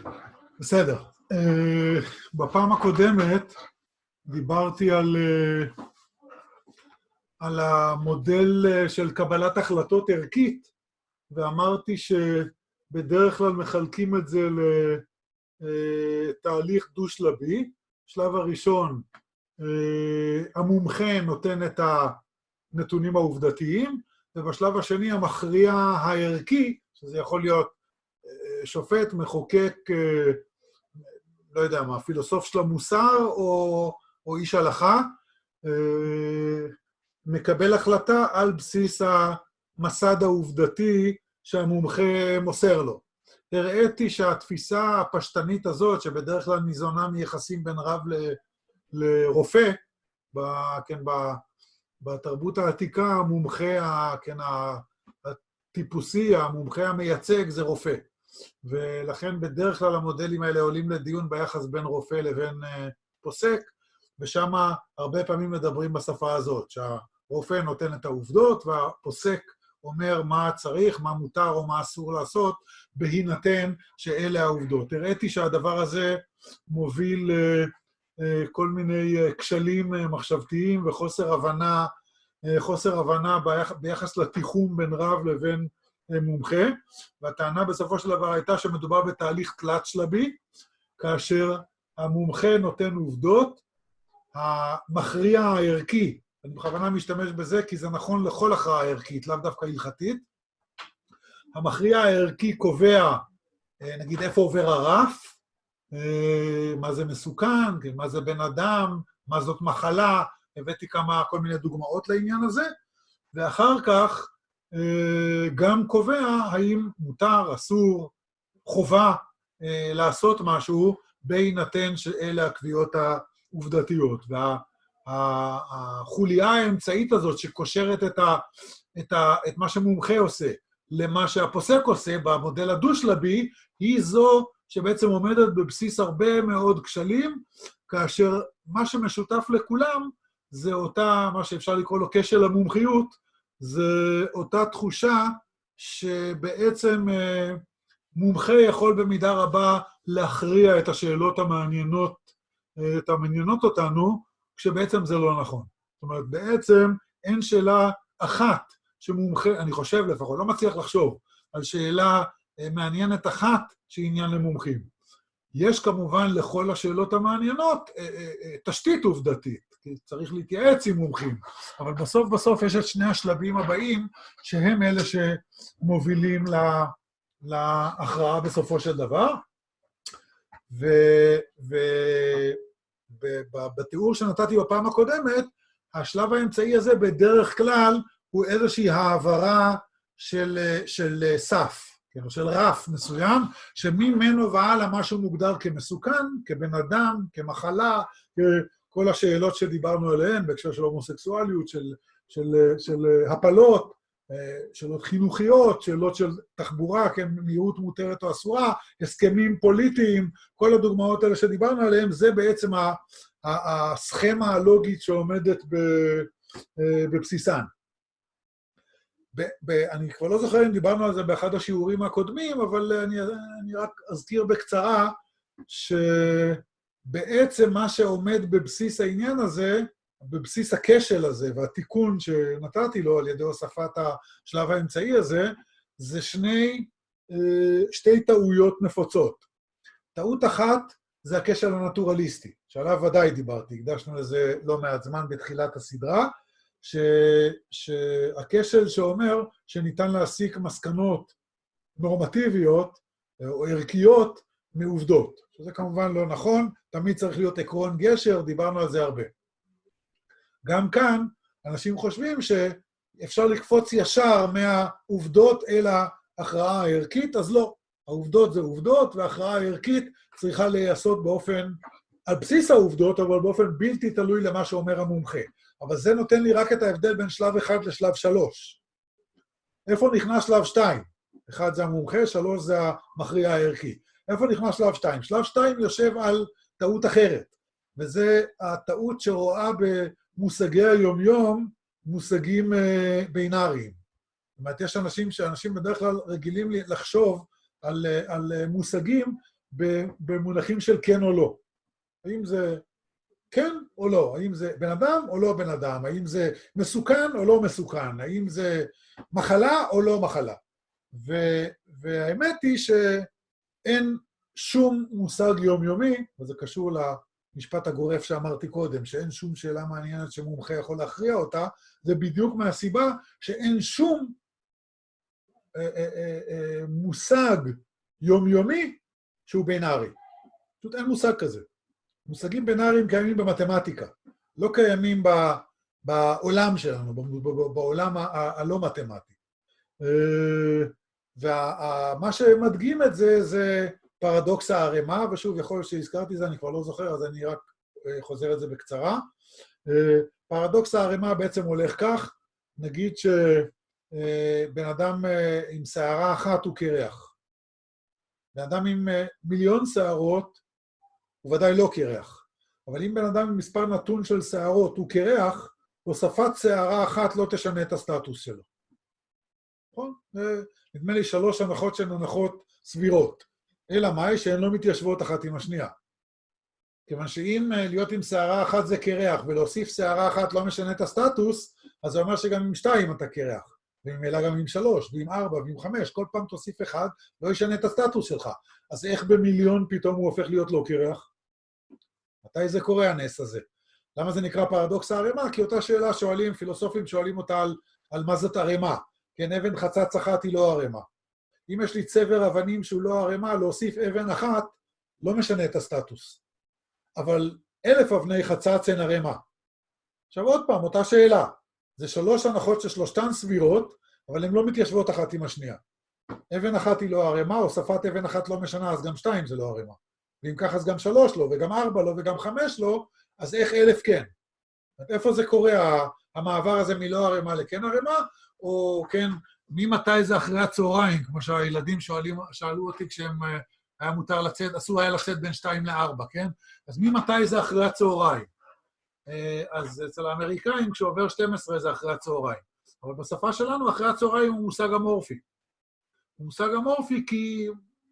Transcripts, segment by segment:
בסדר. בפעם הקודמת דיברתי על המודל של קבלת החלטות ערכית, ואמרתי שבדרך כלל מחלקים את זה לתהליך דו-שלבי. שלב הראשון, המומחה נותן את הנתונים העובדתיים, ובשלב השני המכריע הערכי, שזה יכול להיות שופט, מחוקק, לא יודע מה, פילוסוף של המוסר או איש הלכה, מקבל החלטה על בסיס המסד העובדתי שהמומחה מוסר לו. הראיתי שהתפיסה הפשטנית הזאת, שבדרך כלל ניזונה מיחסים בין רב לרופא, בתרבות העתיקה, המומחה הטיפוסי, המומחה המייצג זה רופא. ולכן בדרך כלל המודלים האלה עולים לדיון ביחס בין רופא לבין פוסק, ושם הרבה פעמים מדברים בשפה הזאת, שהרופא נותן את העובדות, והפוסק אומר מה צריך, מה מותר או מה אסור לעשות, בהינתן שאלה העובדות. הראיתי שהדבר הזה מוביל כל מיני כשלים מחשבתיים וחוסר הבנה ביחס לתיחום בין רב לבין מומחה, והטענה בסופו של דבר הייתה שמדובר בתהליך תלת שלבי, כאשר המומחה נותן עובדות, המכריע הערכי, אני בכוונה משתמש בזה כי זה נכון לכל הכרעה ערכית, לאו דווקא הלכתית, המכריע הערכי קובע, נגיד איפה עובר הרף, מה זה מסוכן, מה זה בן אדם, מה זאת מחלה, הבאתי כל מיני דוגמאות לעניין הזה, ואחר כך גם קובע האם מותר, אסור, חובה לעשות משהו, בהינתן שאלה הקביעות העובדתיות. והחוליה האמצעית הזאת שקושרת את מה שמומחה עושה למה שהפוסק עושה במודל הדו-שלבי, היא זו שבעצם עומדת בבסיס הרבה מאוד כשלים, כאשר מה שמשותף לכולם זה אותה, מה שאפשר לקרוא לו כשל המומחיות, זה אותה תחושה שבעצם מומחה יכול במידה רבה להכריע את השאלות המעניינות אותנו, כשבעצם זה לא נכון. זאת אומרת, בעצם אין שאלה אחת שמומחה, אני חושב לפחות, לא מצליח לחשוב על שאלה מעניינת אחת שהיא עניין למומחים. יש כמובן לכל השאלות המעניינות תשתית עובדתית, כי צריך להתייעץ עם מומחים, אבל בסוף יש את שני השלבים הבאים, שהם אלה שמובילים להכרעה בסופו של דבר, ובתיאור שנתתי בפעם הקודמת, השלב האמצעי הזה בדרך כלל הוא איזושהי העברה של סף, של רף מסוים, שממנו והלאה משהו מוגדר כמסוכן, כבן אדם, כמחלה, כל השאלות שדיברנו עליהן, בהקשר של הומוסקסואליות, של הפלות, שאלות חינוכיות, שאלות של תחבורה, מיעוט מותרת או אסורה, הסכמים פוליטיים, כל הדוגמאות האלה שדיברנו עליהן, זה בעצם הסכמה הלוגית שעומדת בבסיסן. אני כבר לא זוכר אם דיברנו על זה באחד השיעורים הקודמים, אבל אני רק אזכיר בקצרה, שבעצם מה שעומד בבסיס העניין הזה, בבסיס הכשל הזה, והתיקון שנתתי לו על ידי הוספת השלב האמצעי הזה, זה שתי טעויות נפוצות. טעות אחת זה הכשל הנטורליסטי, שעליו ודאי דיברתי, הקדשנו לזה לא מעט זמן בתחילת הסדרה, שהכשל שאומר שניתן להסיק מסקנות נורמטיביות או ערכיות מעובדות. שזה כמובן לא נכון, תמיד צריך להיות עקרון גשר, דיברנו על זה הרבה. גם כאן אנשים חושבים שאפשר לקפוץ ישר מהעובדות אל ההכרעה הערכית, אז לא. העובדות זה עובדות, וההכרעה הערכית צריכה להיעשות על בסיס העובדות, אבל באופן בלתי תלוי למה שאומר המומחה. אבל זה נותן לי רק את ההבדל בין שלב 1 לשלב 3. איפה נכנס שלב 2? 1 זה המומחה, 3 זה המכריע הערכי. איפה נכנס שלב 2? שלב 2 יושב על טעות אחרת, וזה הטעות שרואה במושגי היומיום, מושגים בינאריים. זאת אומרת, יש אנשים בדרך כלל רגילים לחשוב על מושגים במונחים של כן או לא. האם זה כן או לא? האם זה בן אדם או לא בן אדם? האם זה מסוכן או לא מסוכן? האם זה מחלה או לא מחלה? והאמת היא שאין שום מושג יומיומי, וזה קשור למשפט הגורף שאמרתי קודם, שאין שום שאלה מעניינת שמומחה יכול להכריע אותה, זה בדיוק מהסיבה שאין שום מושג יומיומי שהוא בינארי. פשוט אין מושג כזה. מושגים בינאריים קיימים במתמטיקה, לא קיימים בעולם שלנו, בעולם הלא מתמטי. ומה שמדגים את זה, זה פרדוקס הערימה, ושוב, יכול להיות שהזכרתי זה, אני כבר לא זוכר, אז אני רק חוזר את זה בקצרה. פרדוקס הערימה בעצם הולך כך, נגיד שבן אדם עם שערה אחת הוא קרח. בן אדם עם מיליון שערות הוא ודאי לא קרח. אבל אם בן אדם עם מספר נתון של שערות הוא קרח, הוספת שערה אחת לא תשנה את הסטטוס שלו. נכון? נדמה לי 3 הנחות שהן הנחות סבירות. אלא מאי שהן לא מתיישבות אחת עם השנייה. כיוון שאם להיות עם שערה אחת זה קרח, ולהוסיף שערה אחת לא משנה את הסטטוס, אז זה אומר שגם עם 2 אתה קרח. וממילא גם עם 3, ועם 4, ועם 5, כל פעם תוסיף 1, לא ישנה את הסטטוס שלך. אז איך במיליון פתאום הוא הופך להיות לא קרח? מתי זה קורה הנס הזה? למה זה נקרא פרדוקס הערימה? כי אותה שאלה שואלים, פילוסופים שואלים אותה על מה זאת ערימה. כן, אבן חצץ אחת היא לא ערימה. אם יש לי צבר אבנים שהוא לא ערימה, להוסיף אבן אחת לא משנה את הסטטוס. אבל 1000 אבני חצץ הן ערימה. עכשיו עוד פעם, אותה שאלה. זה 3 הנחות ששלושתן סבירות, אבל הן לא מתיישבות אחת עם השנייה. אבן אחת היא לא ערימה, הוספת אבן אחת לא משנה, אז גם 2 זה לא ערימה. ואם כך, אז גם 3 לא, וגם 4 לא, וגם 5 לא, אז איך 1000 כן? איפה זה קורה, המעבר הזה מלא ערימה לכן ערימה, או כן, ממתי זה אחרי הצהריים, כמו שהילדים שאלו אותי כשהם היה מותר לצאת, אסור היה לצאת בין 2 ל-4, כן? אז ממתי זה אחרי הצהריים? אז אצל האמריקאים, כשעובר 12 זה אחרי הצהריים. אבל בשפה שלנו, אחרי הצהריים הוא מושג אמורפי. הוא מושג אמורפי כי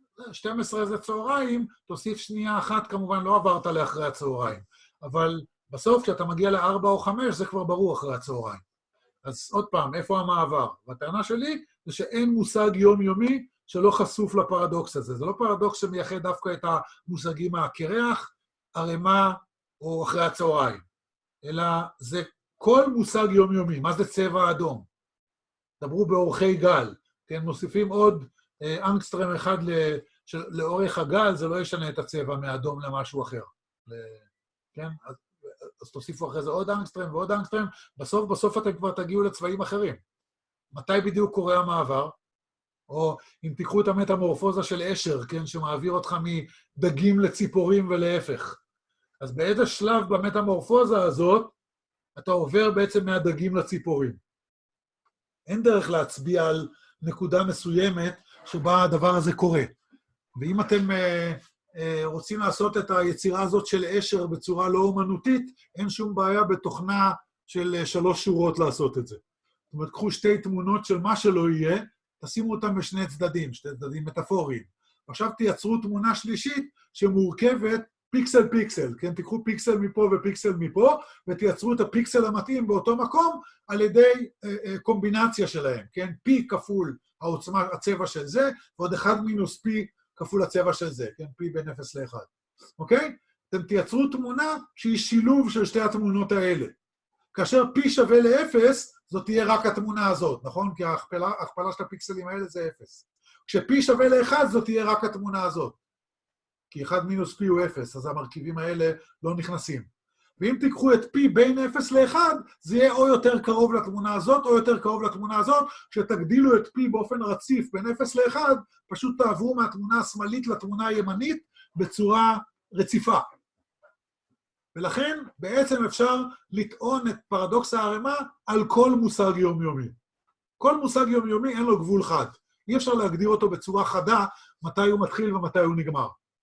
12 זה צהריים, תוסיף שנייה אחת, כמובן לא עברת לאחרי הצהריים. אבל בסוף, כשאתה מגיע ל-4 או 5, זה כבר ברור אחרי הצהריים. אז עוד פעם, איפה המעבר? והטענה שלי זה שאין מושג יומיומי שלא חשוף לפרדוקס הזה. זה לא פרדוקס שמייחד דווקא את המושגים הקרח, ערימה או אחרי הצהריים. אלא זה כל מושג יומיומי. מה זה צבע אדום? דברו באורכי גל. כן, מוסיפים עוד אנגסטרם אחד לאורך הגל, זה לא ישנה את הצבע מאדום למשהו אחר. כן? אז תוסיפו אחרי זה עוד אנגסטרם ועוד אנגסטרם, בסוף אתם כבר תגיעו לצבעים אחרים. מתי בדיוק קורה המעבר? או אם תיקחו את המטמורפוזה של אשר, כן, שמעביר אותך מדגים לציפורים ולהפך. אז באיזה שלב במטמורפוזה הזאת, אתה עובר בעצם מהדגים לציפורים. אין דרך להצביע על נקודה מסוימת שבה הדבר הזה קורה. ואם אתם רוצים לעשות את היצירה הזאת של אשר בצורה לא אומנותית, אין שום בעיה בתוכנה של 3 שורות לעשות את זה. זאת אומרת, קחו 2 תמונות של מה שלא יהיה, תשימו אותם בשני צדדים, 2 צדדים מטאפוריים. עכשיו תייצרו תמונה שלישית שמורכבת פיקסל פיקסל, כן? תיקחו פיקסל מפה ופיקסל מפה, ותייצרו את הפיקסל המתאים באותו מקום על ידי קומבינציה שלהם, כן? פי כפול העוצמה, הצבע של זה, ועוד 1 מינוס פי כפול הצבע של זה, כן? פי בין 0 ל-1. אוקיי? אתם תייצרו תמונה שהיא שילוב של 2 התמונות האלה. כאשר פי שווה ל-0, זאת תהיה רק התמונה הזאת, נכון? כי ההכפלה של הפיקסלים האלה זה 0. כשפי שווה ל-1, זאת תהיה רק התמונה הזאת. כי 1 מינוס פי הוא 0, אז המרכיבים האלה לא נכנסים. ואם תיקחו את פי בין 0 ל-1, זה יהיה או יותר קרוב לתמונה הזאת, או יותר קרוב לתמונה הזאת, כשתגדילו את פי באופן רציף בין 0 ל-1, פשוט תעברו מהתמונה השמאלית לתמונה הימנית בצורה רציפה. ולכן בעצם אפשר לטעון את פרדוקס הערימה על כל מושג יומיומי. כל מושג יומיומי אין לו גבול חד. אי אפשר להגדיר אותו בצורה חדה מתי הוא מתחיל ומתי הוא נגמר.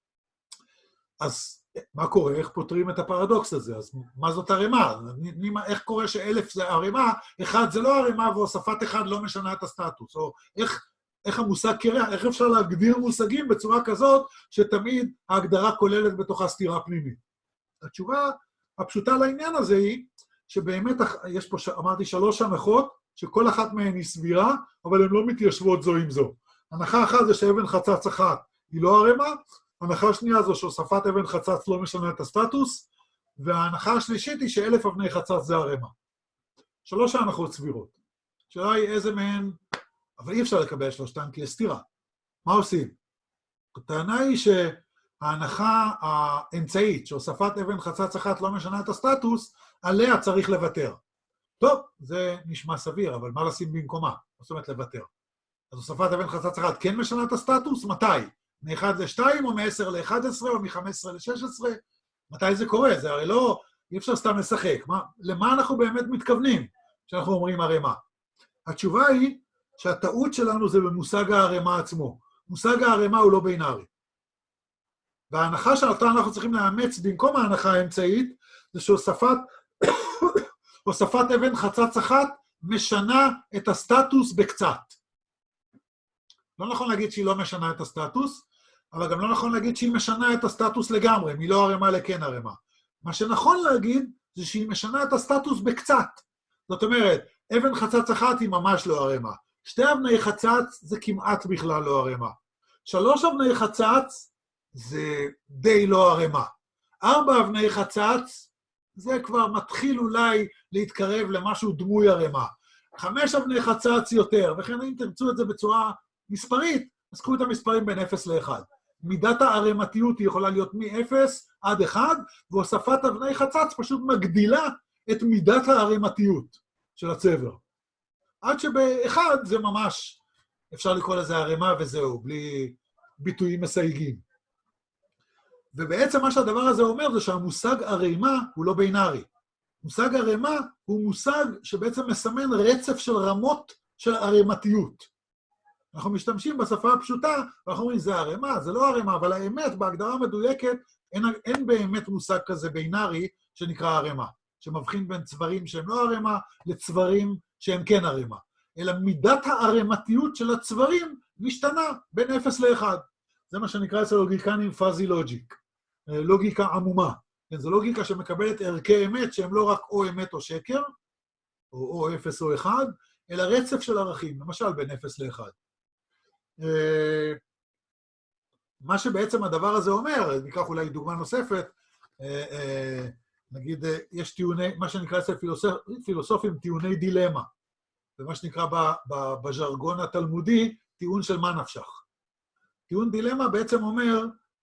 אז מה קורה? איך פותרים את הפרדוקס הזה? אז מה זאת ערימה? איך קורה ש1000 זה ערימה, 1 זה לא ערימה והוספת 1 לא משנה את הסטטוס? או איך איך המושג קרח, איך אפשר להגדיר מושגים בצורה כזאת שתמיד ההגדרה כוללת בתוכה סתירה פנימית. התשובה הפשוטה לעניין הזה היא שבאמת יש פה, אמרתי, 3 הנחות, שכל אחת מהן היא סבירה, אבל הן לא מתיישבות זו עם זו. הנחה אחת זה שאבן חצץ אחת היא לא ערמה, הנחה שנייה זו שהוספת אבן חצץ לא משנה את הסטטוס, וההנחה השלישית היא ש1,000 אבני חצץ זה ערמה. 3 הנחות סבירות. השאלה היא איזה מהן, אבל אי אפשר לקבל 3 כי יש סתירה. מה עושים? הטענה היא שההנחה האמצעית, שהוספת אבן חצץ אחת לא משנה את הסטטוס, עליה צריך לוותר. טוב, זה נשמע סביר, אבל מה לשים במקומה? זאת אומרת לוותר. אז הוספת אבן חצץ אחת כן משנה את הסטטוס? מתי? מ-1 ל-2 או מ-10 ל-11 או מ-15 ל-16? מתי זה קורה? זה הרי לא, אי אפשר סתם לשחק. למה אנחנו באמת מתכוונים כשאנחנו אומרים ערמה? התשובה היא שהטעות שלנו זה במושג הערמה עצמו. מושג הערמה הוא לא בינארי. וההנחה שאותה אנחנו צריכים לאמץ במקום ההנחה האמצעית, זה שהוספת אבן חצץ אחת משנה את הסטטוס בקצת. לא נכון להגיד שהיא לא משנה את הסטטוס, אבל גם לא נכון להגיד שהיא משנה את הסטטוס לגמרי, מלא ערמה לכן ערמה. מה שנכון להגיד זה שהיא משנה את הסטטוס בקצת. זאת אומרת, אבן חצץ אחת היא ממש לא ערמה. 2 אבני חצץ זה כמעט בכלל לא ערמה. 3 אבני חצץ זה די לא ערמה. 4 אבני חצץ זה כבר מתחיל אולי להתקרב למשהו דמוי ערמה. 5 אבני חצץ יותר, וכן אם תרצו את זה בצורה מספרית, אז קחו את המספרים בין 0 ל-1. מידת הערמתיות היא יכולה להיות מ-0 עד 1, והוספת אבני חצץ פשוט מגדילה את מידת הערמתיות של הצבר. עד שב-1 זה ממש, אפשר לקרוא לזה ערמה וזהו, בלי ביטויים מסייגים. ובעצם מה שהדבר הזה אומר זה שהמושג ערמה הוא לא בינארי. מושג ערמה הוא מושג שבעצם מסמן רצף של רמות של ערמתיות. אנחנו משתמשים בשפה הפשוטה, ואנחנו אומרים, זה ערמה, זה לא ערמה, אבל האמת, בהגדרה המדויקת, אין באמת מושג כזה בינארי שנקרא ערמה, שמבחין בין צברים שהם לא ערמה לצברים שהם כן ערמה. אלא מידת הערמתיות של הצברים משתנה בין 0 ל-1. זה מה שנקרא אצל לוגיקנים פאזי לוג'יק. לוגיקה עמומה. זו לוגיקה שמקבלת ערכי אמת שהם לא רק או אמת או שקר, או 0 או 1, אלא רצף של ערכים, למשל בין 0 ל-1. מה שבעצם הדבר הזה אומר, ניקח אולי דוגמה נוספת, נגיד, יש טיעוני, מה שנקרא אצל פילוסופים, טיעוני דילמה. ומה שנקרא בז'רגון התלמודי, טיעון של מה נפשך. טיעון דילמה בעצם אומר,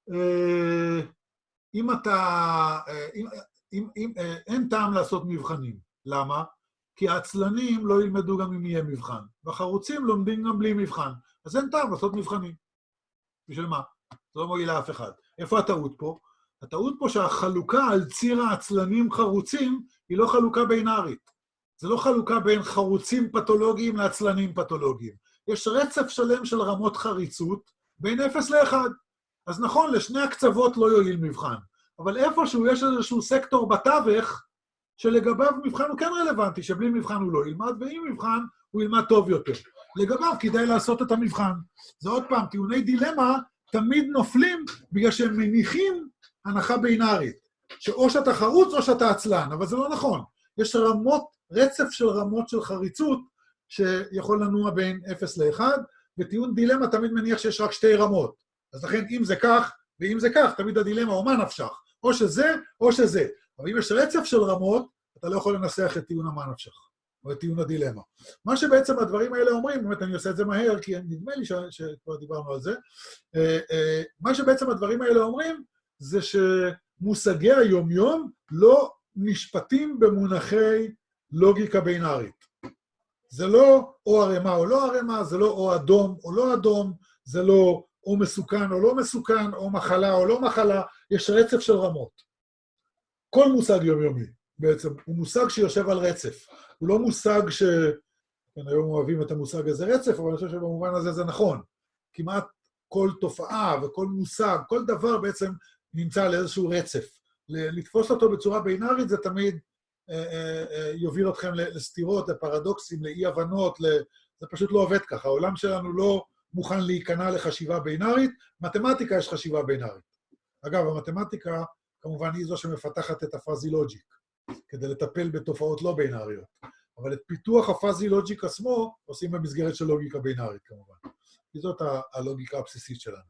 אין טעם לעשות מבחנים. למה? כי העצלנים לא ילמדו גם אם יהיה מבחן, והחרוצים לומדים גם בלי מבחן. אז אין טעם לעשות מבחנים. בשביל מה? זה לא מועיל לאף אחד. איפה הטעות פה? הטעות פה שהחלוקה על ציר העצלנים חרוצים היא לא חלוקה בינארית. זה לא חלוקה בין חרוצים פתולוגיים לעצלנים פתולוגיים. יש רצף שלם של רמות חריצות בין 0 ל-1. אז נכון, לשני הקצוות לא יועיל מבחן. אבל איפשהו יש איזשהו סקטור בתווך שלגביו מבחן הוא כן רלוונטי, שבלי מבחן הוא לא ילמד, ועם מבחן הוא ילמד טוב יותר. לגביו כדאי לעשות את המבחן. זה עוד פעם, טיעוני דילמה תמיד נופלים בגלל שהם מניחים הנחה בינארית, שאו שאתה חרוץ או שאתה עצלן, אבל זה לא נכון. יש רצף של רמות של חריצות שיכול לנוע בין 0 ל-1, וטיעון דילמה תמיד מניח שיש רק 2 רמות. אז לכן אם זה כך ואם זה כך, תמיד הדילמה הוא מה נפשך, או שזה או שזה. אבל אם יש רצף של רמות, אתה לא יכול לנסח את טיעון המה נפשך. או את טיעון הדילמה. מה שבעצם הדברים האלה אומרים, באמת אני עושה את זה מהר, כי נדמה לי שכבר דיברנו על זה, מה שבעצם הדברים האלה אומרים, זה שמושגי היומיום לא נשפטים במונחי לוגיקה בינארית. זה לא או ערמה או לא ערמה, זה לא או אדום או לא אדום, זה לא או מסוכן או לא מסוכן, או מחלה או לא מחלה, יש רצף של רמות. כל מושג יומיומי בעצם הוא מושג שיושב על רצף. הוא לא מושג היום אוהבים את המושג הזה רצף, אבל אני חושב שבמובן הזה זה נכון. כמעט כל תופעה וכל מושג, כל דבר בעצם נמצא על איזשהו רצף. לתפוס אותו בצורה בינארית זה תמיד יוביל אתכם לסתירות, לפרדוקסים, לאי-הבנות, זה פשוט לא עובד ככה. העולם שלנו מוכן להיכנע לחשיבה בינארית, מתמטיקה יש חשיבה בינארית. אגב, המתמטיקה כמובן היא זו שמפתחת את הפאזי לוג'יק, כדי לטפל בתופעות לא בינאריות. אבל את פיתוח הפאזי לוג'יק עצמו עושים במסגרת של לוגיקה בינארית כמובן. כי זאת הלוגיקה הבסיסית שלנו.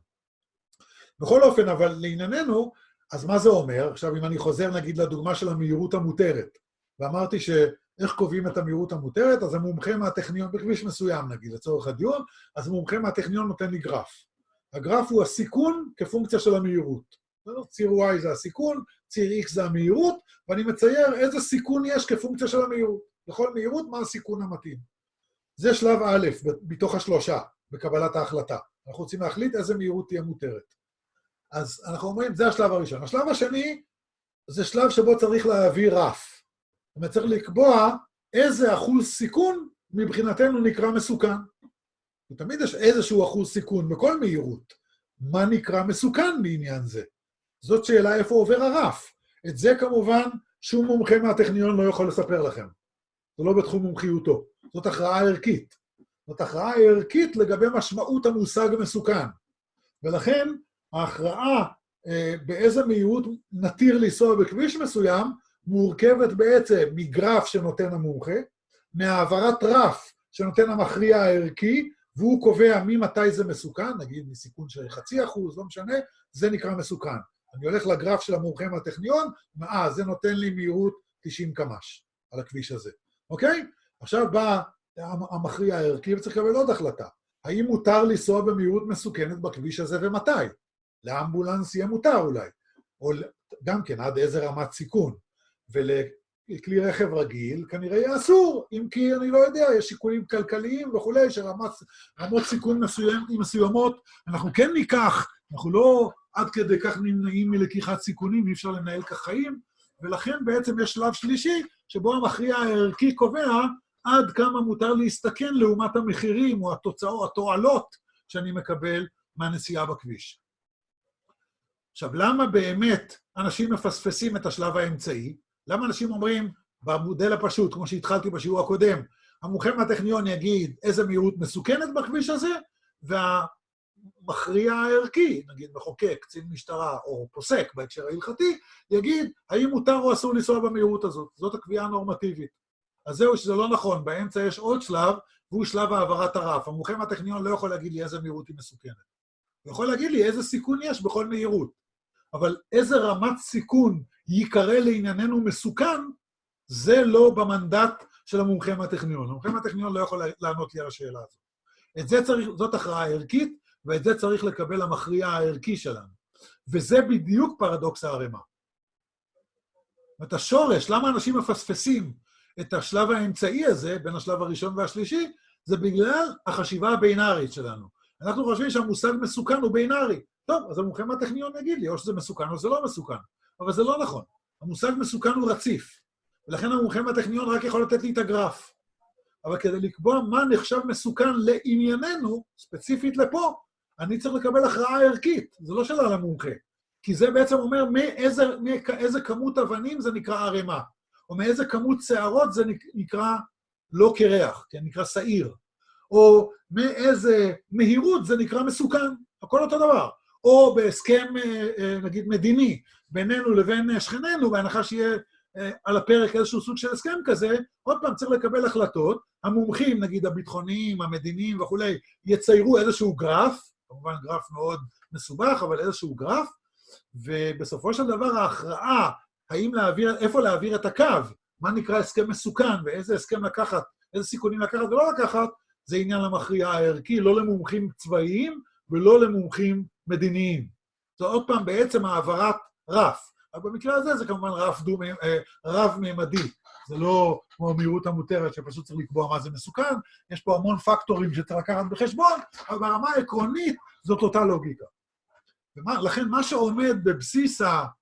בכל אופן, אבל לענייננו, אז מה זה אומר? עכשיו, אם אני חוזר נגיד לדוגמה של המהירות המותרת, ואמרתי שאיך קובעים את המהירות המותרת, אז המומחה מהטכניון, בכביש מסוים נגיד, לצורך הדיון, אז המומחה מהטכניון נותן לי גרף. הגרף הוא הסיכון כפונקציה של המהירות. ציר Y זה הסיכון, ציר X זה המהירות, ואני מצייר איזה סיכון יש כפונקציה של המהירות. לכל מהירות, מה הסיכון המתאים. זה שלב א', בתוך השלושה, בקבלת ההחלטה. אנחנו רוצים להחליט איזה מהירות תהיה מותרת. אז אנחנו אומרים, זה השלב הראשון. השלב השני, זה שלב שבו צריך להעביר רף. זאת אומרת, צריך לקבוע איזה אחוז סיכון מבחינתנו נקרא מסוכן. ותמיד יש איזשהו אחוז סיכון בכל מהירות. מה נקרא מסוכן בעניין זה? זאת שאלה איפה עובר הרף. את זה כמובן שום מומחה מהטכניון לא יכול לספר לכם. זה לא בתחום מומחיותו. זאת הכרעה ערכית. זאת הכרעה ערכית לגבי משמעות המושג מסוכן. ולכן ההכרעה באיזה מהירות נתיר לנסוע בכביש מסוים, מורכבת בעצם מגרף שנותן המומחה, מהעברת רף שנותן המכריע הערכי, והוא קובע ממתי זה מסוכן, נגיד מסיכון של 0.5%, לא משנה, זה נקרא מסוכן. אני הולך לגרף של המומחה מהטכניון, זה נותן לי מהירות 90 קמ"ש על הכביש הזה. אוקיי? עכשיו בא המכריע הערכי וצריך לקבל עוד החלטה. האם מותר לנסוע במהירות מסוכנת בכביש הזה ומתי? לאמבולנס יהיה מותר אולי. או גם כן עד איזה רמת סיכון. ולכלי רכב רגיל כנראה יהיה אסור, אם כי אני לא יודע, יש שיקולים כלכליים וכולי, שרמות סיכון מסוימות, אנחנו כן ניקח, אנחנו לא עד כדי כך נמנעים מלקיחת סיכונים, אי אפשר לנהל כך חיים, ולכן בעצם יש שלב שלישי, שבו המכריע הערכי קובע עד כמה מותר להסתכן לעומת המחירים או התועלות שאני מקבל מהנסיעה בכביש. עכשיו, למה באמת אנשים מפספסים את השלב האמצעי? למה אנשים אומרים, במודל הפשוט, כמו שהתחלתי בשיעור הקודם, המומחה מהטכניון יגיד איזה מהירות מסוכנת בכביש הזה, והמכריע הערכי, נגיד מחוקק, קצין משטרה או פוסק בהקשר ההלכתי, יגיד האם מותר או אסור לנסוע במהירות הזאת. זאת הקביעה הנורמטיבית. אז זהו שזה לא נכון, באמצע יש עוד שלב, והוא שלב העברת הרף. המומחה מהטכניון לא יכול להגיד לי איזה מהירות היא מסוכנת. הוא יכול להגיד לי איזה סיכון יש בכל מהירות. אבל איזה רמת סיכון ייקרא לענייננו מסוכן, זה לא במנדט של המומחה מהטכניון. המומחה מהטכניון לא יכול לענות לי על השאלה הזאת. זאת הכרעה ערכית, ואת זה צריך לקבל המכריע הערכי שלנו. וזה בדיוק פרדוקס הערימה. את השורש, למה אנשים מפספסים את השלב האמצעי הזה, בין השלב הראשון והשלישי, זה בגלל החשיבה הבינארית שלנו. אנחנו חושבים שהמושג מסוכן הוא בינארי. טוב, אז המומחה מהטכניון יגיד לי, או שזה מסוכן או שזה לא מסוכן. אבל זה לא נכון. המושג מסוכן הוא רציף. ולכן המומחה מהטכניון רק יכול לתת לי את הגרף. אבל כדי לקבוע מה נחשב מסוכן לענייננו, ספציפית לפה, אני צריך לקבל הכרעה ערכית. זה לא שאלה למומחה. כי זה בעצם אומר מאיזה כמות אבנים זה נקרא ערימה. או מאיזה כמות שערות זה נקרא לא קרח, כי נקרא שעיר. או מאיזה מהירות זה נקרא מסוכן. הכל אותו דבר. או בהסכם, נגיד, מדיני, בינינו לבין שכנינו, בהנחה שיהיה על הפרק איזשהו סוג של הסכם כזה, עוד פעם צריך לקבל החלטות, המומחים, נגיד, הביטחוניים, המדיניים וכולי, יציירו איזשהו גרף, כמובן גרף מאוד מסובך, אבל איזשהו גרף, ובסופו של דבר ההכרעה, איפה להעביר את הקו, מה נקרא הסכם מסוכן, ואיזה הסכם לקחת, איזה סיכונים לקחת ולא לקחת, זה עניין למכריע הערכי, לא למומחים צבאיים ולא למומחים מדיניים. זה עוד פעם בעצם העברת רף. אבל במקרה הזה זה כמובן רב-ממדי. זה לא כמו המהירות המותרת שפשוט צריך לקבוע מה זה מסוכן, יש פה המון פקטורים שצריך לקחת בחשבון, אבל ברמה העקרונית זאת אותה לוגיקה. לכן מה שעומד בבסיס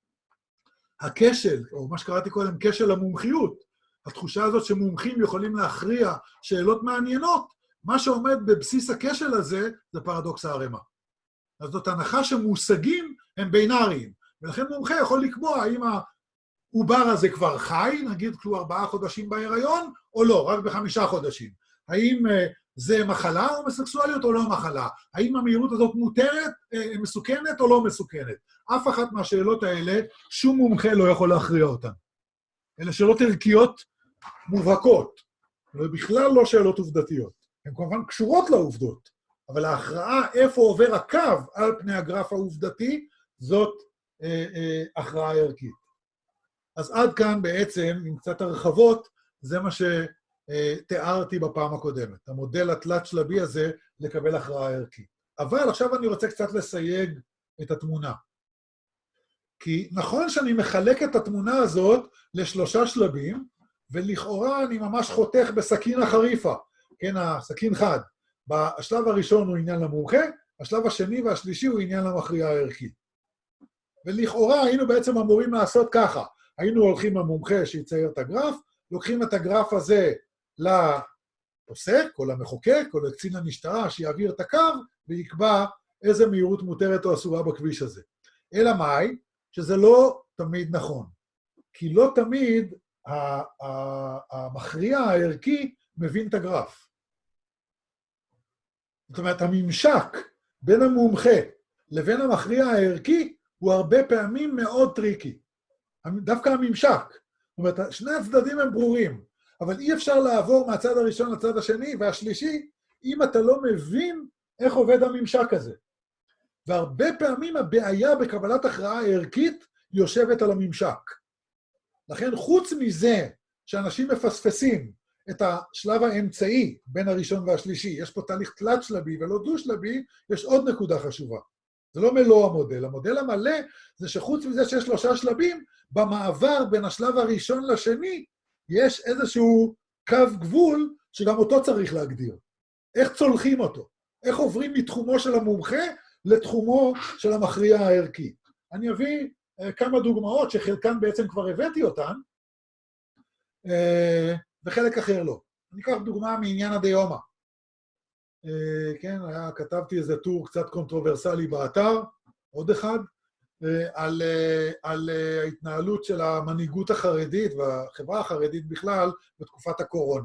הכשל, או מה שקראתי קודם, כשל המומחיות, התחושה הזאת שמומחים יכולים להכריע שאלות מעניינות, מה שעומד בבסיס הכשל הזה זה פרדוקס הערימה. אז זאת הנחה שמושגים הם בינאריים, ולכן מומחה יכול לקבוע האם העובר הזה כבר חי, נגיד כשהוא 4 חודשים בהיריון, או לא, רק ב5 חודשים. האם זה מחלה הומוסקסואליות או לא מחלה? האם המהירות הזאת מותרת, מסוכנת או לא מסוכנת? אף אחת מהשאלות האלה, שום מומחה לא יכול להכריע אותן. אלה שאלות ערכיות מובהקות, ובכלל לא שאלות עובדתיות. הן כמובן קשורות לעובדות, אבל ההכרעה איפה עובר הקו על פני הגרף העובדתי, זאת הכרעה ערכית. אז עד כאן בעצם, עם קצת הרחבות, זה מה שתיארתי בפעם הקודמת. המודל התלת שלבי הזה לקבל הכרעה ערכית. אבל עכשיו אני רוצה קצת לסייג את התמונה. כי נכון שאני מחלק את התמונה הזאת לשלושה שלבים, ולכאורה אני ממש חותך בסכין החריפה. כן, הסכין חד. השלב הראשון הוא עניין למומחה, השלב השני והשלישי הוא עניין למכריע הערכי. ולכאורה היינו בעצם אמורים לעשות ככה. היינו הולכים למומחה שיצייר את הגרף, לוקחים את הגרף הזה לעוסק או למחוקק או לקצין המשטרה שיעביר את הקו ויקבע איזה מהירות מותרת או אסורה בכביש הזה. אלא מאי? שזה לא תמיד נכון. כי לא תמיד המכריע הערכי מבין את הגרף. זאת אומרת, הממשק בין המומחה לבין המכריע הערכי הוא הרבה פעמים מאוד טריקי. דווקא הממשק. זאת אומרת, שני הצדדים הם ברורים, אבל אי אפשר לעבור מהצד הראשון לצד השני והשלישי, אם אתה לא מבין איך עובד הממשק הזה. והרבה פעמים הבעיה בקבלת הכרעה ערכית יושבת על הממשק. לכן חוץ מזה שאנשים מפספסים את השלב האמצעי בין הראשון והשלישי, יש פה תהליך תלת שלבי ולא דו שלבי, יש עוד נקודה חשובה. זה לא מלוא המודל. המודל המלא זה שחוץ מזה שיש 3 שלבים, במעבר בין השלב הראשון לשני, יש איזשהו קו גבול שגם אותו צריך להגדיר. איך צולחים אותו? איך עוברים מתחומו של המומחה לתחומו של המכריע הערכי? אני אביא כמה דוגמאות שחלקן בעצם כבר הבאתי אותן, וחלק אחר לא. אני אקח דוגמה מעניין הדיומה. כן, כתבתי איזה טור קצת קונטרוברסלי באתר, עוד אחד, על ההתנהלות של המנהיגות החרדית והחברה החרדית בכלל בתקופת הקורונה.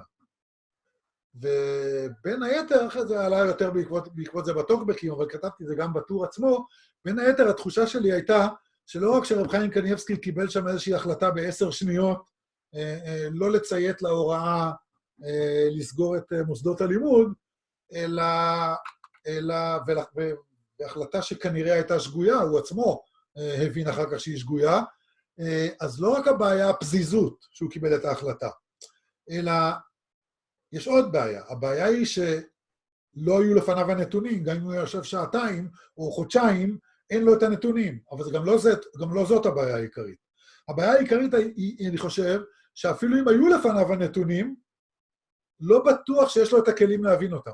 ובין היתר, אחרי זה עלה יותר בעקבות זה בטוקבקים, אבל כתבתי זה גם בטור עצמו, בין היתר התחושה שלי הייתה שלא רק שרב חיים קניבסקי קיבל שם איזושהי החלטה ב10 שניות, לא לציית להוראה לסגור את מוסדות הלימוד, אלא בהחלטה שכנראה הייתה שגויה, הוא עצמו הבין אחר כך שהיא שגויה, אז לא רק הבעיה הפזיזות שהוא קיבל את ההחלטה, אלא יש עוד בעיה. הבעיה היא שלא היו לפניו הנתונים, גם אם הוא יושב שעתיים או חודשיים, אין לו את הנתונים, אבל זה גם לא זאת הבעיה העיקרית. הבעיה העיקרית היא, אני חושב, שאפילו אם היו לפניו הנתונים, לא בטוח שיש לו את הכלים להבין אותם.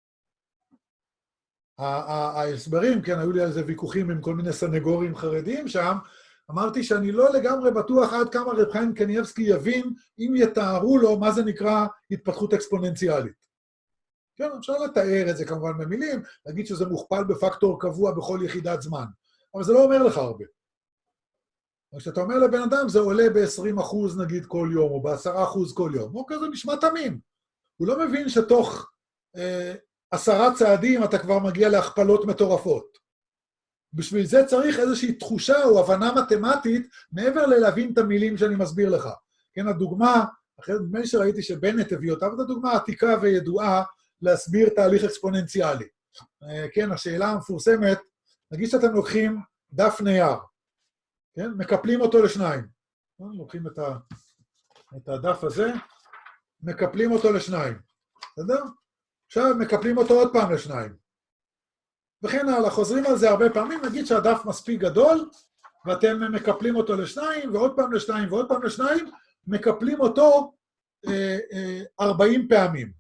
ההסברים, כן, היו לי על זה ויכוחים עם כל מיני סנגורים חרדיים שם, אמרתי שאני לא לגמרי בטוח עד כמה רב חיים קניבסקי יבין אם יתארו לו מה זה נקרא התפתחות אקספוננציאלית. כן, אפשר לתאר את זה כמובן במילים, להגיד שזה מוכפל בפקטור קבוע בכל יחידת זמן, אבל זה לא אומר לך הרבה. כשאתה אומר לבן אדם, זה עולה ב-20% נגיד כל יום, או ב10% כל יום, הוא כזה נשמע תמים. הוא לא מבין שתוך 10 צעדים אתה כבר מגיע להכפלות מטורפות. בשביל זה צריך איזושהי תחושה או הבנה מתמטית, מעבר ללהבין את המילים שאני מסביר לך. כן, הדוגמה, אחרי נדמה לי שראיתי שבנט הביא אותה, וזו דוגמה עתיקה וידועה להסביר תהליך אקספוננציאלי. כן, השאלה המפורסמת, נגיד שאתם לוקחים דף נייר, כן, מקפלים אותו לשניים. לוקחים את הדף הזה, מקפלים אותו לשניים. בסדר? עכשיו מקפלים אותו עוד פעם לשניים. וכן הלאה, חוזרים על זה הרבה פעמים, נגיד שהדף מספיק גדול, ואתם מקפלים אותו לשניים, ועוד פעם לשניים, ועוד פעם לשניים, מקפלים אותו 40 פעמים.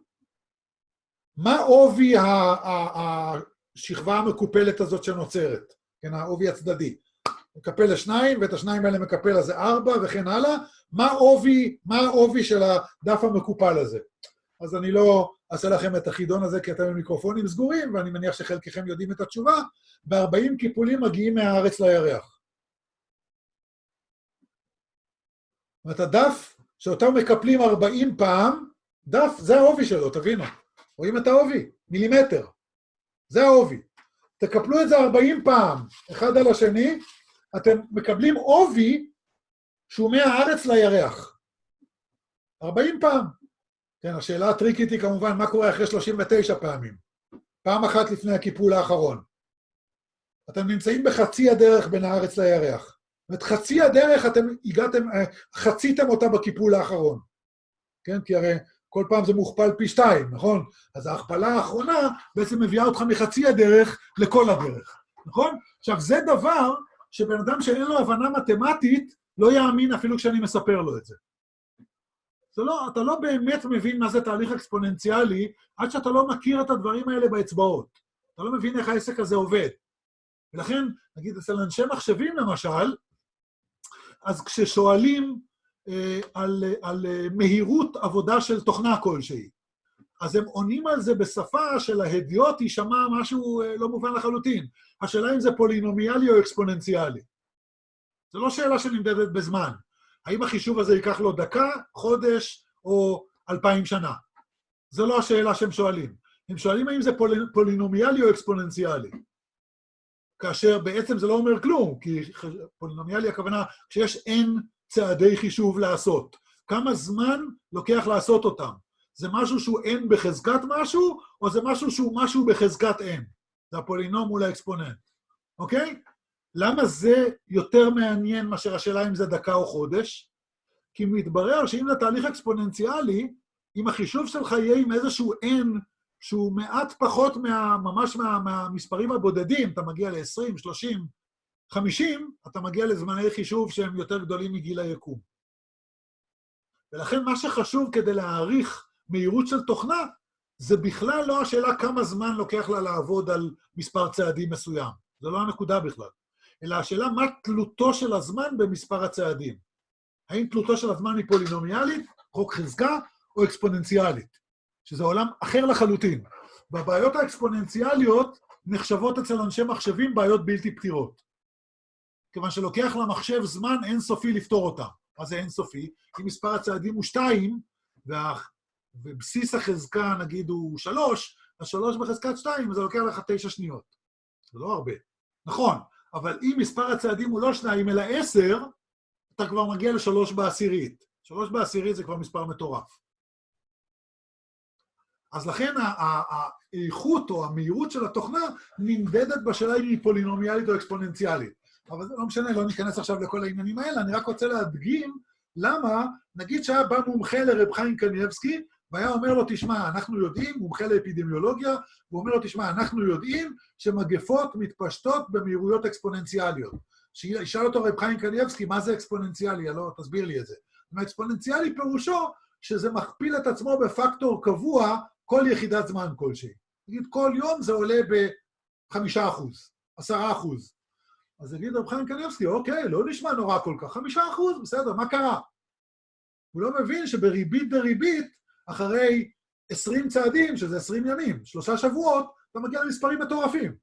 מה עובי השכבה המקופלת הזאת שנוצרת? כן, העובי הצדדי. מקפל לשניים, ואת השניים האלה מקפל לזה 4, וכן הלאה. מה העובי של הדף המקופל הזה? אז אני לא אעשה לכם את החידון הזה, כי אתם עם מיקרופונים סגורים, ואני מניח שחלקכם יודעים את התשובה, ב-40 קיפולים מגיעים מהארץ לירח. זאת אומרת, הדף שאותם מקפלים 40 פעם, דף, זה העובי שלו, תבינו. רואים את העובי? מילימטר. זה העובי. תקפלו את זה 40 פעם, אחד על השני, אתם מקבלים עובי שהוא מהארץ לירח. 40 פעם. כן, השאלה הטריקית היא כמובן, מה קורה אחרי 39 פעמים? פעם אחת לפני הקיפול האחרון. אתם נמצאים בחצי הדרך בין הארץ לירח. ואת חצי הדרך אתם חציתם אותה בקיפול האחרון. כן, כי הרי כל פעם זה מוכפל פי 2, נכון? אז ההכפלה האחרונה בעצם מביאה אותך מחצי הדרך לכל הדרך, נכון? עכשיו, זה דבר שבן אדם שאין לו הבנה מתמטית, לא יאמין אפילו כשאני מספר לו את זה. אתה לא באמת מבין מה זה תהליך אקספוננציאלי, עד שאתה לא מכיר את הדברים האלה באצבעות. אתה לא מבין איך העסק הזה עובד. ולכן, נגיד, אצל אנשי מחשבים למשל, אז כששואלים על מהירות עבודה של תוכנה כלשהי, אז הם עונים על זה בשפה של ההדיוט, יישמע משהו לא מובן לחלוטין. השאלה אם זה פולינומיאלי או אקספוננציאלי. זו לא שאלה שנמדדת בזמן. האם החישוב הזה ייקח לו דקה, חודש או 2000 שנה? זו לא השאלה שהם שואלים. הם שואלים האם זה פולינומיאלי או אקספוננציאלי. כאשר בעצם זה לא אומר כלום, כי פולינומיאלי הכוונה שיש n צעדי חישוב לעשות. כמה זמן לוקח לעשות אותם? זה משהו שהוא n בחזקת משהו, או זה משהו שהוא משהו בחזקת n? זה הפולינום מול האקספוננט. אוקיי? למה זה יותר מעניין מאשר השאלה אם זה דקה או חודש? כי מתברר שאם זה תהליך אקספוננציאלי, אם החישוב שלך יהיה עם איזשהו n, שהוא מעט פחות ממש מהמספרים הבודדים, אתה מגיע ל-20, 30, 50, אתה מגיע לזמני חישוב שהם יותר גדולים מגיל היקום. ולכן מה שחשוב כדי להעריך מהירות של תוכנה, זה בכלל לא השאלה כמה זמן לוקח לה לעבוד על מספר צעדים מסוים. זה לא הנקודה בכלל. אלא השאלה מה תלותו של הזמן במספר הצעדים. האם תלותו של הזמן היא פולינומיאלית, חוק חזקה, או אקספוננציאלית, שזה עולם אחר לחלוטין. בבעיות האקספוננציאליות נחשבות אצל אנשי מחשבים בעיות בלתי פתירות. כיוון שלוקח למחשב זמן אינסופי לפתור אותה. מה זה אינסופי? כי מספר הצעדים הוא 2, ובסיס החזקה נגיד הוא 3, אז 3 בחזקת 2, אז זה לוקח לך 9 שניות. זה לא הרבה. נכון, אבל אם מספר הצעדים הוא לא 2, אלא 10, אתה כבר מגיע ל3 בעשירית. 3 בעשירית זה כבר מספר מטורף. אז לכן האיכות או המהירות של התוכנה נמדדת בשאלה אם היא פולינומיאלית או אקספוננציאלית. אבל זה לא משנה, לא ניכנס עכשיו לכל העניינים האלה, אני רק רוצה להדגים למה, נגיד שהיה בא מומחה לרב חיים קניבסקי, והיה אומר לו, תשמע, אנחנו יודעים, מומחה לאפידמיולוגיה, הוא אומר לו, תשמע, אנחנו יודעים שמגפות מתפשטות במהירויות אקספוננציאליות. שישאל אותו רב חיים קניבסקי, מה זה אקספוננציאלי? לא, תסביר לי את זה. האקספוננציאלי פירושו שזה מכפיל את עצמו בפקטור קבוע כל יחידת זמן כלשהי. נגיד, כל יום זה עולה ב5%, 10%. אז נגיד רב חיים קניבסקי, אוקיי, לא נשמע נורא כל כך, 5%, בסדר, מה קרה? הוא לא מבין שבריבית דריבית, אחרי 20 צעדים, שזה 20 ימים, 3 שבועות, אתה מגיע למספרים מטורפים.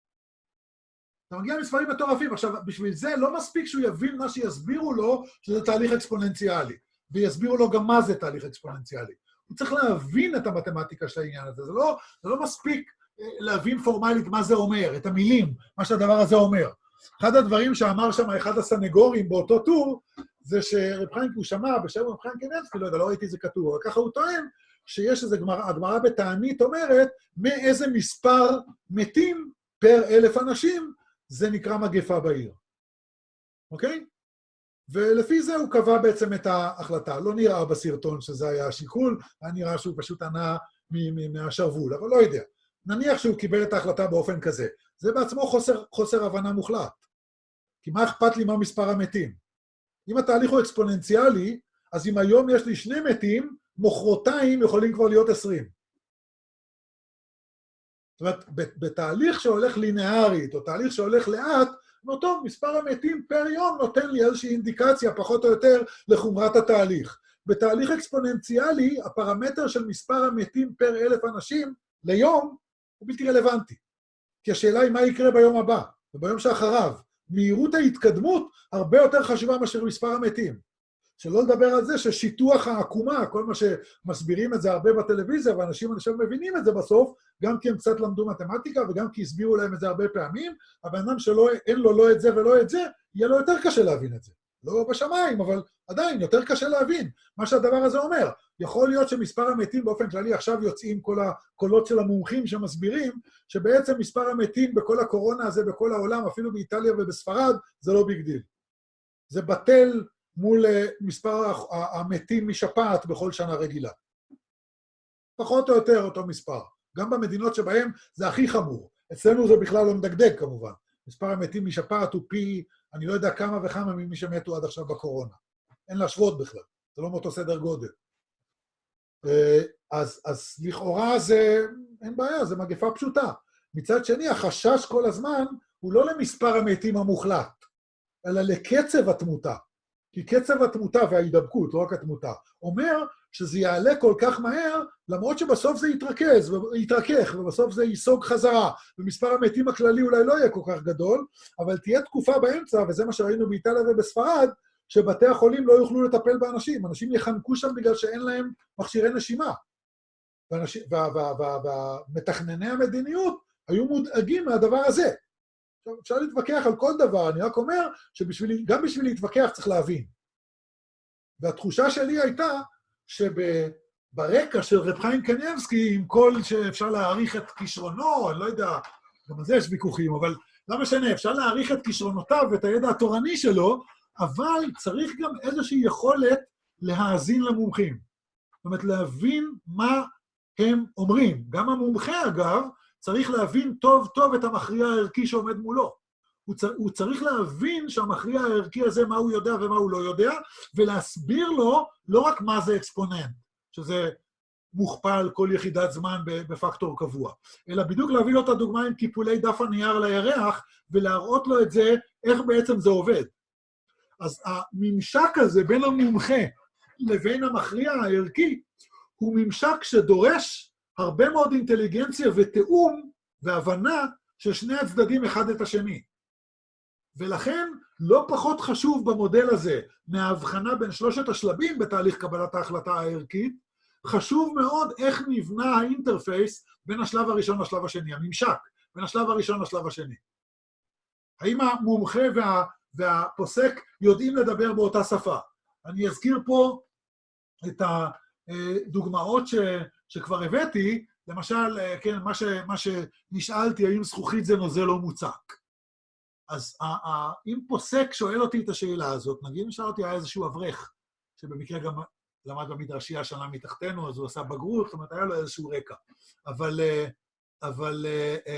עכשיו, בשביל זה לא מספיק שהוא יבין מה שיסבירו לו, שזה תהליך אקספוננציאלי, ויסבירו לו גם מה זה תהליך אקספוננציאלי. הוא צריך להבין את המתמטיקה של העניין הזה, זה לא מספיק להבין פורמלית מה זה אומר, את המילים, מה שהדבר הזה אומר. אחד הדברים שאמר שם אחד הסנגורים באותו טור, זה שרב חיים הוא שמע בשם רב חיים קניבסקי, לא יודע, לא ראיתי זה כתוב, אבל ככה הוא טוען, שיש איזה הגמרא בתענית אומרת, מאיזה מספר מתים פר 1,000 אנשים, זה נקרא מגפה בעיר. אוקיי? ולפי זה הוא קבע בעצם את ההחלטה. לא נראה בסרטון שזה היה השיקול, היה נראה שהוא פשוט ענה מהשרוול, אבל לא יודע. נניח שהוא קיבל את ההחלטה באופן כזה. זה בעצמו חוסר הבנה מוחלט. כי מה אכפת לי מה מספר המתים? אם התהליך הוא אקספוננציאלי, אז אם היום יש לי 2 מתים, מחרתיים יכולים כבר להיות 20. זאת אומרת, בתהליך שהולך לינארית, או תהליך שהולך לאט, טוב, מספר המתים פר יום נותן לי איזושהי אינדיקציה, פחות או יותר, לחומרת התהליך. בתהליך אקספוננציאלי, הפרמטר של מספר המתים פר 1,000 אנשים ליום הוא בלתי רלוונטי. כי השאלה היא מה יקרה ביום הבא, וביום שאחריו. מהירות ההתקדמות הרבה יותר חשובה מאשר מספר המתים. שלא לדבר על זה ששיטוח העקומה, כל מה שמסבירים את זה הרבה בטלוויזיה, ואנשים מבינים את זה בסוף, גם כי הם קצת למדו מתמטיקה, וגם כי הסבירו להם את זה הרבה פעמים, הבן אדם שאין לו לא את זה ולא את זה, יהיה לו יותר קשה להבין את זה. לא בשמיים, אבל עדיין יותר קשה להבין מה שהדבר הזה אומר. יכול להיות שמספר המתים באופן כללי, עכשיו יוצאים כל הקולות של המומחים שמסבירים, שבעצם מספר המתים בכל הקורונה הזה, בכל העולם, אפילו באיטליה ובספרד, זה לא ביג דיל. זה בטל מול מספר המתים משפעת בכל שנה רגילה. פחות או יותר אותו מספר. גם במדינות שבהן זה הכי חמור. אצלנו זה בכלל לא מדגדג כמובן. מספר המתים משפעת הוא פי, אני לא יודע כמה וכמה ממי שמתו עד עכשיו בקורונה. אין להשוות בכלל. זה לא מאותו סדר גודל. אז לכאורה זה, אין בעיה, זה מגפה פשוטה. מצד שני, החשש כל הזמן הוא לא למספר המתים המוחלט, אלא לקצב התמותה. כי קצב התמותה וההידבקות, לא רק התמותה, אומר שזה יעלה כל כך מהר, למרות שבסוף זה יתרכך, ובסוף זה ייסוג חזרה, ומספר המתים הכללי אולי לא יהיה כל כך גדול, אבל תהיה תקופה באמצע, וזה מה שראינו באיטליה ובספרד, שבתי החולים לא יוכלו לטפל באנשים. אנשים יחנקו שם בגלל שאין להם מכשירי נשימה. ומתכנני המדיניות היו מודאגים מהדבר הזה. עכשיו, אפשר להתווכח על כל דבר, אני רק אומר שגם בשביל להתווכח צריך להבין. והתחושה שלי הייתה שברקע של רב חיים קניבסקי, עם כל שאפשר להעריך את כישרונו, אני לא יודע, גם על זה יש ויכוחים, אבל לא משנה, אפשר להעריך את כישרונותיו ואת הידע התורני שלו, אבל צריך גם איזושהי יכולת להאזין למומחים. זאת אומרת, להבין מה הם אומרים. גם המומחה, אגב, צריך להבין טוב טוב את המכריע הערכי שעומד מולו. הוא צריך להבין שהמכריע הערכי הזה, מה הוא יודע ומה הוא לא יודע, ולהסביר לו לא רק מה זה אקספוננט, שזה מוכפל כל יחידת זמן בפקטור קבוע, אלא בדיוק להביא לו את הדוגמה עם קיפולי דף הנייר לירח, ולהראות לו את זה, איך בעצם זה עובד. אז הממשק הזה בין המומחה לבין המכריע הערכי, הוא ממשק שדורש הרבה מאוד אינטליגנציה ותיאום והבנה של שני הצדדים אחד את השני. ולכן לא פחות חשוב במודל הזה מההבחנה בין שלושת השלבים בתהליך קבלת ההחלטה הערכית, חשוב מאוד איך נבנה האינטרפייס בין השלב הראשון לשלב השני, הממשק בין השלב הראשון לשלב השני. האם המומחה והפוסק יודעים לדבר באותה שפה? אני אזכיר פה את הדוגמאות שכבר הבאתי, למשל, כן, מה שנשאלתי, האם זכוכית זה נוזל או מוצק. אז אם פוסק שואל אותי את השאלה הזאת, נגיד נשאל אותי, היה איזשהו אברך, שבמקרה גם למד במדרשייה שנה מתחתנו, אז הוא עשה בגרות, זאת אומרת, היה לו איזשהו רקע. אבל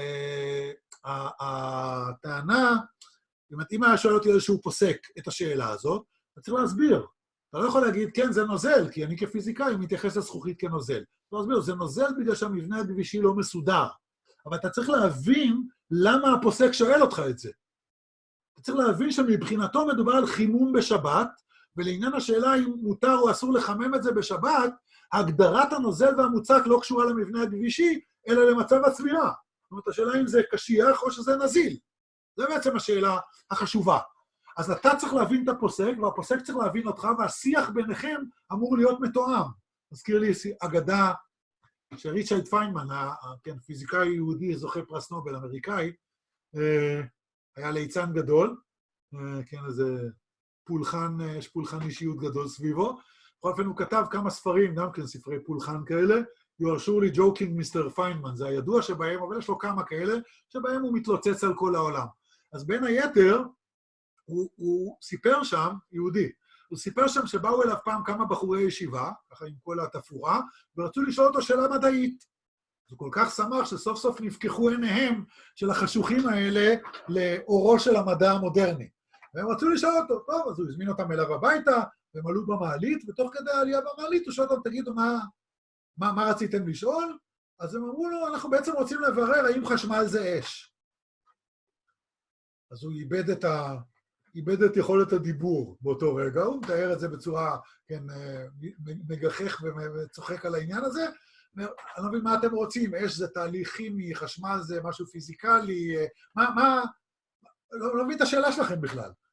הטענה, אם היה שואל אותי איזשהו פוסק את השאלה הזאת, אתה צריך להסביר. אתה לא יכול להגיד, כן, זה נוזל, כי אני כפיזיקאי מתייחס לזכוכית כנוזל. אתה להסביר, זה נוזל בגלל שהמבנה הכבישי לא מסודר. אבל אתה צריך להבין למה הפוסק שואל אותך את זה. אתה צריך להבין שמבחינתו מדובר על חימום בשבת, ולעניין השאלה אם מותר או אסור לחמם את זה בשבת, הגדרת הנוזל והמוצק לא קשורה למבנה הכבישי, אלא למצב הצבירה. זאת אומרת, השאלה אם זה קשיח או שזה נזיל. זה בעצם השאלה החשובה. אז אתה צריך להבין את הפוסק, והפוסק צריך להבין אותך, והשיח ביניכם אמור להיות מתואם. מזכיר לי אגדה שריצ'רד פיינמן, כן, פיזיקאי יהודי, זוכה פרס נובל אמריקאי, היה ליצן גדול, כן, איזה פולחן, יש פולחן אישיות גדול סביבו. בכל אופן הוא כתב כמה ספרים, גם כן ספרי פולחן כאלה, You are surely joking, Mr. פיינמן, זה הידוע שבהם, אבל יש לו כמה כאלה, שבהם הוא מתלוצץ על כל העולם. אז בין היתר, הוא סיפר שם, יהודי, הוא סיפר שם שבאו אליו פעם כמה בחורי ישיבה, ככה עם כל התפאורה, ורצו לשאול אותו שאלה מדעית. אז הוא כל כך שמח שסוף סוף נפקחו עיניהם של החשוכים האלה לאורו של המדע המודרני. והם רצו לשאול אותו, טוב, אז הוא הזמין אותם אליו הביתה, והם עלו במעלית, ותוך כדי העלייה במעלית הוא שואל אותם, תגידו, מה רציתם לשאול? אז הם אמרו לו, אנחנו בעצם רוצים לברר האם חשמל זה אש. אז הוא איבד את יכולת הדיבור באותו רגע, הוא מתאר את זה בצורה, כן, מגחך וצוחק על העניין הזה, אני לא מבין מה אתם רוצים, אש זה תהליך כימי, חשמל זה משהו פיזיקלי, לא מבין את השאלה שלכם בכלל.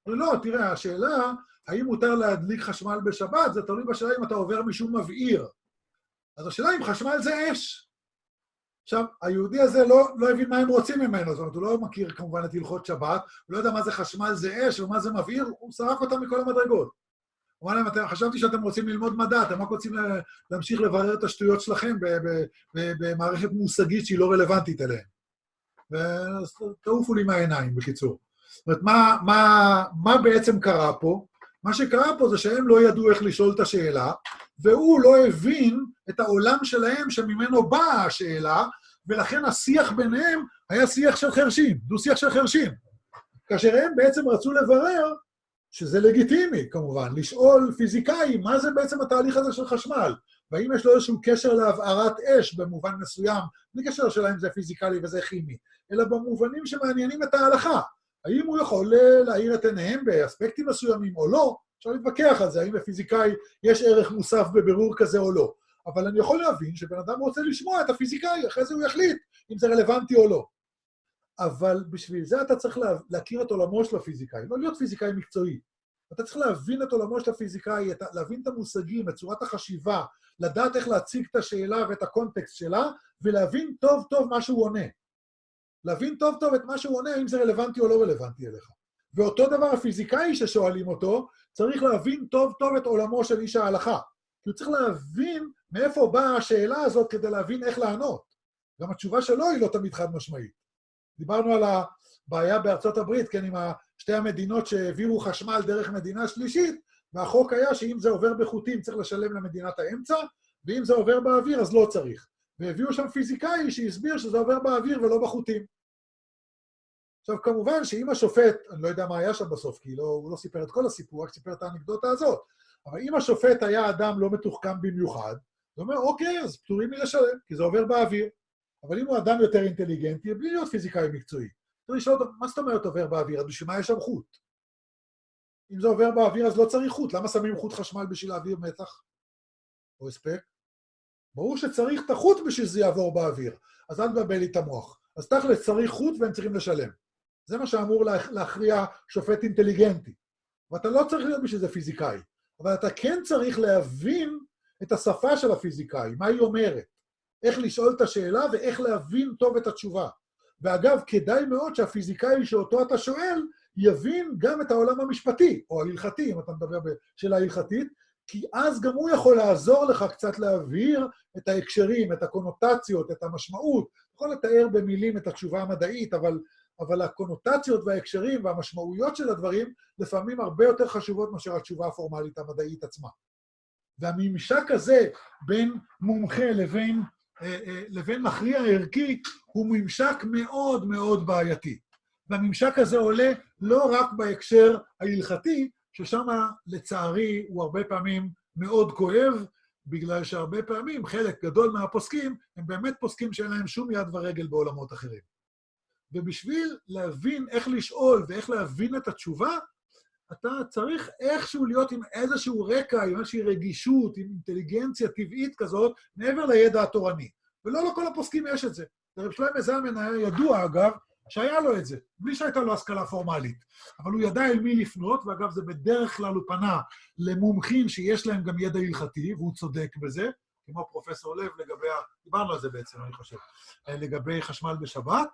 אבל לא, תראה, השאלה, האם מותר להדליק חשמל בשבת, זה תלוי בשאלה אם אתה עובר משום מבעיר. אז השאלה אם חשמל זה אש. עכשיו, היהודי הזה לא הבין מה הם רוצים ממנו, זאת אומרת, הוא לא מכיר כמובן את הלכות שבת, הוא לא יודע מה זה חשמל זה אש ומה זה מבעיר, הוא סרק אותם מכל המדרגות. הוא אמר להם, חשבתי שאתם רוצים ללמוד מדע, אתם רק רוצים להמשיך לברר את השטויות שלכם במערכת מושגית שהיא לא רלוונטית אליהם. ותעופו לי מהעיניים, בקיצור. זאת אומרת, מה בעצם קרה פה? מה שקרה פה זה שהם לא ידעו איך לשאול את השאלה, והוא לא הבין את העולם שלהם שממנו באה השאלה, ולכן השיח ביניהם היה שיח של חרשים, דו שיח של חרשים. כאשר הם בעצם רצו לברר, שזה לגיטימי כמובן, לשאול פיזיקאי מה זה בעצם התהליך הזה של חשמל, והאם יש לו איזשהו קשר להבערת אש במובן מסוים, בלי קשר לשאלה אם זה פיזיקלי וזה כימי, אלא במובנים שמעניינים את ההלכה. האם הוא יכול להאיר את עיניהם באספקטים מסוימים או לא, אפשר להתווכח על זה, האם לפיזיקאי יש ערך מוסף בבירור כזה או לא. אבל אני יכול להבין שבן אדם רוצה לשמוע את הפיזיקאי, אחרי זה הוא יחליט אם זה רלוונטי או לא. אבל בשביל זה אתה צריך להכיר את עולמו של הפיזיקאי, לא להיות פיזיקאי מקצועי. אתה צריך להבין את עולמו של הפיזיקאי, להבין את המושגים, את צורת החשיבה, לדעת איך להציג את השאלה ואת הקונטקסט שלה, ולהבין טוב טוב מה שהוא עונה. להבין טוב טוב את מה שהוא עונה, אם זה רלוונטי או לא רלוונטי אליך. ואותו דבר הפיזיקאי ששואלים אותו, צריך להבין טוב טוב את עולמו של איש ההלכה. כי הוא צריך להבין מאיפה באה השאלה הזאת כדי להבין איך לענות. גם התשובה שלו היא לא תמיד חד משמעית. דיברנו על הבעיה בארצות הברית, כן, עם שתי המדינות שהעבירו חשמל דרך מדינה שלישית, והחוק היה שאם זה עובר בחוטים צריך לשלם למדינת האמצע, ואם זה עובר באוויר אז לא צריך. והביאו שם פיזיקאי שהסביר שזה עובר באוויר ולא בחוטים. עכשיו, כמובן שאם השופט, אני לא יודע מה היה שם בסוף, כי הוא לא סיפר את כל הסיפור, רק סיפר את האנקדוטה הזאת, אבל אם השופט היה אדם לא מתוחכם במיוחד, הוא אומר, אוקיי, אז פטורים מלשלם, כי זה עובר באוויר. אבל אם הוא אדם יותר אינטליגנטי, בלי להיות פיזיקאי מקצועי, צריך לשאול אותו, מה זאת אומרת עובר באוויר? אז בשביל מה יש שם חוט? אם זה עובר באוויר, אז לא צריך חוט. למה שמים חוט חשמל בשביל להעביר מתח? או הספק? ברור שצריך את החוט בשביל זה יעבור באוויר. אז אל תבלבל לי את המוח. אז תכל'ס צריך חוט והם צריכים לשלם. זה מה שאמור להכריע שופט אינטליגנטי. ואתה לא צריך להיות בשביל זה פיזיקאי. אבל אתה כן צריך להבין את השפה של הפיזיקאי, מה היא אומרת. איך לשאול את השאלה ואיך להבין טוב את התשובה. ואגב, כדאי מאוד שהפיזיקאי שאותו אתה שואל, יבין גם את העולם המשפטי, או ההלכתי, אם אתה מדבר בשאלה הלכתית, כי אז גם הוא יכול לעזור לך קצת להבהיר את ההקשרים, את הקונוטציות, את המשמעות. יכול לתאר במילים את התשובה המדעית, אבל הקונוטציות וההקשרים והמשמעויות של הדברים, לפעמים הרבה יותר חשובות מאשר התשובה הפורמלית המדעית עצמה. והממשק הזה בין מומחה לבין מכריע ערכי, הוא ממשק מאוד מאוד בעייתי. והממשק הזה עולה לא רק בהקשר ההלכתי, ששם לצערי הוא הרבה פעמים מאוד כואב, בגלל שהרבה פעמים חלק גדול מהפוסקים הם באמת פוסקים שאין להם שום יד ורגל בעולמות אחרים. ובשביל להבין איך לשאול ואיך להבין את התשובה, אתה צריך איכשהו להיות עם איזשהו רקע, עם איזושהי רגישות, עם אינטליגנציה טבעית כזאת, מעבר לידע התורני. ולא לכל הפוסקים יש את זה. רב שלמה זלמן היה ידוע, אגב, שהיה לו את זה, בלי שהייתה לו השכלה פורמלית. אבל הוא ידע אל מי לפנות, ואגב, זה בדרך כלל הוא פנה למומחים שיש להם גם ידע הלכתי, והוא צודק בזה, כמו פרופסור לב לגבי, דיברנו על זה בעצם, אני חושב, לגבי חשמל בשבת,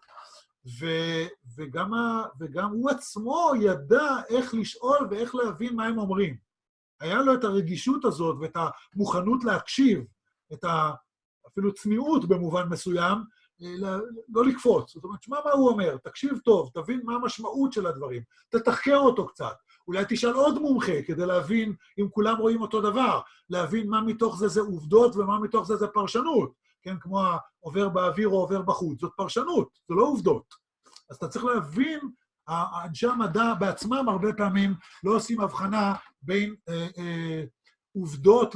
וגם הוא עצמו ידע איך לשאול ואיך להבין מה הם אומרים. היה לו את הרגישות הזאת ואת המוכנות להקשיב, את אפילו צניעות במובן מסוים, לא לקפוץ. זאת אומרת, שמה מה הוא אומר, תקשיב טוב, תבין מה המשמעות של הדברים, תתחקר אותו קצת, אולי תשאל עוד מומחה כדי להבין אם כולם רואים אותו דבר, להבין מה מתוך זה עובדות ומה מתוך זה פרשנות, כן, כמו עובר באוויר או עובר בחוץ, זאת פרשנות, זה לא עובדות. אז אתה צריך להבין, אנשי המדע בעצמם הרבה פעמים לא עושים הבחנה בין עובדות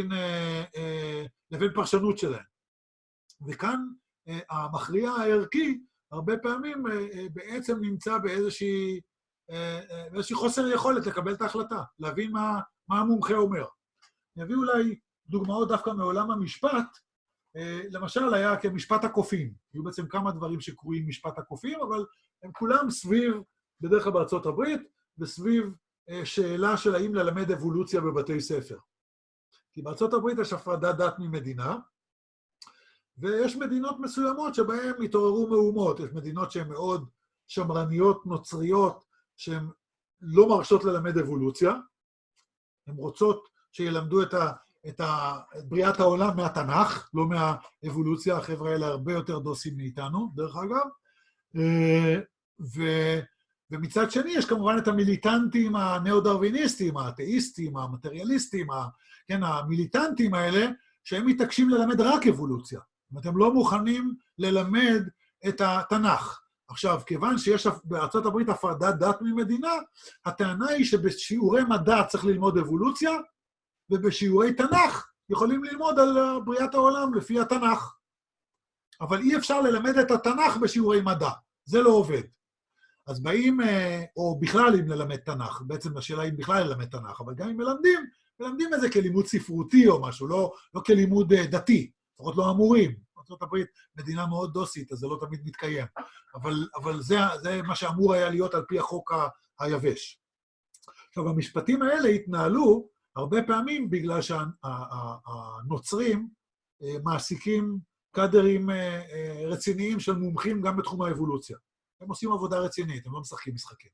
לבין פרשנות שלהם. וכאן המכריע הערכי הרבה פעמים בעצם נמצא באיזושהי חוסר יכולת לקבל את ההחלטה, להבין מה המומחה אומר. אני אביא אולי דוגמאות דווקא מעולם המשפט, למשל היה כמשפט הקופים. היו בעצם כמה דברים שקרויים משפט הקופים, אבל הם כולם סביב, בדרך כלל בארצות הברית, וסביב שאלה של האם ללמד אבולוציה בבתי ספר. כי בארצות הברית יש הפרדת דת ממדינה, ויש מדינות מסוימות שבהן התעוררו מהומות. יש מדינות שהן מאוד שמרניות, נוצריות, שהן לא מרשות ללמד אבולוציה. הן רוצות שילמדו את בריאת העולם מהתנ"ך, לא מהאבולוציה. החבר'ה האלה הרבה יותר דוסים מאיתנו, דרך אגב. ומצד שני יש כמובן את המיליטנטים הנאו-דרוויניסטים, האתאיסטים, המטריאליסטים, כן, המיליטנטים האלה, שהם מתעקשים ללמד רק אבולוציה. זאת אומרת, הם לא מוכנים ללמד את התנ"ך. עכשיו, כיוון שיש בארצות הברית הפרדת דת ממדינה, הטענה היא שבשיעורי מדע צריך ללמוד אבולוציה, ובשיעורי תנ"ך יכולים ללמוד על בריאת העולם לפי התנ"ך. אבל אי אפשר ללמד את התנ"ך בשיעורי מדע. זה לא עובד. אז באים, או בכלל אם ללמד תנ"ך, בעצם השאלה אם בכלל ללמד תנ"ך, אבל גם אם מלמדים את זה כלימוד ספרותי או משהו, לא כלימוד דתי, לפחות לא אמורים. ארצות הברית מדינה מאוד דוסית, אז זה לא תמיד מתקיים. אבל זה מה שאמור היה להיות על פי החוק היבש. עכשיו, המשפטים האלה התנהלו הרבה פעמים בגלל שהנוצרים מעסיקים קאדרים רציניים של מומחים גם בתחום האבולוציה. הם עושים עבודה רצינית, הם לא משחקים משחקים.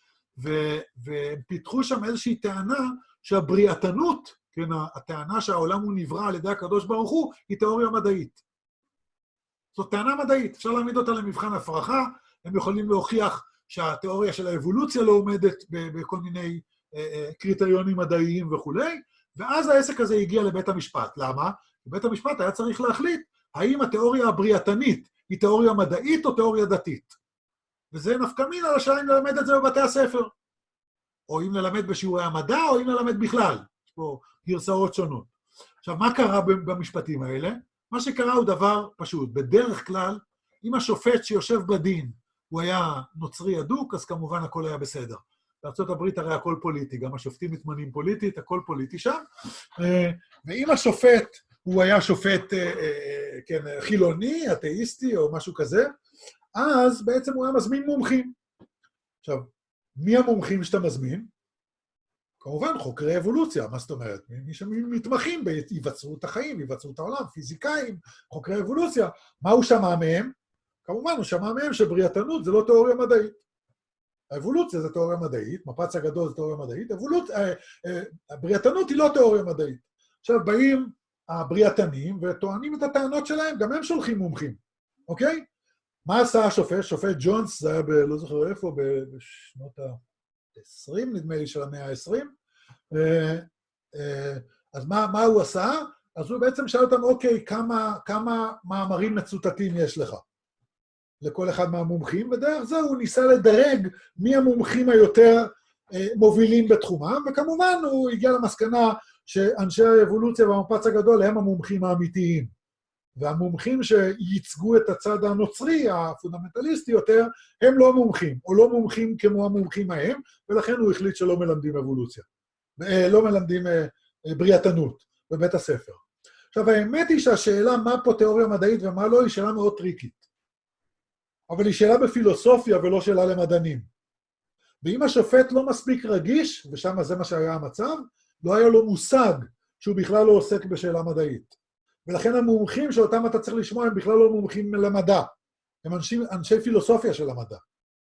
והם פיתחו שם איזושהי טענה שהבריאתנות, כן, הטענה שהעולם הוא נברא על ידי הקדוש ברוך הוא, היא תיאוריה מדעית. זאת טענה מדעית, אפשר להעמיד אותה למבחן הפרחה, הם יכולים להוכיח שהתיאוריה של האבולוציה לא עומדת בכל מיני קריטריונים מדעיים וכו', ואז העסק הזה הגיע לבית המשפט. למה? בית המשפט היה צריך להחליט האם התיאוריה הבריאתנית היא תיאוריה מדעית או תיאוריה דתית. וזה נפקא מינה לשאלה אם ללמד את זה בבתי הספר. או אם ללמד בשיעורי המדע, או אם ללמד בכלל. יש פה גרסאות שונות. עכשיו, מה קרה במשפטים האלה? מה שקרה הוא דבר פשוט. בדרך כלל, אם השופט שיושב בדין הוא היה נוצרי אדוק, אז כמובן הכל היה בסדר. בארצות הברית הרי הכל פוליטי, גם השופטים מתמנים פוליטית, הכל פוליטי שם. ואם השופט הוא היה שופט כן, חילוני, אתאיסטי או משהו כזה, אז בעצם הוא היה מזמין מומחים. עכשיו, מי המומחים שאתה מזמין? כמובן, חוקרי אבולוציה, מה זאת אומרת? מי שמתמחים בהיווצרות החיים, בהיווצרות העולם, פיזיקאים, חוקרי אבולוציה. מה הוא שמע מהם? כמובן, הוא שמע מהם שבריאתנות זה לא תיאוריה מדעית. האבולוציה זה תיאוריה מדעית, מפץ הגדול זה תיאוריה מדעית, הבריאתנות היא לא תיאוריה מדעית. עכשיו, באים הבריאתנים וטוענים את הטענות שלהם, גם הם שולחים מומחים, אוקיי? מה עשה השופט? שופט ג'ונס, זה היה לא זוכר איפה, בשנות ה-20, נדמה לי, של המאה ה-20. אז מה הוא עשה? אז הוא בעצם שאל אותם, אוקיי, כמה מאמרים מצוטטים יש לך? לכל אחד מהמומחים, ודרך זה הוא ניסה לדרג מי המומחים היותר מובילים בתחומם, וכמובן הוא הגיע למסקנה שאנשי האבולוציה והמפץ הגדול הם המומחים האמיתיים. והמומחים שייצגו את הצד הנוצרי, הפונדמנטליסטי יותר, הם לא מומחים, או לא מומחים כמו המומחים ההם, ולכן הוא החליט שלא מלמדים אבולוציה. לא מלמדים בריאתנות בבית הספר. עכשיו, האמת היא שהשאלה מה פה תיאוריה מדעית ומה לא, היא שאלה מאוד טריקית. אבל היא שאלה בפילוסופיה ולא שאלה למדענים. ואם השופט לא מספיק רגיש, ושם זה מה שהיה המצב, לא היה לו מושג שהוא בכלל לא עוסק בשאלה מדעית. ולכן המומחים שאותם אתה צריך לשמוע הם בכלל לא מומחים למדע. הם אנשי פילוסופיה של המדע.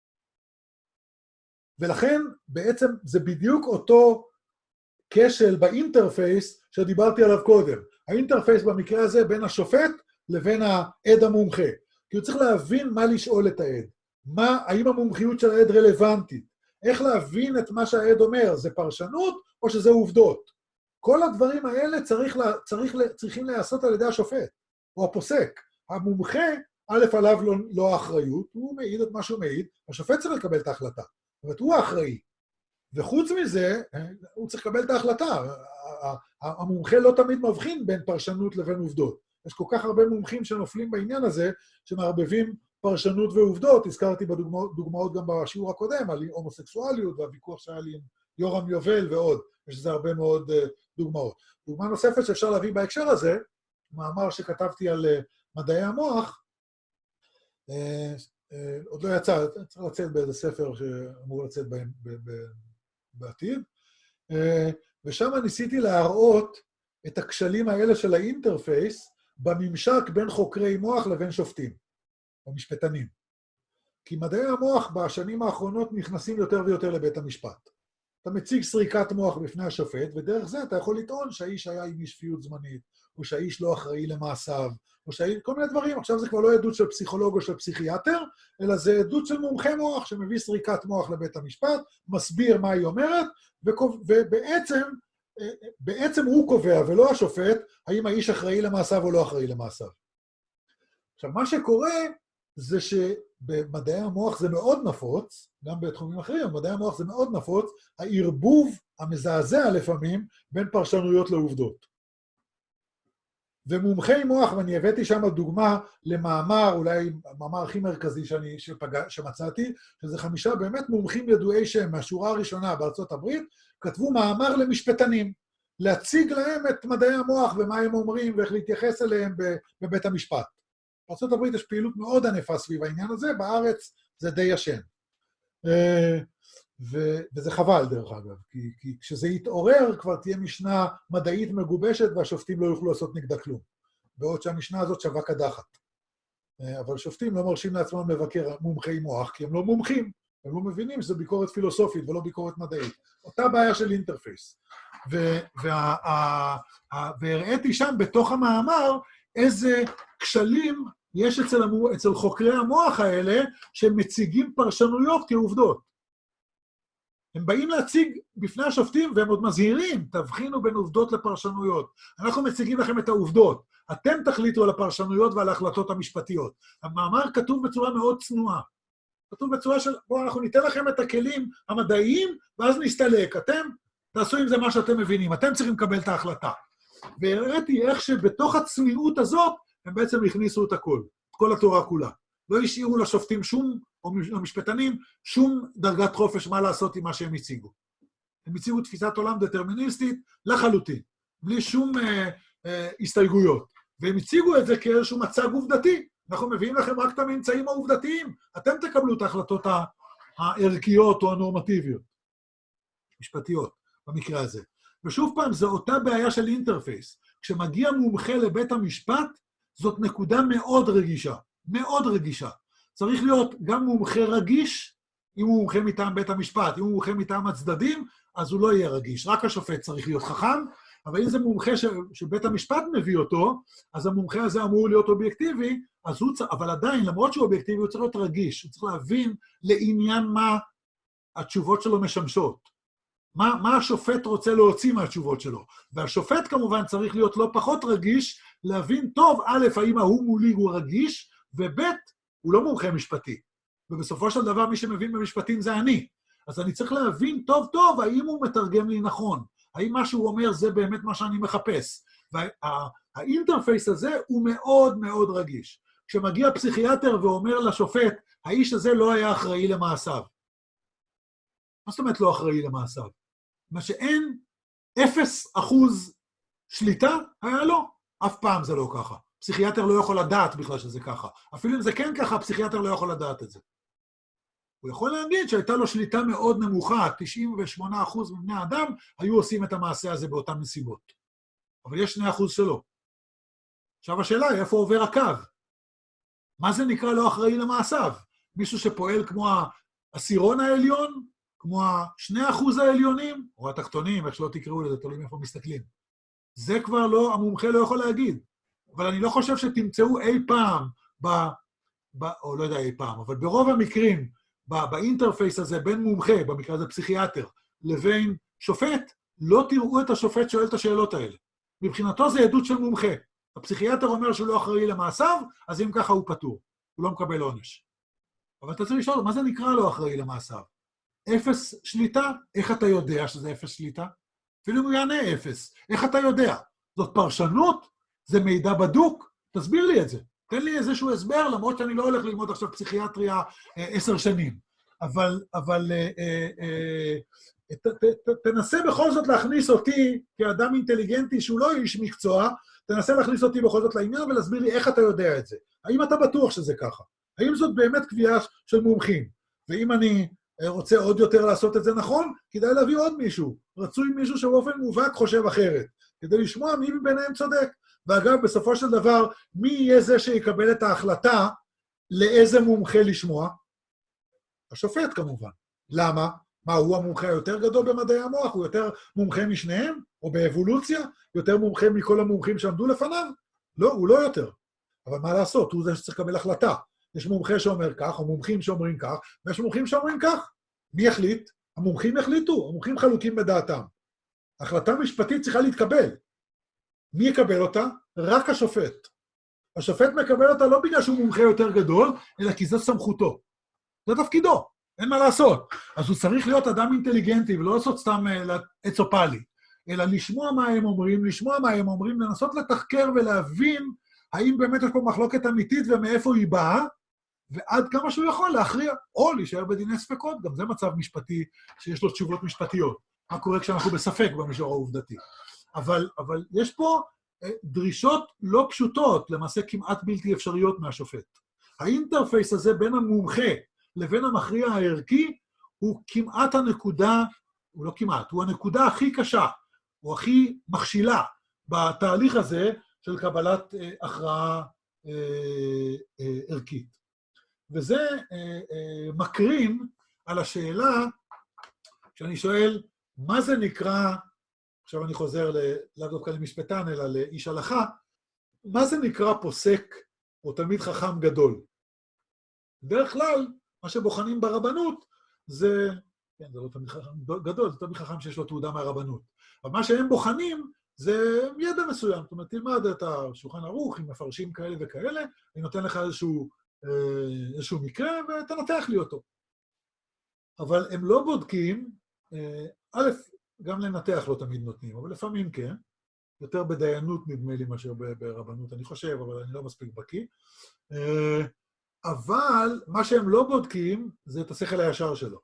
ולכן בעצם זה בדיוק אותו כשל באינטרפייס שדיברתי עליו קודם. האינטרפייס במקרה הזה בין השופט לבין העד המומחה. כי הוא צריך להבין מה לשאול את העד. האם המומחיות של העד רלוונטית? איך להבין את מה שהעד אומר? זה פרשנות או שזה עובדות? כל הדברים האלה צריכים להיעשות על ידי השופט, או הפוסק. המומחה, א' עליו לא האחריות, הוא מעיד את מה שהוא מעיד, השופט צריך לקבל את ההחלטה. זאת אומרת, הוא האחראי. וחוץ מזה, הוא צריך לקבל את ההחלטה. המומחה לא תמיד מבחין בין פרשנות לבין עובדות. יש כל כך הרבה מומחים שנופלים בעניין הזה, שמערבבים פרשנות ועובדות. הזכרתי בדוגמאות גם בשיעור הקודם, על הומוסקסואליות והוויכוח שהיה לי עם יורם יובל ועוד. יש לזה הרבה מאוד דוגמאות. דוגמה נוספת שאפשר להביא בהקשר הזה, מאמר שכתבתי על מדעי המוח, עוד לא יצא, צריך לצאת באיזה ספר שאמור לצאת בעתיד, ושם ניסיתי להראות את הכשלים האלה של האינטרפייס בממשק בין חוקרי מוח לבין שופטים, או משפטנים. כי מדעי המוח בשנים האחרונות נכנסים יותר ויותר לבית המשפט. אתה מציג סריקת מוח בפני השופט, ודרך זה אתה יכול לטעון שהאיש היה עם אי שפיות זמנית, או שהאיש לא אחראי למעשיו, או כל מיני דברים. עכשיו זה כבר לא עדות של פסיכולוג או של פסיכיאטר, אלא זה עדות של מומחה מוח שמביא סריקת מוח לבית המשפט, מסביר מה היא אומרת, ובעצם הוא קובע, ולא השופט, האם האיש אחראי למעשיו או לא אחראי למעשיו. עכשיו, מה שקורה זה שבמדעי המוח זה מאוד נפוץ, גם בתחומים אחרים, במדעי המוח זה מאוד נפוץ, הערבוב המזעזע לפעמים בין פרשנויות לעובדות. ומומחי מוח, ואני הבאתי שם דוגמה למאמר, אולי המאמר הכי מרכזי שמצאתי, שזה 5 באמת מומחים ידועי שם מהשורה הראשונה בארצות הברית, כתבו מאמר למשפטנים, להציג להם את מדעי המוח ומה הם אומרים ואיך להתייחס אליהם בבית המשפט. בארצות הברית יש פעילות מאוד ענפה סביב העניין הזה, בארץ זה די ישן. וזה חבל דרך אגב, כי כשזה יתעורר כבר תהיה משנה מדעית מגובשת והשופטים לא יוכלו לעשות נגדה כלום. בעוד שהמשנה הזאת שווה קדחת. אבל שופטים לא מרשים לעצמם לבקר מומחי מוח, כי הם לא מומחים, הם לא מבינים שזו ביקורת פילוסופית ולא ביקורת מדעית. אותה בעיה של אינטרפייס. והראיתי שם בתוך המאמר איזה כשלים יש אצל חוקרי המוח האלה שהם מציגים פרשנויות כעובדות. הם באים להציג בפני השופטים והם עוד מזהירים, תבחינו בין עובדות לפרשנויות. אנחנו מציגים לכם את העובדות. אתם תחליטו על הפרשנויות ועל ההחלטות המשפטיות. המאמר כתוב בצורה מאוד צנועה. כתוב בצורה של, בואו, אנחנו ניתן לכם את הכלים המדעיים, ואז נסתלק. אתם תעשו עם זה מה שאתם מבינים. אתם צריכים לקבל את ההחלטה. והראיתי איך שבתוך הצניעות הזאת, הם בעצם הכניסו את הכל. כל התורה כולה. לא השאירו לשופטים או למשפטנים, שום דרגת חופש מה לעשות עם מה שהם הציגו. הם הציגו תפיסת עולם דטרמיניסטית לחלוטין, בלי שום הסתייגויות. והם הציגו את זה כאיזשהו מצג עובדתי. אנחנו מביאים לכם רק את הממצאים העובדתיים. אתם תקבלו את ההחלטות הערכיות או הנורמטיביות, משפטיות, במקרה הזה. ושוב פעם, זו אותה בעיה של אינטרפייס. כשמגיע מומחה לבית המשפט, זאת נקודה מאוד רגישה. מאוד רגישה. צריך להיות גם מומחה רגיש, אם הוא מומחה מטעם בית המשפט, אם הוא מומחה מטעם הצדדים, אז הוא לא יהיה רגיש. רק השופט צריך להיות חכם, אבל אם זה מומחה שבית המשפט מביא אותו, אז המומחה הזה אמור להיות אובייקטיבי, אבל עדיין, למרות שהוא אובייקטיבי, הוא צריך להיות רגיש. הוא צריך להבין לעניין מה התשובות שלו משמשות. מה השופט רוצה להוציא מהתשובות שלו. והשופט כמובן צריך להיות לא פחות רגיש, להבין טוב, א', האם ההוא מולי הוא רגיש, וב', הוא לא מומחה משפטי. ובסופו של דבר, מי שמבין במשפטים זה אני. אז אני צריך להבין טוב טוב, האם הוא מתרגם לי נכון. האם מה שהוא אומר זה באמת מה שאני מחפש. והאינטרפייס הזה הוא מאוד מאוד רגיש. כשמגיע פסיכיאטר ואומר לשופט, האיש הזה לא היה אחראי למעשיו. מה זאת אומרת לא אחראי למעשיו? מה שאין 0% שליטה היה לו, אף פעם זה לא ככה. פסיכיאטר לא יכול לדעת בכלל שזה ככה. אפילו אם זה כן ככה, פסיכיאטר לא יכול לדעת את זה. הוא יכול להגיד שהייתה לו שליטה מאוד נמוכה, 98% מבני האדם היו עושים את המעשה הזה באותן נסיבות. אבל יש 2% שלא. עכשיו השאלה היא, איפה עובר הקו? מה זה נקרא לא אחראי למעשיו? מישהו שפועל כמו העשירון העליון, כמו 2% העליונים, או התחתונים, איך שלא תקראו לזה, תלוי איפה מסתכלים. זה כבר לא, המומחה לא יכול להגיד. אבל אני לא חושב שתמצאו אי פעם, או לא יודע אי פעם, אבל ברוב המקרים, באינטרפייס הזה, בין מומחה, במקרה הזה פסיכיאטר, לבין שופט, לא תראו את השופט שואל את השאלות האלה. מבחינתו זה עדות של מומחה. הפסיכיאטר אומר שהוא לא אחראי למעשיו, אז אם ככה הוא פטור. הוא לא מקבל עונש. אבל אתה צריך לשאול, מה זה נקרא לא אחראי למעשיו? 0 שליטה? איך אתה יודע שזה 0 שליטה? אפילו אם הוא יענה 0. איך אתה יודע? זאת פרשנות? זה מידע בדוק? תסביר לי את זה. תן לי איזשהו הסבר, למרות שאני לא הולך ללמוד עכשיו פסיכיאטריה 10 שנים. אבל תנסה בכל זאת להכניס אותי, כאדם אינטליגנטי שהוא לא איש מקצוע, תנסה להכניס אותי בכל זאת לעניין ולהסביר לי איך אתה יודע את זה. האם אתה בטוח שזה ככה? האם זאת באמת קביעה של מומחים? ואם אני רוצה עוד יותר לעשות את זה נכון, כדאי להביא עוד מישהו. רצוי מישהו שבאופן מובהק חושב אחרת, כדי לשמוע מי ביניהם צודק. ואגב, בסופו של דבר, מי יהיה זה שיקבל את ההחלטה לאיזה מומחה לשמוע? השופט כמובן. למה? מה, הוא המומחה היותר גדול במדעי המוח? הוא יותר מומחה משניהם? או באבולוציה? יותר מומחה מכל המומחים שעמדו לפניו? לא, הוא לא יותר. אבל מה לעשות? הוא זה שצריך לקבל החלטה. יש מומחה שאומר כך, או מומחים שאומרים כך, ויש מומחים שאומרים כך. מי יחליט? המומחים יחליטו, המומחים חלוקים בדעתם. החלטה משפטית צריכה להתקבל. מי יקבל אותה? רק השופט. השופט מקבל אותה לא בגלל שהוא מומחה יותר גדול, אלא כי זאת סמכותו. זה תפקידו, אין מה לעשות. אז הוא צריך להיות אדם אינטליגנטי, ולא לעשות סתם אצופלי, אלא לשמוע מה הם אומרים, לנסות לתחקר ולהבין האם באמת יש פה מחלוקת אמיתית ומאיפה היא באה, ועד כמה שהוא יכול להכריע, או להישאר בדיני ספקות, גם זה מצב משפטי שיש לו תשובות משפטיות. מה קורה כשאנחנו בספק במישור העובדתי. אבל יש פה דרישות לא פשוטות, למעשה כמעט בלתי אפשריות מהשופט. האינטרפייס הזה בין המומחה לבין המכריע הערכי, הוא כמעט הנקודה, הוא לא כמעט, הוא הנקודה הכי קשה, או הכי מכשילה, בתהליך הזה של קבלת הכרעה ערכית. וזה מקרין על השאלה, שאני שואל, מה זה נקרא, עכשיו אני חוזר לאו דווקא למשפטן, אלא לאיש הלכה, מה זה נקרא פוסק או תלמיד חכם גדול? בדרך כלל, מה שבוחנים ברבנות, זה, כן, זה לא תלמיד חכם גדול, זה תלמיד חכם שיש לו תעודה מהרבנות. אבל מה שהם בוחנים, זה ידע מסוים. זאת אומרת, תלמד את השולחן ערוך, עם מפרשים כאלה וכאלה, אני נותן לך איזשהו מקרה, ותנתח לי אותו. אבל הם לא בודקים, א', גם לנתח לא תמיד נותנים, אבל לפעמים כן, יותר בדיינות נדמה לי מאשר ברבנות, אני חושב, אבל אני לא מספיק בקיא. אבל מה שהם לא בודקים, זה את השכל הישר שלו.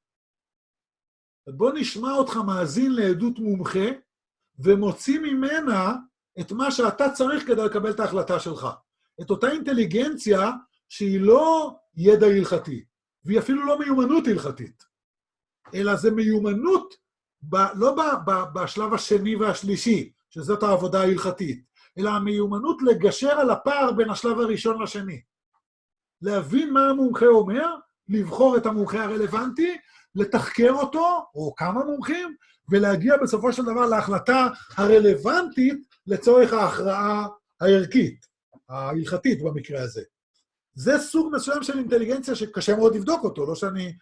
בוא נשמע אותך מאזין לעדות מומחה, ומוציא ממנה את מה שאתה צריך כדי לקבל את ההחלטה שלך. את אותה אינטליגנציה שהיא לא ידע הלכתי, והיא אפילו לא מיומנות הלכתית, אלא זה מיומנות לא בשלב השני והשלישי, שזאת העבודה ההלכתית, אלא המיומנות לגשר על הפער בין השלב הראשון לשני. להבין מה המומחה אומר, לבחור את המומחה הרלוונטי, לתחקר אותו, או כמה מומחים, ולהגיע בסופו של דבר להחלטה הרלוונטית לצורך ההכרעה הערכית, ההלכתית במקרה הזה. זה סוג מסוים של אינטליגנציה שקשה מאוד לבדוק אותו, לא שאני,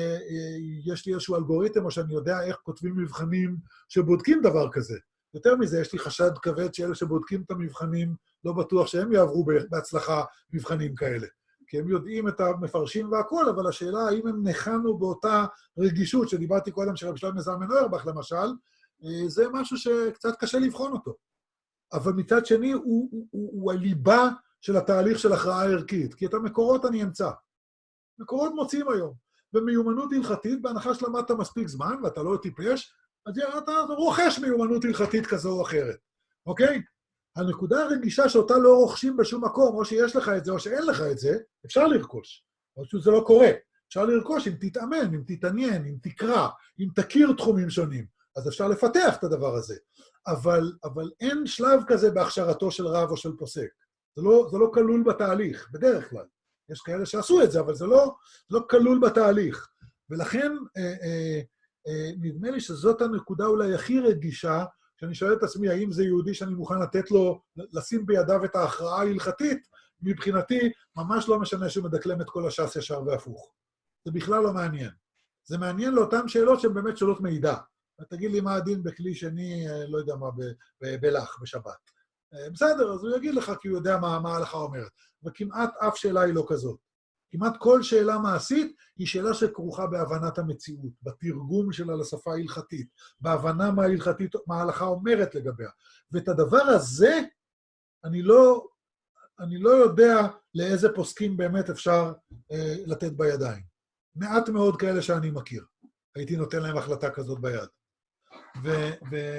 יש לי איזשהו אלגוריתם, או שאני יודע איך כותבים מבחנים שבודקים דבר כזה. יותר מזה, יש לי חשד כבד שאלה שבודקים את המבחנים, לא בטוח שהם יעברו בהצלחה מבחנים כאלה. כי הם יודעים את המפרשים והכל, אבל השאלה האם הם נחנו באותה רגישות שדיברתי קודם של רב שלמה זלמן אוירבך למשל, זה משהו שקצת קשה לבחון אותו. אבל מצד שני הוא הליבה של התהליך של הכרעה ערכית, כי את המקורות אני אמצא. מקורות מוצאים היום. במיומנות הלכתית, בהנחה שלמדת מספיק זמן, ואתה לא טיפש, אז אתה רוכש מיומנות הלכתית כזו או אחרת. אוקיי? הנקודה הרגישה שאותה לא רוכשים בשום מקום, או שיש לך את זה או שאין לך את זה, אפשר לרכוש. או שזה לא קורה. אפשר לרכוש אם תתאמן, אם תתעניין, אם תקרא, אם תכיר תחומים שונים. אז אפשר לפתח את הדבר הזה. אבל אין שלב כזה בהכשרתו של רב או של פוסק. זה לא כלול בתהליך, בדרך כלל. יש כאלה שעשו את זה, אבל זה לא כלול בתהליך. ולכן נדמה לי שזאת הנקודה אולי הכי רגישה, שאני שואל את עצמי, האם זה יהודי שאני מוכן לתת לו, לשים בידיו את ההכרעה ההלכתית, מבחינתי, ממש לא משנה שהוא מדקלם את כל הש"ס ישר והפוך. זה בכלל לא מעניין. זה מעניין לאותן שאלות שהן באמת שאלות מידע. תגיד לי מה הדין בכלי שני, לא יודע מה, בלח, בשבת. בסדר, אז הוא יגיד לך, כי הוא יודע מה ההלכה אומרת. וכמעט אף שאלה היא לא כזאת. כמעט כל שאלה מעשית היא שאלה שכרוכה בהבנת המציאות, בתרגום שלה לשפה ההלכתית, בהבנה מה ההלכה אומרת לגביה. ואת הדבר הזה, אני לא יודע לאיזה פוסקים באמת אפשר לתת בידיים. מעט מאוד כאלה שאני מכיר. הייתי נותן להם החלטה כזאת ביד.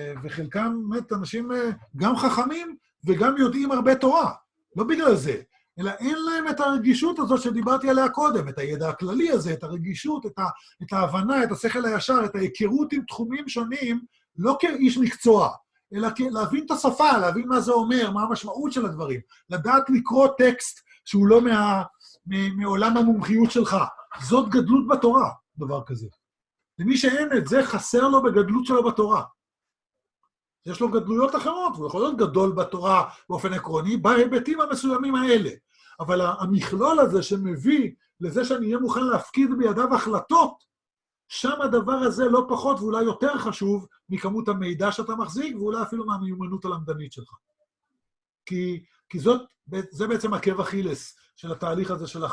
וחלקם באמת אנשים גם חכמים וגם יודעים הרבה תורה. לא בגלל זה. אלא אין להם את הרגישות הזאת שדיברתי עליה קודם, את הידע הכללי הזה, את הרגישות, את ההבנה, את השכל הישר, את ההיכרות עם תחומים שונים, לא כאיש מקצוע, אלא להבין את השפה, להבין מה זה אומר, מה המשמעות של הדברים, לדעת לקרוא טקסט שהוא לא מעולם המומחיות שלך. זאת גדלות בתורה, דבר כזה. למי שאין את זה, חסר לו בגדלות שלו בתורה. יש לו גדלויות אחרות, הוא יכול להיות גדול בתורה באופן עקרוני, בהיבטים המסוימים האלה. אבל המכלול הזה שמביא לזה שאני אהיה מוכן להפקיד בידיו החלטות, שם הדבר הזה לא פחות ואולי יותר חשוב מכמות המידע שאתה מחזיק, ואולי אפילו מהמיומנות הלמדנית שלך. כי זה בעצם עקב אכילס של התהליך הזה של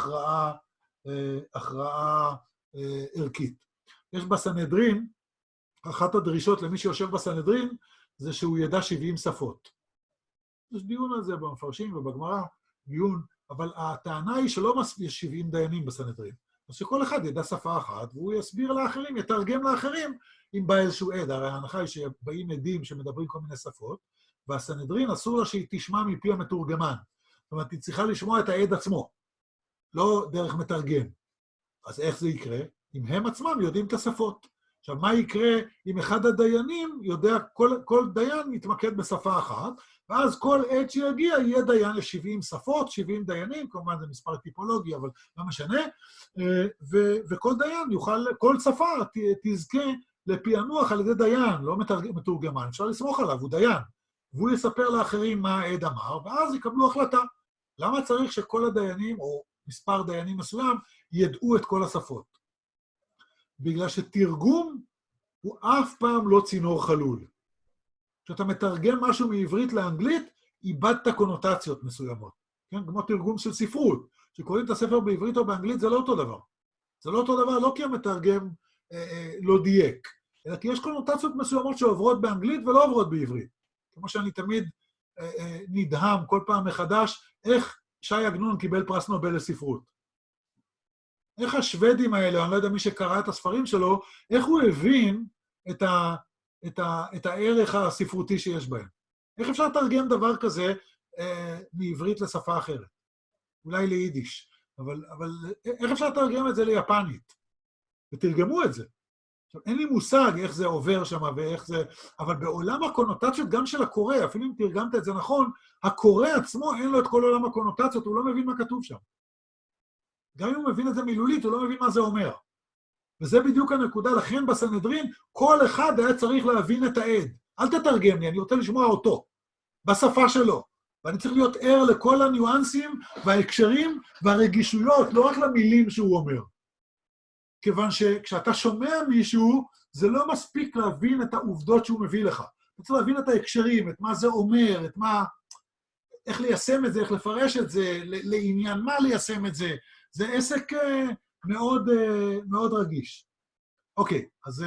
הכרעה ערכית. יש בסנהדרין, אחת הדרישות למי שיושב בסנהדרין, זה שהוא ידע 70 שפות. יש דיון על זה במפרשים ובגמרא, דיון, אבל הטענה היא שלא מספיק 70 דיינים בסנהדרין. אז שכל אחד ידע שפה אחת, והוא יסביר לאחרים, יתרגם לאחרים, אם בא איזשהו עד. הרי ההנחה היא שבאים עדים שמדברים כל מיני שפות, והסנהדרין אסור לה שהיא תשמע מפי המתורגמן. זאת אומרת, היא צריכה לשמוע את העד עצמו, לא דרך מתרגם. אז איך זה יקרה? אם הם עצמם יודעים את השפות. עכשיו, מה יקרה אם אחד הדיינים יודע, כל דיין יתמקד בשפה אחת, ואז כל עד שיגיע יהיה דיין ל-70 שפות, 70 דיינים, כמובן זה מספר טיפולוגי, אבל לא משנה, וכל דיין יוכל, כל שפה תזכה לפענוח על ידי דיין, לא מתורגמן, אפשר לסמוך עליו, הוא דיין, והוא יספר לאחרים מה העד אמר, ואז יקבלו החלטה. למה צריך שכל הדיינים, או מספר דיינים מסוים, ידעו את כל השפות? בגלל שתרגום הוא אף פעם לא צינור חלול. כשאתה מתרגם משהו מעברית לאנגלית, איבדת קונוטציות מסוימות. כן? כמו תרגום של ספרות. כשקוראים את הספר בעברית או באנגלית, זה לא אותו דבר. זה לא אותו דבר, לא כי המתרגם לא דייק, אלא כי יש קונוטציות מסוימות שעוברות באנגלית ולא עוברות בעברית. כמו שאני תמיד נדהם כל פעם מחדש, איך ש"י עגנון קיבל פרס נובל לספרות. איך השוודים האלה, אני לא יודע מי שקרא את הספרים שלו, איך הוא הבין את הערך הספרותי שיש בהם. איך אפשר לתרגם דבר כזה מעברית לשפה אחרת? אולי ליידיש, אבל איך אפשר לתרגם את זה ליפנית? ותרגמו את זה. עכשיו, אין לי מושג איך זה עובר שם ואיך זה, אבל בעולם הקונוטציות, גם של הקורא, אפילו אם תרגמת את זה נכון, הקורא עצמו אין לו את כל עולם הקונוטציות, הוא לא מבין מה כתוב שם. גם אם הוא מבין את זה מילולית, הוא לא מבין מה זה אומר. וזה בדיוק הנקודה, לכן בסנהדרין, כל אחד היה צריך להבין את העד. אל תתרגם לי, אני רוצה לשמוע אותו, בשפה שלו. ואני צריך להיות ער לכל הניואנסים וההקשרים והרגישויות, לא רק למילים שהוא אומר. כיוון שכשאתה שומע מישהו, זה לא מספיק להבין את העובדות שהוא מביא לך. אתה צריך להבין את ההקשרים, את מה זה אומר, את מה, איך ליישם את זה, איך לפרש את זה, לעניין מה ליישם את זה. זה עסק מאוד, מאוד רגיש. אוקיי, אז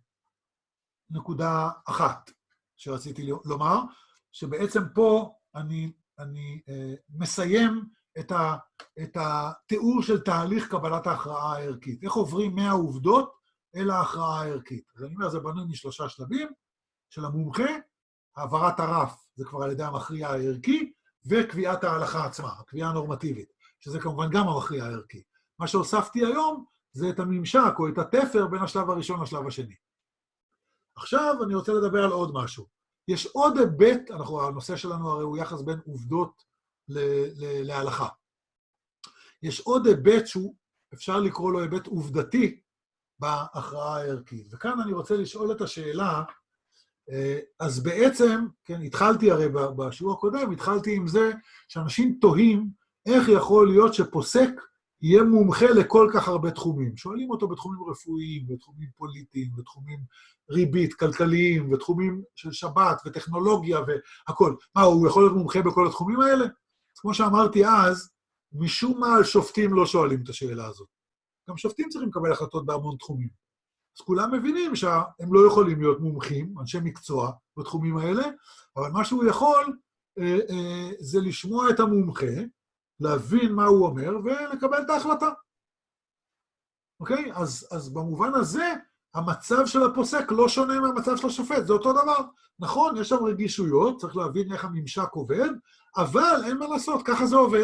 נקודה אחת שרציתי לומר, שבעצם פה אני מסיים את התיאור של תהליך קבלת ההכרעה הערכית. איך עוברים מהעובדות אל ההכרעה הערכית. אז אני אומר, זה בנוי משלושה שלבים של המומחה, העברת הרף, זה כבר על ידי המכריע הערכי, וקביעת ההלכה עצמה, הקביעה הנורמטיבית, שזה כמובן גם המכריע הערכי. מה שהוספתי היום זה את הממשק או את התפר בין השלב הראשון לשלב השני. עכשיו אני רוצה לדבר על עוד משהו. יש עוד היבט, הנושא שלנו הרי הוא יחס בין עובדות להלכה. יש עוד היבט שהוא, אפשר לקרוא לו היבט עובדתי בהכרעה הערכית. וכאן אני רוצה לשאול את השאלה, אז בעצם, כן, התחלתי הרי בשיעור הקודם, התחלתי עם זה שאנשים תוהים איך יכול להיות שפוסק יהיה מומחה לכל כך הרבה תחומים. שואלים אותו בתחומים רפואיים, בתחומים פוליטיים, בתחומים ריבית, כלכליים, בתחומים של שבת וטכנולוגיה והכל. מה, הוא יכול להיות מומחה בכל התחומים האלה? כמו שאמרתי אז, משום מה על שופטים לא שואלים את השאלה הזאת. גם שופטים צריכים לקבל החלטות בהמון תחומים. אז כולם מבינים שהם לא יכולים להיות מומחים, אנשי מקצוע בתחומים האלה, אבל מה שהוא יכול זה לשמוע את המומחה, להבין מה הוא אומר ולקבל את ההחלטה. אוקיי? אז במובן הזה, המצב של הפוסק לא שונה מהמצב של השופט, זה אותו דבר. נכון, יש שם רגישויות, צריך להבין איך הממשק עובד, אבל אין מה לעשות, ככה זה עובד.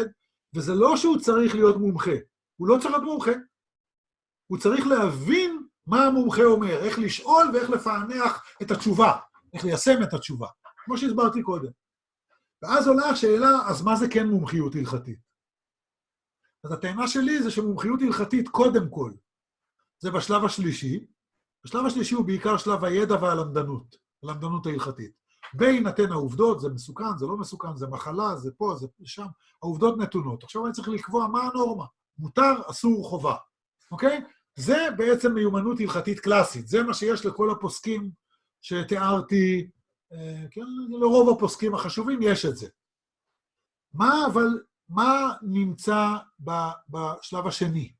וזה לא שהוא צריך להיות מומחה. הוא לא צריך להיות מומחה. הוא צריך להבין מה המומחה אומר, איך לשאול ואיך לפענח את התשובה, איך ליישם את התשובה, כמו שהסברתי קודם. ואז עולה השאלה, אז מה זה כן מומחיות הלכתית? אז הטענה שלי זה שמומחיות הלכתית קודם כל, זה בשלב השלישי. בשלב השלישי הוא בעיקר שלב הידע והלמדנות, הלמדנות ההלכתית. בהינתן העובדות, זה מסוכן, זה לא מסוכן, זה מחלה, זה פה, זה שם, העובדות נתונות. עכשיו אני צריך לקבוע מה הנורמה. מותר, אסור, חובה. אוקיי? זה בעצם מיומנות הלכתית קלאסית. זה מה שיש לכל הפוסקים שתיארתי, כן, לרוב הפוסקים החשובים יש את זה. מה נמצא בשלב השני?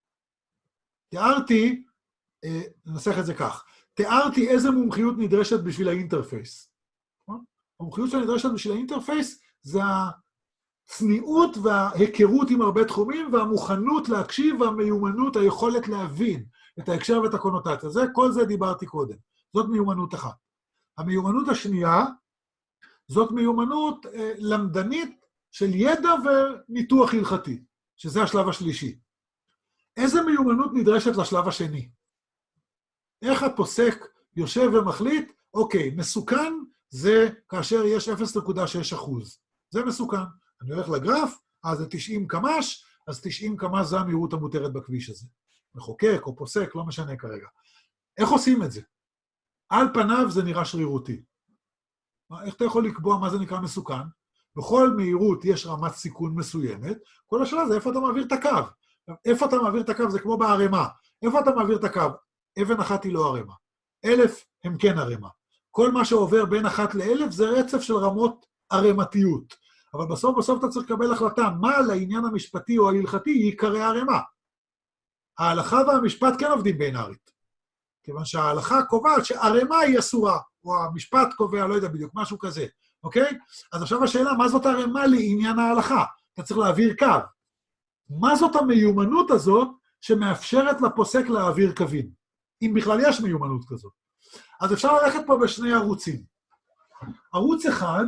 תיארתי, ננסח את זה כך, תיארתי איזה מומחיות נדרשת בשביל האינטרפייס. המומחיות שנדרשת בשביל האינטרפייס זה הצניעות וההיכרות עם הרבה תחומים, והמוכנות להקשיב והמיומנות, היכולת להבין את ההקשר ואת הקונוטציה. כל זה דיברתי קודם. זאת מיומנות אחת. המיומנות השנייה, זאת מיומנות למדנית של ידע וניתוח הלכתי, שזה השלב השלישי. איזה מיומנות נדרשת לשלב השני? איך הפוסק יושב ומחליט, אוקיי, מסוכן זה כאשר יש 0.6%. זה מסוכן. אני הולך לגרף, אז זה 90 קמ"ש, אז 90 קמ"ש זה המהירות המותרת בכביש הזה. מחוקק או פוסק, לא משנה כרגע. איך עושים את זה? על פניו זה נראה שרירותי. איך אתה יכול לקבוע מה זה נקרא מסוכן? בכל מהירות יש רמת סיכון מסוימת, כל השאלה זה איפה אתה מעביר את הקו. איפה אתה מעביר את הקו זה כמו בערימה. איפה אתה מעביר את הקו? אבן אחת היא לא ערימה. 1,000 הם כן ערימה. כל מה שעובר בין 1 ל-1,000 זה רצף של רמות ערימתיות. אבל בסוף אתה צריך לקבל החלטה, מה לעניין המשפטי או ההלכתי ייקרא ערימה. ההלכה והמשפט כן עובדים בינארית. כיוון שההלכה קובעת שערימה היא אסורה, או המשפט קובע, לא יודע בדיוק, משהו כזה. אוקיי? אז עכשיו השאלה, מה זאת ערימה לעניין ההלכה? אתה צריך להעביר קו. מה זאת המיומנות הזאת שמאפשרת לפוסק להעביר קווים? אם בכלל יש מיומנות כזאת. אז אפשר ללכת פה בשני ערוצים. ערוץ אחד,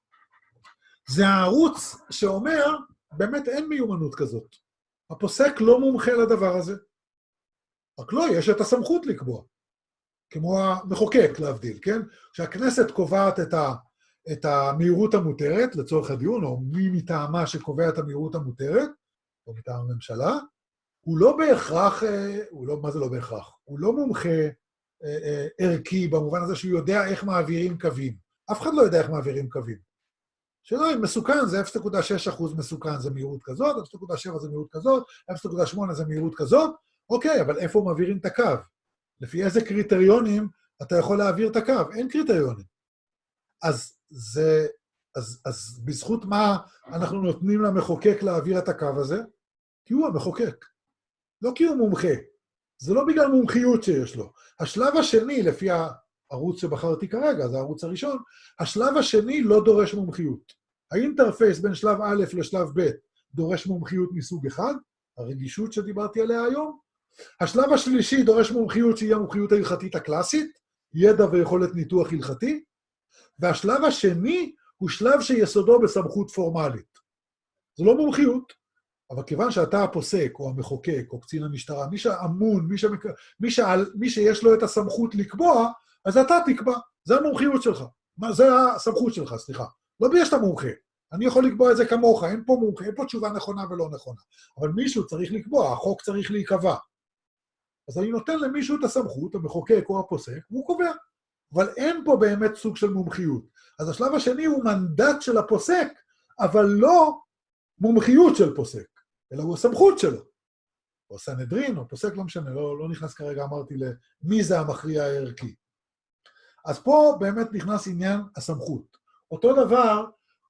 זה הערוץ שאומר, באמת אין מיומנות כזאת. הפוסק לא מומחה לדבר הזה. רק לא, יש את הסמכות לקבוע. כמו המחוקק להבדיל, כן? כשהכנסת קובעת את המהירות המותרת, לצורך הדיון, או מי מטעמה שקובע את המהירות המותרת, או מטעם הממשלה, הוא לא בהכרח, מה זה לא בהכרח? הוא לא מומחה ערכי, במובן הזה שהוא יודע איך מעבירים קווים. אף אחד לא יודע איך מעבירים קווים. שאלה אם מסוכן זה 0.6% מסוכן, זה מהירות כזאת, 0.7 זה מהירות כזאת, 0.8 זה מהירות כזאת, אוקיי, אבל איפה מעבירים את הקו? לפי איזה קריטריונים אתה יכול להעביר את הקו? אין קריטריונים. אז בזכות מה אנחנו נותנים למחוקק להעביר את הקו הזה? כי הוא המחוקק. לא כי הוא מומחה. זה לא בגלל מומחיות שיש לו. השלב השני, לפי הערוץ שבחרתי כרגע, זה הערוץ הראשון, השלב השני לא דורש מומחיות. האינטרפייס בין שלב א' לשלב ב' דורש מומחיות מסוג אחד, הרגישות שדיברתי עליה היום. השלב השלישי דורש מומחיות שהיא המומחיות ההלכתית הקלאסית, ידע ויכולת ניתוח הלכתי, והשלב השני הוא שלב שיסודו בסמכות פורמלית. זה לא מומחיות, אבל כיוון שאתה הפוסק או המחוקק או קצין המשטרה, מי שאמון, מי שיש לו את הסמכות לקבוע, אז אתה תקבע. זה המומחיות שלך. זה הסמכות שלך, סליחה. לא בגלל שאתה מומחה. אני יכול לקבוע את זה כמוך, אין פה מומחה, אין פה תשובה נכונה ולא נכונה. אבל מישהו צריך לקבוע, החוק צריך להיקבע. אז אני נותן למישהו את הסמכות, המחוקק או הפוסק, והוא קובע. אבל אין פה באמת סוג של מומחיות. אז השלב השני הוא מנדט של הפוסק, אבל לא מומחיות של פוסק, אלא הוא הסמכות שלו. או סנהדרין, או פוסק, לא משנה, לא נכנס כרגע, אמרתי למי זה המכריע הערכי. אז פה באמת נכנס עניין הסמכות. אותו דבר,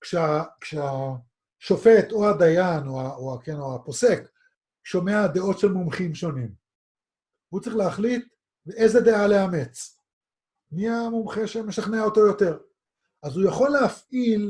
כשהשופט או הדיין או הפוסק שומע דעות של מומחים שונים, הוא צריך להחליט באיזה דעה לאמץ. מי המומחה שמשכנע אותו יותר? אז הוא יכול להפעיל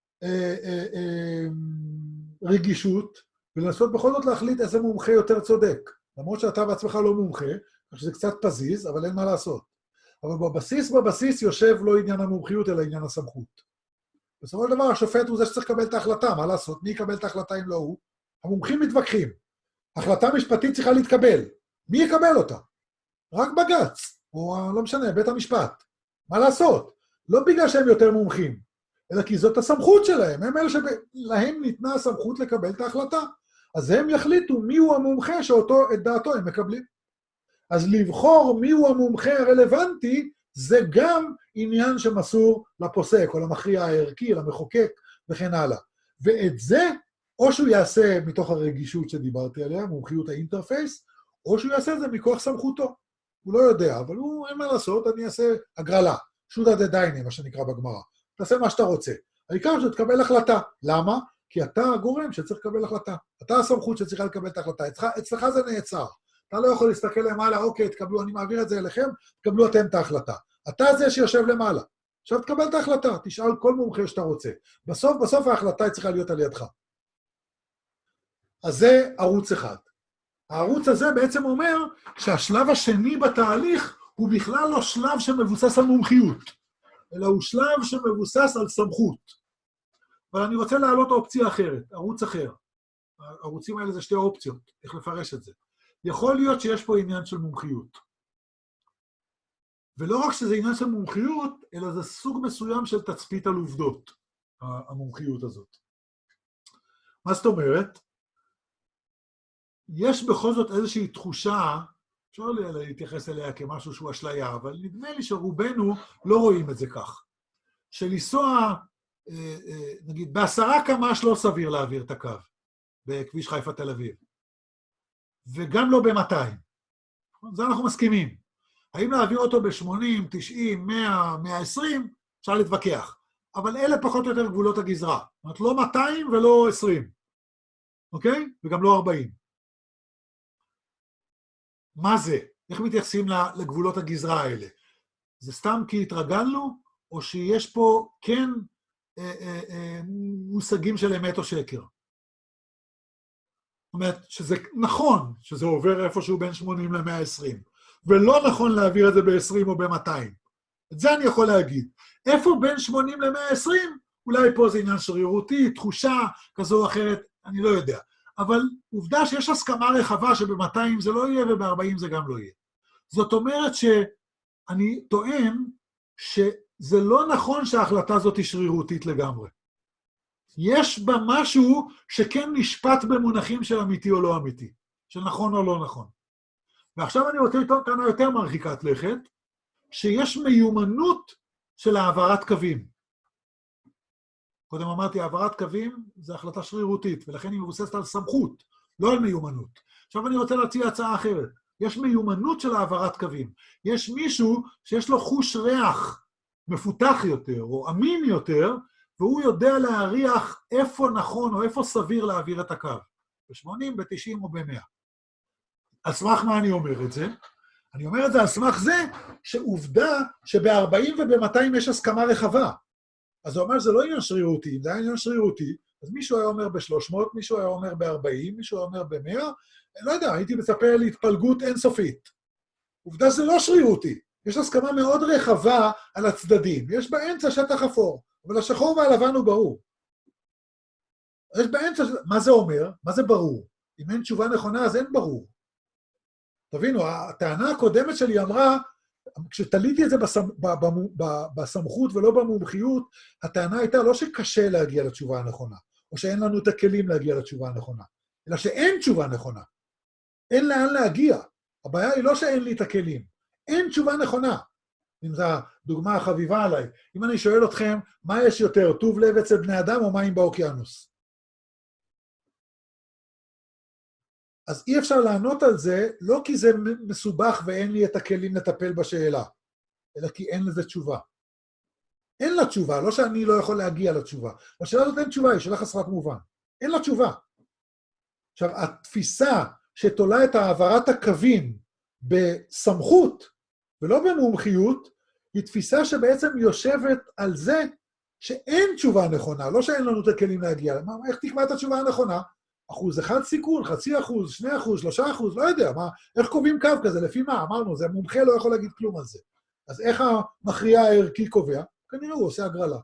רגישות, ולנסות בכל זאת להחליט איזה מומחה יותר צודק. למרות שאתה בעצמך לא מומחה, שזה קצת פזיז, אבל אין מה לעשות. אבל בבסיס יושב לא עניין המומחיות, אלא עניין הסמכות. בסופו של דבר השופט הוא זה שצריך לקבל את ההחלטה, מה לעשות? מי יקבל את ההחלטה אם לא הוא? המומחים מתווכחים. החלטה משפטית צריכה להתקבל. מי יקבל אותה? רק בג"ץ, או לא משנה, בית המשפט. מה לעשות? לא בגלל שהם יותר מומחים, אלא כי זאת הסמכות שלהם. הם אלה שלהם ניתנה הסמכות לקבל את ההחלטה. אז הם יחליטו מיהו המומחה שאותו, את דעתו הם מקבלים. אז לבחור מיהו המומחה הרלוונטי, זה גם עניין שמסור לפוסק, או למכריע הערכי, למחוקק, וכן הלאה. ואת זה, או שהוא יעשה מתוך הרגישות שדיברתי עליה, מומחיות האינטרפייס, או שהוא יעשה את זה מכוח סמכותו. הוא לא יודע, אבל הוא, אין מה לעשות, אני אעשה הגרלה. שודא דדייני, מה שנקרא בגמרא. תעשה מה שאתה רוצה. העיקר שתקבל החלטה. למה? כי אתה הגורם שצריך לקבל החלטה. אתה הסמכות שצריכה לקבל את ההחלטה. אצלך זה נעצר. אתה לא יכול להסתכל למעלה, אוקיי, תקבלו, אני מעביר את זה אליכם, תקבלו אתם את ההחלטה. אתה זה שיושב למעלה. עכשיו תקבל את ההחלטה, תשאל כל מומחה שאתה רוצה. בסוף ההחלטה צריכה להיות על ידך. אז זה ערוץ אחד. הערוץ הזה בעצם אומר שהשלב השני בתהליך הוא בכלל לא שלב שמבוסס על מומחיות, אלא הוא שלב שמבוסס על סמכות. אבל אני רוצה להעלות אופציה אחרת, ערוץ אחר. הערוצים האלה זה שתי אופציות, איך לפרש את זה. יכול להיות שיש פה עניין של מומחיות. ולא רק שזה עניין של מומחיות, אלא זה סוג מסוים של תצפית על עובדות, המומחיות הזאת. מה זאת אומרת? יש בכל זאת איזושהי תחושה, אפשר להתייחס אליה כמשהו שהוא אשליה, אבל נדמה לי שרובנו לא רואים את זה כך. שלנסוע, נגיד, ב10 קמ"ש לא סביר להעביר את הקו, בכביש חיפה תל אביב. וגם לא ב200. זה אנחנו מסכימים. האם להעביר אותו ב80, 90, 100, 120, אפשר להתווכח. אבל אלה פחות או יותר גבולות הגזרה. זאת אומרת, לא 200 ולא 20. אוקיי? וגם לא 40. מה זה? איך מתייחסים לגבולות הגזרה האלה? זה סתם כי התרגלנו, או שיש פה כן מושגים של אמת או שקר? זאת אומרת, שזה נכון שזה עובר איפשהו בין 80 ל-120, ולא נכון להעביר את זה ב-20 או ב-200. את זה אני יכול להגיד. איפה בין 80 ל-120? אולי פה זה עניין שרירותי, תחושה כזו או אחרת, אני לא יודע. אבל עובדה שיש הסכמה רחבה שב-200 זה לא יהיה וב-40 זה גם לא יהיה. זאת אומרת שאני טוען שזה לא נכון שההחלטה הזאת היא שרירותית לגמרי. יש בה משהו שכן נשפט במונחים של אמיתי או לא אמיתי, של נכון או לא נכון. ועכשיו אני רוצה לטעון טענה יותר מרחיקת לכת, שיש מיומנות של העברת קווים. קודם אמרתי, העברת קווים זה החלטה שרירותית, ולכן היא מבוססת על סמכות, לא על מיומנות. עכשיו אני רוצה להציע הצעה אחרת. יש מיומנות של העברת קווים. יש מישהו שיש לו חוש ריח מפותח יותר, או אמין יותר, והוא יודע להריח איפה נכון או איפה סביר להעביר את הקו. ב-80, ב-90 או ב-100. על סמך מה אני אומר את זה? אני אומר את זה על סמך זה שעובדה שב-40 וב-200 יש הסכמה רחבה. אז זה אומר שזה לא עניין שרירותי, אם זה היה עניין שרירותי, אז מישהו היה אומר ב-300, מישהו היה אומר ב-40, מישהו היה אומר ב-100, אני לא יודע, הייתי מצפה להתפלגות אינסופית. עובדה שזה לא שרירותי, יש הסכמה מאוד רחבה על הצדדים, יש באמצע שטח אפור, אבל השחור והלבן הוא ברור. יש באמצע, מה זה אומר? מה זה ברור? אם אין תשובה נכונה, אז אין ברור. תבינו, הטענה הקודמת שלי אמרה, כשתליתי את זה בסמכות ולא במומחיות, הטענה הייתה לא שקשה להגיע לתשובה הנכונה, או שאין לנו את הכלים להגיע לתשובה הנכונה, אלא שאין תשובה נכונה. אין לאן להגיע. הבעיה היא לא שאין לי את הכלים. אין תשובה נכונה. אם זו הדוגמה החביבה עליי. אם אני שואל אתכם, מה יש יותר, טוב לב אצל בני אדם או מים באוקיינוס? אז אי אפשר לענות על זה, לא כי זה מסובך ואין לי את הכלים לטפל בשאלה, אלא כי אין לזה תשובה. אין לה תשובה, לא שאני לא יכול להגיע לתשובה. השאלה הזאת אין תשובה, היא שאלה חסרת מובן. אין לה תשובה. עכשיו, התפיסה שתולה את העברת הקווים בסמכות, ולא במומחיות, היא תפיסה שבעצם יושבת על זה שאין תשובה נכונה, לא שאין לנו את הכלים להגיע. איך תקבע את התשובה הנכונה? 1% סיכון, 0.5%, 2%, 3%, לא יודע, איך קובעים קו כזה, לפי מה? אמרנו, זה מומחה לא יכול להגיד כלום על זה. אז איך המכריע הערכי קובע? כנראה הוא עושה הגרלה.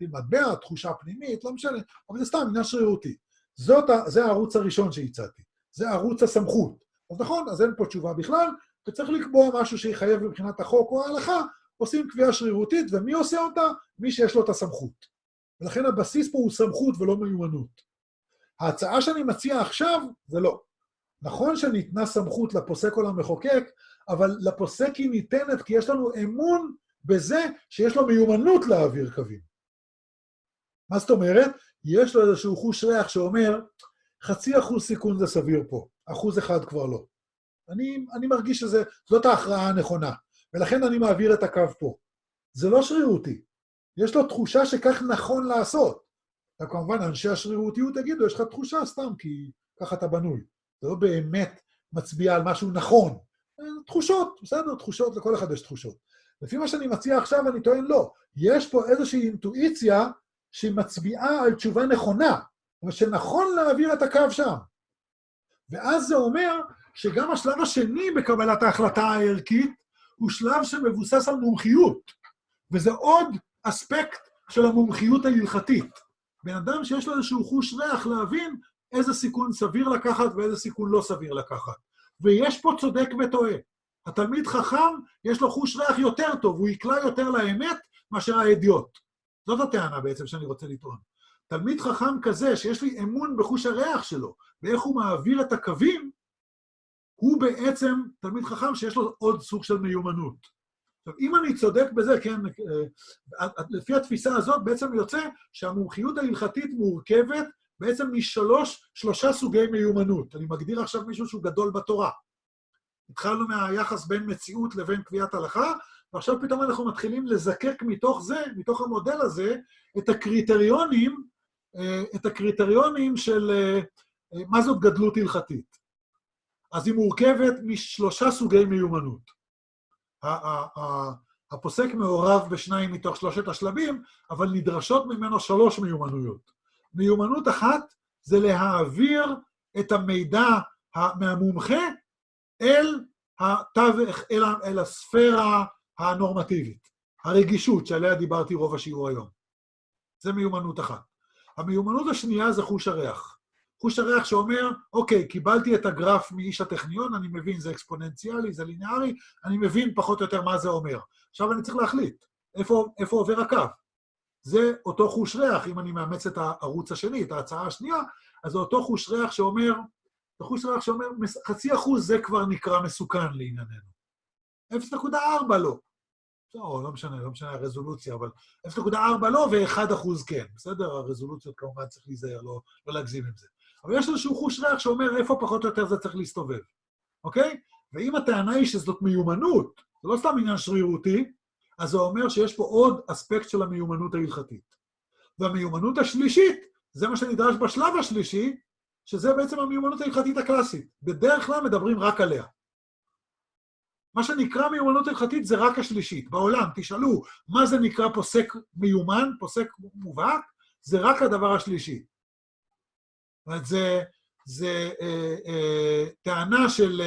מטבע, תחושה פנימית, לא משנה, אבל זה סתם עניין שרירותי. זה הערוץ הראשון שהצעתי, זה ערוץ הסמכות. אז נכון, אז אין פה תשובה בכלל, וצריך לקבוע משהו שיחייב מבחינת החוק או ההלכה, עושים קביעה שרירותית, ומי עושה אותה? מי שיש לו את הסמכות. ולכן הבסיס פה הוא סמכות ולא מיומנות. ההצעה שאני מציע עכשיו זה לא. נכון שניתנה סמכות לפוסק או למחוקק, אבל לפוסק היא ניתנת כי יש לנו אמון בזה שיש לו מיומנות להעביר קווים. מה זאת אומרת? יש לו איזשהו חוש ריח שאומר, 0.5% סיכון זה סביר פה, 1% כבר לא. אני מרגיש שזאת ההכרעה הנכונה, ולכן אני מעביר את הקו פה. זה לא שרירותי. יש לו תחושה שכך נכון לעשות. וכמובן, אנשי השרירותיות יגידו, יש לך תחושה סתם, כי ככה אתה בנוי. זה לא באמת מצביע על משהו נכון. תחושות, בסדר, תחושות, לכל אחד יש תחושות. לפי מה שאני מציע עכשיו, אני טוען לא. יש פה איזושהי אינטואיציה שהיא מצביעה על תשובה נכונה, אבל שנכון להעביר את הקו שם. ואז זה אומר שגם השלב השני בקבלת ההחלטה הערכית, הוא שלב שמבוסס על מומחיות, וזה עוד אספקט של המומחיות ההלכתית. בן אדם שיש לו איזשהו חוש ריח להבין איזה סיכון סביר לקחת ואיזה סיכון לא סביר לקחת. ויש פה צודק וטועה. התלמיד חכם, יש לו חוש ריח יותר טוב, הוא יקלע יותר לאמת מאשר האדיוט. זאת הטענה בעצם שאני רוצה לטעון. תלמיד חכם כזה, שיש לי אמון בחוש הריח שלו, ואיך הוא מעביר את הקווים, הוא בעצם תלמיד חכם שיש לו עוד סוג של מיומנות. עכשיו, אם אני צודק בזה, כן, לפי התפיסה הזאת, בעצם יוצא שהמומחיות ההלכתית מורכבת בעצם משלושה סוגי מיומנות. אני מגדיר עכשיו מישהו שהוא גדול בתורה. התחלנו מהיחס בין מציאות לבין קביעת הלכה, ועכשיו פתאום אנחנו מתחילים לזקק מתוך זה, מתוך המודל הזה, את הקריטריונים של מה זאת גדלות הלכתית. אז היא מורכבת משלושה סוגי מיומנות. הפוסק מעורב בשניים מתוך שלושת השלבים, אבל נדרשות ממנו 3 מיומנויות. מיומנות אחת זה להעביר את המידע מהמומחה אל התווך, אל הספירה הנורמטיבית, הרגישות שעליה דיברתי רוב השיעור היום. זה מיומנות אחת. המיומנות השנייה זה חוש הריח. חוש הריח שאומר, אוקיי, קיבלתי את הגרף מאיש הטכניון, אני מבין, זה אקספוננציאלי, זה ליניארי, אני מבין פחות או יותר מה זה אומר. עכשיו אני צריך להחליט, איפה עובר הקו? זה אותו חוש ריח, אם אני מאמץ את הערוץ השני, את ההצעה השנייה, אז זה אותו חוש ריח שאומר, 0.5% זה כבר נקרא מסוכן לענייננו. 0.4 לא. לא משנה הרזולוציה, אבל 0.4 לא ו1% כן. בסדר? הרזולוציות כמובן צריך להיזהר, לא להגזים עם זה. אבל יש איזשהו חוש ריח שאומר איפה פחות או יותר זה צריך להסתובב. אוקיי? ואם הטענה היא שזאת מיומנות, זה לא סתם עניין שרירותי, אז זה אומר שיש פה עוד אספקט של המיומנות ההלכתית. והמיומנות השלישית, זה מה שנדרש בשלב השלישי, שזה בעצם המיומנות ההלכתית הקלאסית. בדרך כלל מדברים רק עליה. מה שנקרא מיומנות הלכתית זה רק השלישית. בעולם, תשאלו, מה זה נקרא פוסק מיומן, פוסק מובהק? זה רק הדבר השלישי. זאת אומרת, זה טענה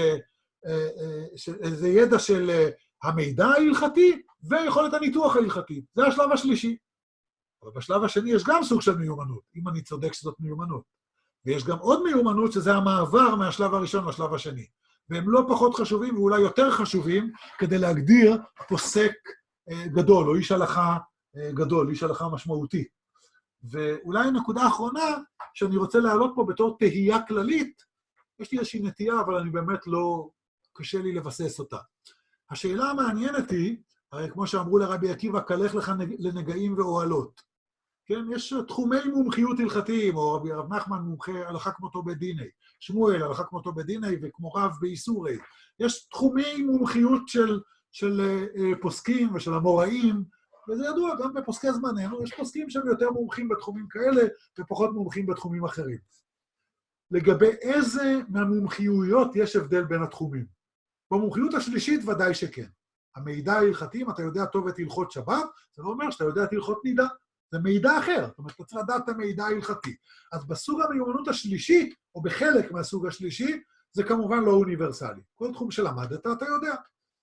זה ידע של המידע ההלכתי ויכולת הניתוח ההלכתי. זה השלב השלישי. אבל בשלב השני יש גם סוג של מיומנות, אם אני צודק שזאת מיומנות. ויש גם עוד מיומנות שזה המעבר מהשלב הראשון לשלב השני. והם לא פחות חשובים ואולי יותר חשובים כדי להגדיר פוסק גדול, או איש הלכה גדול, איש הלכה משמעותי. ואולי נקודה אחרונה שאני רוצה להעלות פה בתור תהייה כללית, יש לי איזושהי נטייה, אבל אני באמת לא, קשה לי לבסס אותה. השאלה המעניינת היא, הרי כמו שאמרו לרבי עקיבא, קלך לך לנגעים ואוהלות. כן, יש תחומי מומחיות הלכתיים, או רב נחמן מומחה הלכה כמותו בדיני, שמואל הלכה כמותו בדיני וכמו רב באיסורי. יש תחומי מומחיות של פוסקים ושל המוראים, וזה ידוע גם בפוסקי זמננו, יש פוסקים שהם יותר מומחים בתחומים כאלה ופחות מומחים בתחומים אחרים. לגבי איזה מהמומחיויות יש הבדל בין התחומים? במומחיות השלישית ודאי שכן. המידע ההלכתי, אם אתה יודע טוב את הלכות שבת, זה לא אומר שאתה יודע את הלכות נידה. זה מידע אחר, זאת אומרת, אתה צריך לדעת את המידע ההלכתי. אז בסוג המיומנות השלישית, או בחלק מהסוג השלישי, זה כמובן לא אוניברסלי. כל תחום שלמדת, אתה יודע.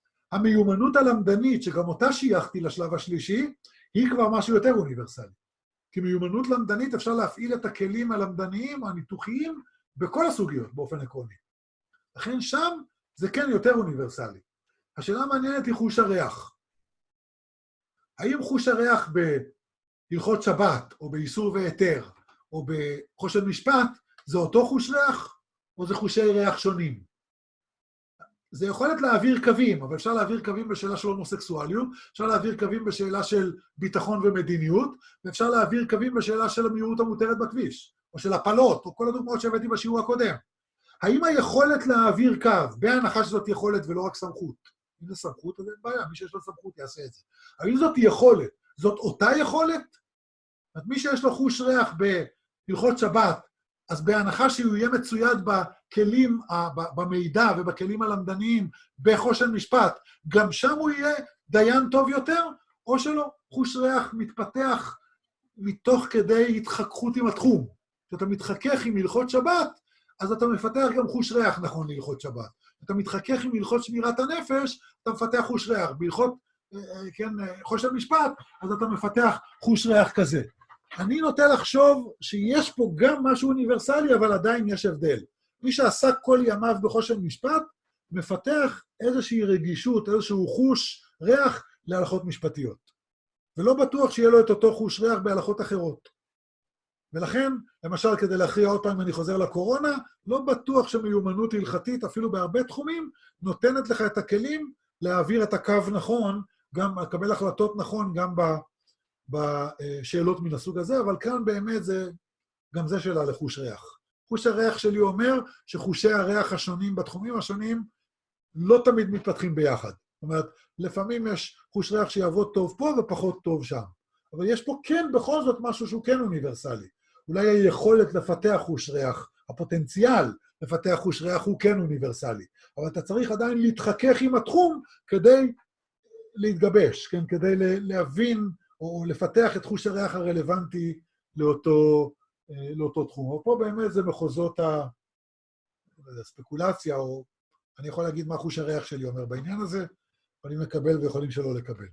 המיומנות הלמדנית, שגם אותה שייכתי לשלב השלישי, היא כבר משהו יותר אוניברסלי. כי מיומנות למדנית אפשר להפעיל את הכלים הלמדניים, הניתוחיים, בכל הסוגיות באופן עקרוני. לכן שם זה כן יותר אוניברסלי. השאלה המעניינת היא חוש הריח. האם חוש הריח בהלכות שבת, או באיסור והיתר, או בחושן משפט, זה אותו חוש ריח, או זה חושי ריח שונים? זה יכולת להעביר קווים, אבל אפשר להעביר קווים בשאלה של הומוסקסואליות, אפשר להעביר קווים בשאלה של ביטחון ומדיניות, ואפשר להעביר קווים בשאלה של המהירות המותרת בכביש, או של הפלות, או כל הדוגמאות שהבאתי בשיעור הקודם. האם היכולת להעביר קו, בהנחה שזאת יכולת ולא רק סמכות, אם זה סמכות, אז אין בעיה, מי שיש לו סמכות יעשה את זה. האם זאת יכולת? זאת אותה יכולת? מי שיש לו חוש ריח בהלכות שבת, אז בהנחה שהוא יהיה מצויד בכלים, במידע ובכלים הלמדניים בחושן משפט, גם שם הוא יהיה דיין טוב יותר, או שלא? חוש ריח מתפתח מתוך כדי התחככות עם התחום. כשאתה מתחכך עם הלכות שבת, אז אתה מפתח גם חוש ריח נכון להלכות שבת. אתה מתחכך עם הלכות שמירת הנפש, אתה מפתח חוש ריח. בהלכות, כן, חושן משפט, אז אתה מפתח חוש ריח כזה. אני נוטה לחשוב שיש פה גם משהו אוניברסלי, אבל עדיין יש הבדל. מי שעסק כל ימיו בחושן משפט, מפתח איזושהי רגישות, איזשהו חוש ריח להלכות משפטיות. ולא בטוח שיהיה לו את אותו חוש ריח בהלכות אחרות. ולכן, למשל, כדי להכריע עוד פעם, אני חוזר לקורונה, לא בטוח שמיומנות הלכתית, אפילו בהרבה תחומים, נותנת לך את הכלים להעביר את הקו נכון, גם לקבל החלטות נכון, גם בשאלות מן הסוג הזה, אבל כאן באמת זה, גם זה שאלה לחוש ריח. חוש הריח שלי אומר שחושי הריח השונים בתחומים השונים לא תמיד מתפתחים ביחד. זאת אומרת, לפעמים יש חוש ריח שיעבוד טוב פה ופחות טוב שם. אבל יש פה כן בכל זאת משהו שהוא כן אוניברסלי. אולי היכולת לפתח חוש ריח, הפוטנציאל לפתח חוש ריח הוא כן אוניברסלי. אבל אתה צריך עדיין להתחכך עם התחום כדי להתגבש, כן? כדי להבין או לפתח את חוש הריח הרלוונטי לאותו תחום. אבל פה באמת זה מחוזות הספקולציה, או אני יכול להגיד מה חוש הריח שלי אומר בעניין הזה, יכולים לקבל ויכולים שלא לקבל.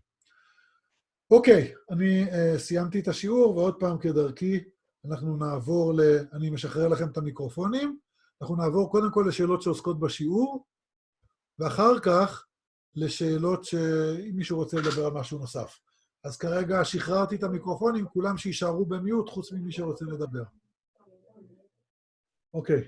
אוקיי, אני סיימתי את השיעור, ועוד פעם כדרכי, אנחנו נעבור אני משחרר לכם את המיקרופונים, אנחנו נעבור קודם כל לשאלות שעוסקות בשיעור, ואחר כך לשאלות אם מישהו רוצה לדבר על משהו נוסף. אז כרגע שחררתי את המיקרופונים, כולם שישארו במיוט, חוץ ממי שרוצה לדבר. אוקיי.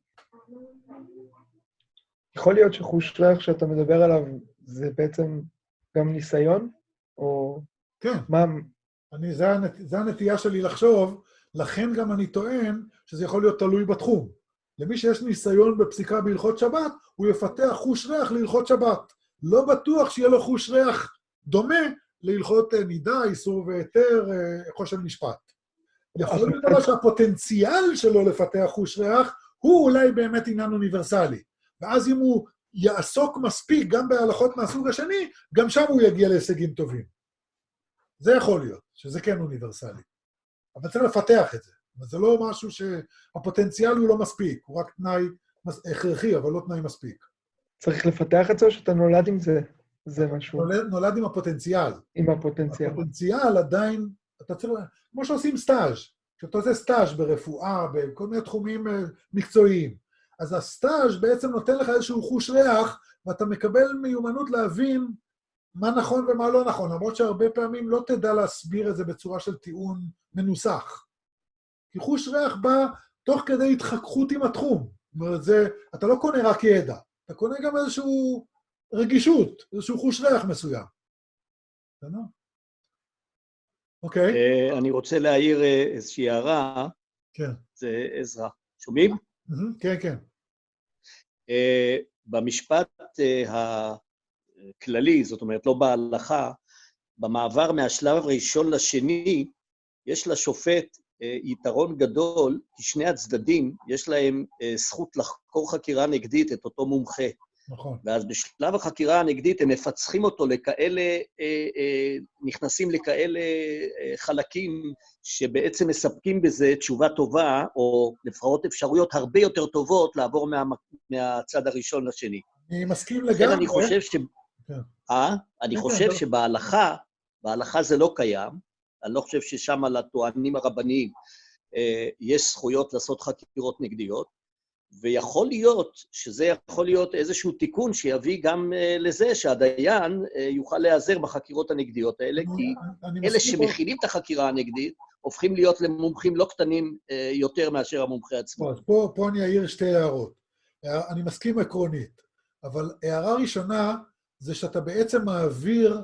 יכול להיות שחוש ריח שאתה מדבר עליו, זה בעצם גם ניסיון? או... כן. מה... זה הנטייה שלי לחשוב, לכן גם אני טוען שזה יכול להיות תלוי בתחום. למי שיש ניסיון בפסיקה בהלכות שבת, הוא יפתח חוש ריח להלכות שבת. לא בטוח שיהיה לו חוש ריח דומה להלכות נידה, איסור והיתר, חושן משפט. יכול להיות אבל שהפוטנציאל שלו לפתח חוש ריח, הוא אולי באמת עניין אוניברסלי. ואז אם הוא יעסוק מספיק גם בהלכות מהסוג השני, גם שם הוא יגיע להישגים טובים. זה יכול להיות, שזה כן אוניברסלי. אבל צריך לפתח את זה. זה לא משהו שהפוטנציאל הוא לא מספיק, הוא רק תנאי הכרחי, אבל לא תנאי מספיק. צריך לפתח את זה או שאתה נולד עם זה? זה משהו. נולד עם הפוטנציאל. עם הפוטנציאל. הפוטנציאל עדיין, אתה צריך, כמו שעושים סטאז', כשאתה עושה סטאז' ברפואה, בכל מיני תחומים מקצועיים, אז הסטאז' בעצם נותן לך איזשהו חוש ריח, ואתה מקבל מיומנות להבין מה נכון ומה לא נכון, למרות שהרבה פעמים לא תדע להסביר את זה בצורה של טיעון מנוסח. כי חוש ריח בא תוך כדי התחככות עם התחום. זאת אומרת, אתה לא קונה רק ידע, אתה קונה גם איזשהו רגישות, איזשהו חוש ריח מסוים. בסדר? אוקיי. אני רוצה להעיר איזושהי הערה. כן. זה עזרא. שומעים? כן, כן. במשפט הכללי, זאת אומרת, לא בהלכה, במעבר מהשלב הראשון לשני, יש לשופט יתרון גדול, כי שני הצדדים יש להם זכות לחקור חקירה נגדית את אותו מומחה. נכון. ואז בשלב החקירה הנגדית הם מפצחים אותו לכאלה, נכנסים לכאלה חלקים שבעצם מספקים בזה תשובה טובה, או לפחות אפשרויות הרבה יותר טובות לעבור מהצד הראשון לשני. אני מסכים לגמרי. אני חושב אני חושב שבהלכה זה לא קיים. אני לא חושב ששם לטוענים הרבניים יש זכויות לעשות חקירות נגדיות, ויכול להיות שזה יכול להיות איזשהו תיקון שיביא גם לזה שהדיין יוכל להיעזר בחקירות הנגדיות האלה, כי אלה שמכילים את החקירה הנגדית הופכים להיות למומחים לא קטנים יותר מאשר המומחה עצמו. אז פה אני אעיר שתי הערות. אני מסכים עקרונית, אבל הערה ראשונה זה שאתה בעצם מעביר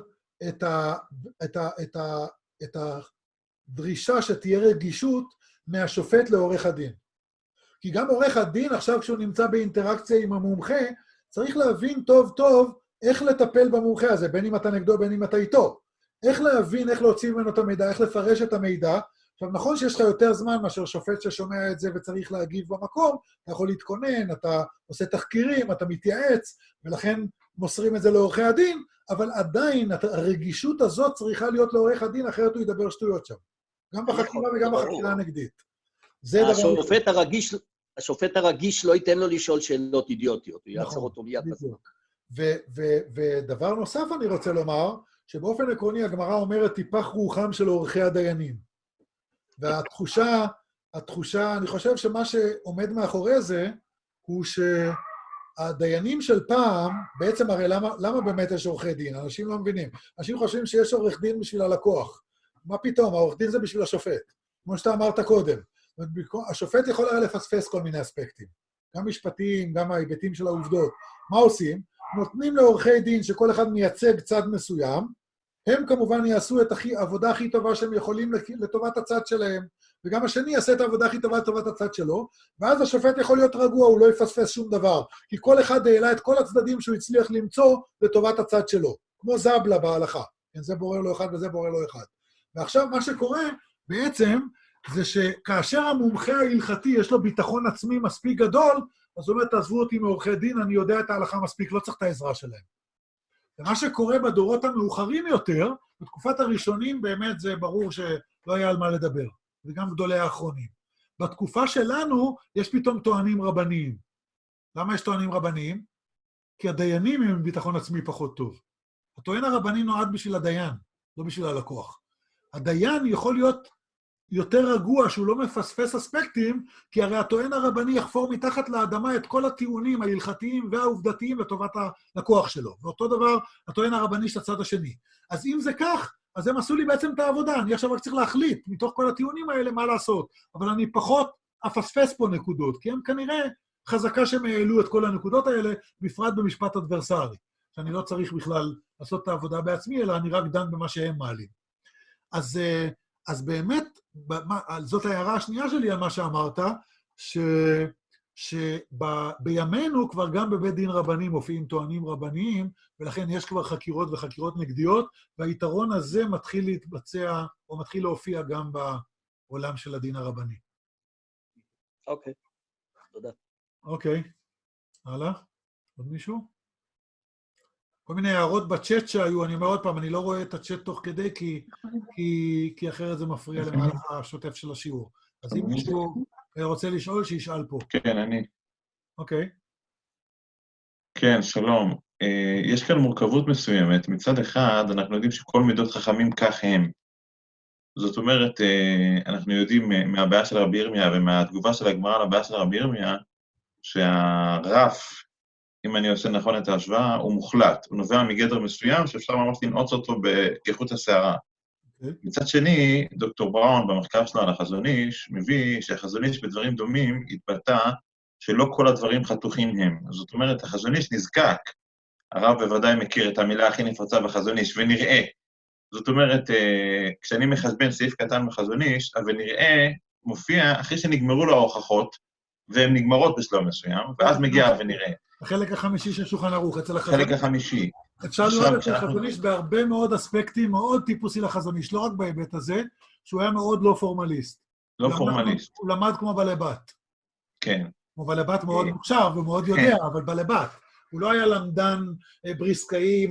את הדרישה שתהיה רגישות מהשופט לעורך הדין. כי גם עורך הדין, עכשיו כשהוא נמצא באינטראקציה עם המומחה, צריך להבין טוב טוב איך לטפל במומחה הזה, בין אם אתה נגדו, בין אם אתה איתו. איך להבין, איך להוציא ממנו את המידע, איך לפרש את המידע. עכשיו, נכון שיש לך יותר זמן מאשר שופט ששומע את זה וצריך להגיב במקום, אתה יכול להתכונן, אתה עושה תחקירים, אתה מתייעץ, ולכן מוסרים את זה לעורכי הדין, אבל עדיין הרגישות הזאת צריכה להיות לעורך הדין, אחרת הוא ידבר שטויות שם. גם בחקירה וגם בחקירה הנגדית. השופט הרגיש לא ייתן לו לשאול שאלות אידיוטיות, הוא יעצר אותו מיד. ודבר נוסף אני רוצה לומר, שבאופן עקרוני הגמרא אומרת טיפח רוחם של עורכי הדיינים. והתחושה, אני חושב שמה שעומד מאחורי זה, הוא שהדיינים של פעם, בעצם הרי למה באמת יש עורכי דין? אנשים לא מבינים. אנשים חושבים שיש עורך דין בשביל הלקוח. מה פתאום? העורך דין זה בשביל השופט. כמו שאתה אמרת קודם. השופט יכול היה לפספס כל מיני אספקטים. גם משפטיים, גם ההיבטים של העובדות. מה עושים? נותנים לעורכי דין שכל אחד מייצג צד מסוים, הם כמובן יעשו את העבודה הכי טובה שהם יכולים לטובת הצד שלהם, וגם השני יעשה את העבודה הכי טובה לטובת הצד שלו, ואז השופט יכול להיות רגוע, הוא לא יפספס שום דבר, כי כל אחד העלה את כל הצדדים שהוא הצליח למצוא לטובת הצד שלו, כמו זבלה בהלכה, כן, זה בורר לו אחד וזה בורר לו אחד. ועכשיו מה שקורה בעצם, זה שכאשר המומחה ההלכתי יש לו ביטחון עצמי מספיק גדול, אז הוא אומר, תעזבו אותי מעורכי דין, אני יודע את ההלכה מספיק, לא צריך את העזרה שלהם. ומה שקורה בדורות המאוחרים יותר, בתקופת הראשונים באמת זה ברור שלא היה על מה לדבר, וגם גדולי האחרונים. בתקופה שלנו יש פתאום טוענים רבניים. למה יש טוענים רבניים? כי הדיינים הם ביטחון עצמי פחות טוב. הטוען הרבני נועד בשביל הדיין, לא בשביל הלקוח. הדיין יכול להיות יותר רגוע שהוא לא מפספס אספקטים, כי הרי הטוען הרבני יחפור מתחת לאדמה את כל הטיעונים ההלכתיים והעובדתיים לטובת הלקוח שלו. ואותו דבר הטוען הרבני של הצד השני. אז אם זה כך, אז הם עשו לי בעצם את העבודה. אני עכשיו רק צריך להחליט מתוך כל הטיעונים האלה מה לעשות. אבל אני פחות אפספס פה נקודות, כי הם כנראה חזקה שהם העלו את כל הנקודות האלה, בפרט במשפט אדברסרי. שאני לא צריך בכלל לעשות את העבודה בעצמי, אלא אני רק דן במה שהם מעלים. אז באמת, זאת ההערה השנייה שלי על מה שאמרת, שבימינו כבר גם בבית דין רבני מופיעים טוענים רבניים, ולכן יש כבר חקירות וחקירות נגדיות, והיתרון הזה מתחיל להתבצע, או מתחיל להופיע גם בעולם של הדין הרבני. אוקיי, תודה. אוקיי, הלאה. עוד מישהו? כל מיני הערות בצ'אט שהיו, אני אומר עוד פעם, אני לא רואה את הצ'אט תוך כדי, כי אחרת זה מפריע למהלך השוטף של השיעור. אז אם מישהו רוצה לשאול, שישאל פה. כן, אני. אוקיי. כן, שלום. יש כאן מורכבות מסוימת. מצד אחד, אנחנו יודעים שכל מידות חכמים כך הם. זאת אומרת, אנחנו יודעים מהבעיה של רבי ירמיה ומהתגובה של הגמרא לבעיה של רבי ירמיה, שהרף, אם אני עושה נכון את ההשוואה, הוא מוחלט. הוא נובע מגדר מסוים שאפשר ממש לנעוץ אותו כחוט השערה. מצד שני, דוקטור בראון במחקר שלו על החזון איש, מביא שהחזון איש בדברים דומים התבטא שלא כל הדברים חתוכים הם. זאת אומרת, החזון איש נזקק. הרב בוודאי מכיר את המילה הכי נפוצה בחזון איש, ונראה. זאת אומרת, כשאני מחשבן סעיף קטן בחזון איש, ונראה מופיע אחרי שנגמרו לו ההוכחות, והן נגמרות בשלב מסוים, ואז מגיע ונראה. החלק החמישי של שולחן ערוך, אצל החזון. החלק החמישי. אפשר לראות את החזון איש בהרבה מאוד אספקטים, מאוד טיפוסי לחזון איש, לא רק בהיבט הזה, שהוא היה מאוד לא פורמליסט. לא פורמליסט. הוא למד כמו בעלי בת. כן. כמו בעלי בת מאוד מוכשר ומאוד יודע, אבל בעלי בת. הוא לא היה למדן בריסקאי.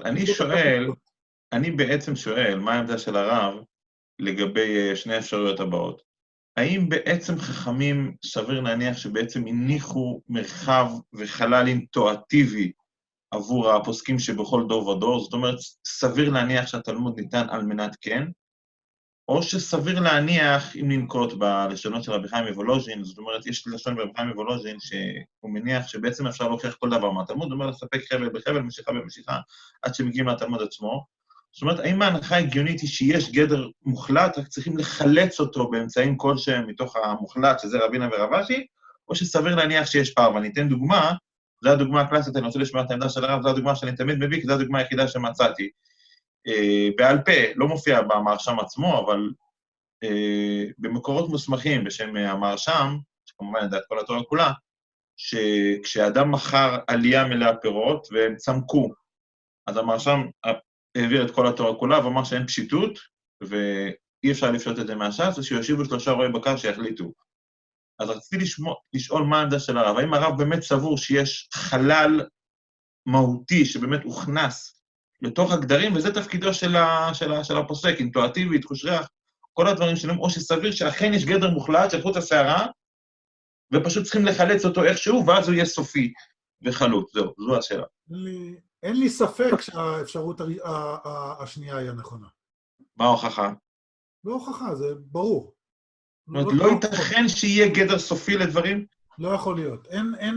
אני בעצם שואל, מה העמדה של הרב לגבי שני האפשרויות הבאות? האם בעצם חכמים סביר להניח שבעצם הניחו מרחב וחלל אינטואטיבי עבור הפוסקים שבכל דור ודור? זאת אומרת, סביר להניח שהתלמוד ניתן על מנת כן? או שסביר להניח, אם ננקוט בלשונות של רבי חיים מוולוז'ין, זאת אומרת, יש לשון ברבי חיים מוולוז'ין שהוא מניח שבעצם אפשר להוכיח כל דבר מהתלמוד, זאת אומרת, לספק חבל בחבל, משיכה במשיכה, עד שמגיעים לתלמוד עצמו. זאת אומרת, האם ההנחה הגיונית היא שיש גדר מוחלט, רק צריכים לחלץ אותו באמצעים כלשהם מתוך המוחלט, שזה רבינה ורבשי, או שסביר להניח שיש פער. ואני אתן דוגמה, זו הדוגמה הקלאסית, אני רוצה לשמוע את העמדה של הרב, זו הדוגמה שאני תמיד מביא, כי זו הדוגמה היחידה שמצאתי. בעל פה, לא מופיע במרשם עצמו, אבל במקורות מוסמכים בשם המרשם, שכמובן ידע את כל התורה כולה, שכשאדם מכר עלייה מלאה פירות והם צמקו, אז המרשם העביר את כל התורה כולה ואמר שאין פשיטות, ואי אפשר לפשוט את זה מהש"ס, ושיושיבו 3 רועי בקר שיחליטו. אז רציתי לשאול מה העמדה של הרב. האם הרב באמת סבור שיש חלל מהותי שבאמת הוכנס לתוך הגדרים, וזה תפקידו של הפוסק, אינטואטיבית, חוש ריח, כל הדברים שלהם, או שסביר שאכן יש גדר מוחלט של חוט השערה, ופשוט צריכים לחלץ אותו איכשהו, ואז הוא יהיה סופי וחלוט. זו השאלה. אין לי ספק שהאפשרות השנייה היא הנכונה. מה ההוכחה? לא הוכחה, זה ברור. זאת אומרת, לא ייתכן שיהיה גדר סופי לדברים? לא יכול להיות.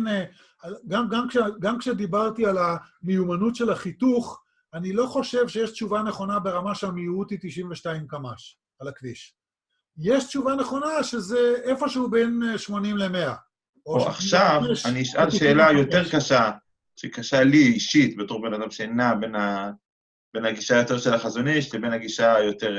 גם כשדיברתי על המיומנות של החיתוך, אני לא חושב שיש תשובה נכונה ברמה שהמהירות היא 92 קמ"ש על הכביש. יש תשובה נכונה שזה איפשהו בין 80 ל-100. או עכשיו אני אשאל שאלה יותר קשה, שקשה לי אישית בתור בן אדם שנע בין הגישה יותר של החזון איש לבין הגישה היותר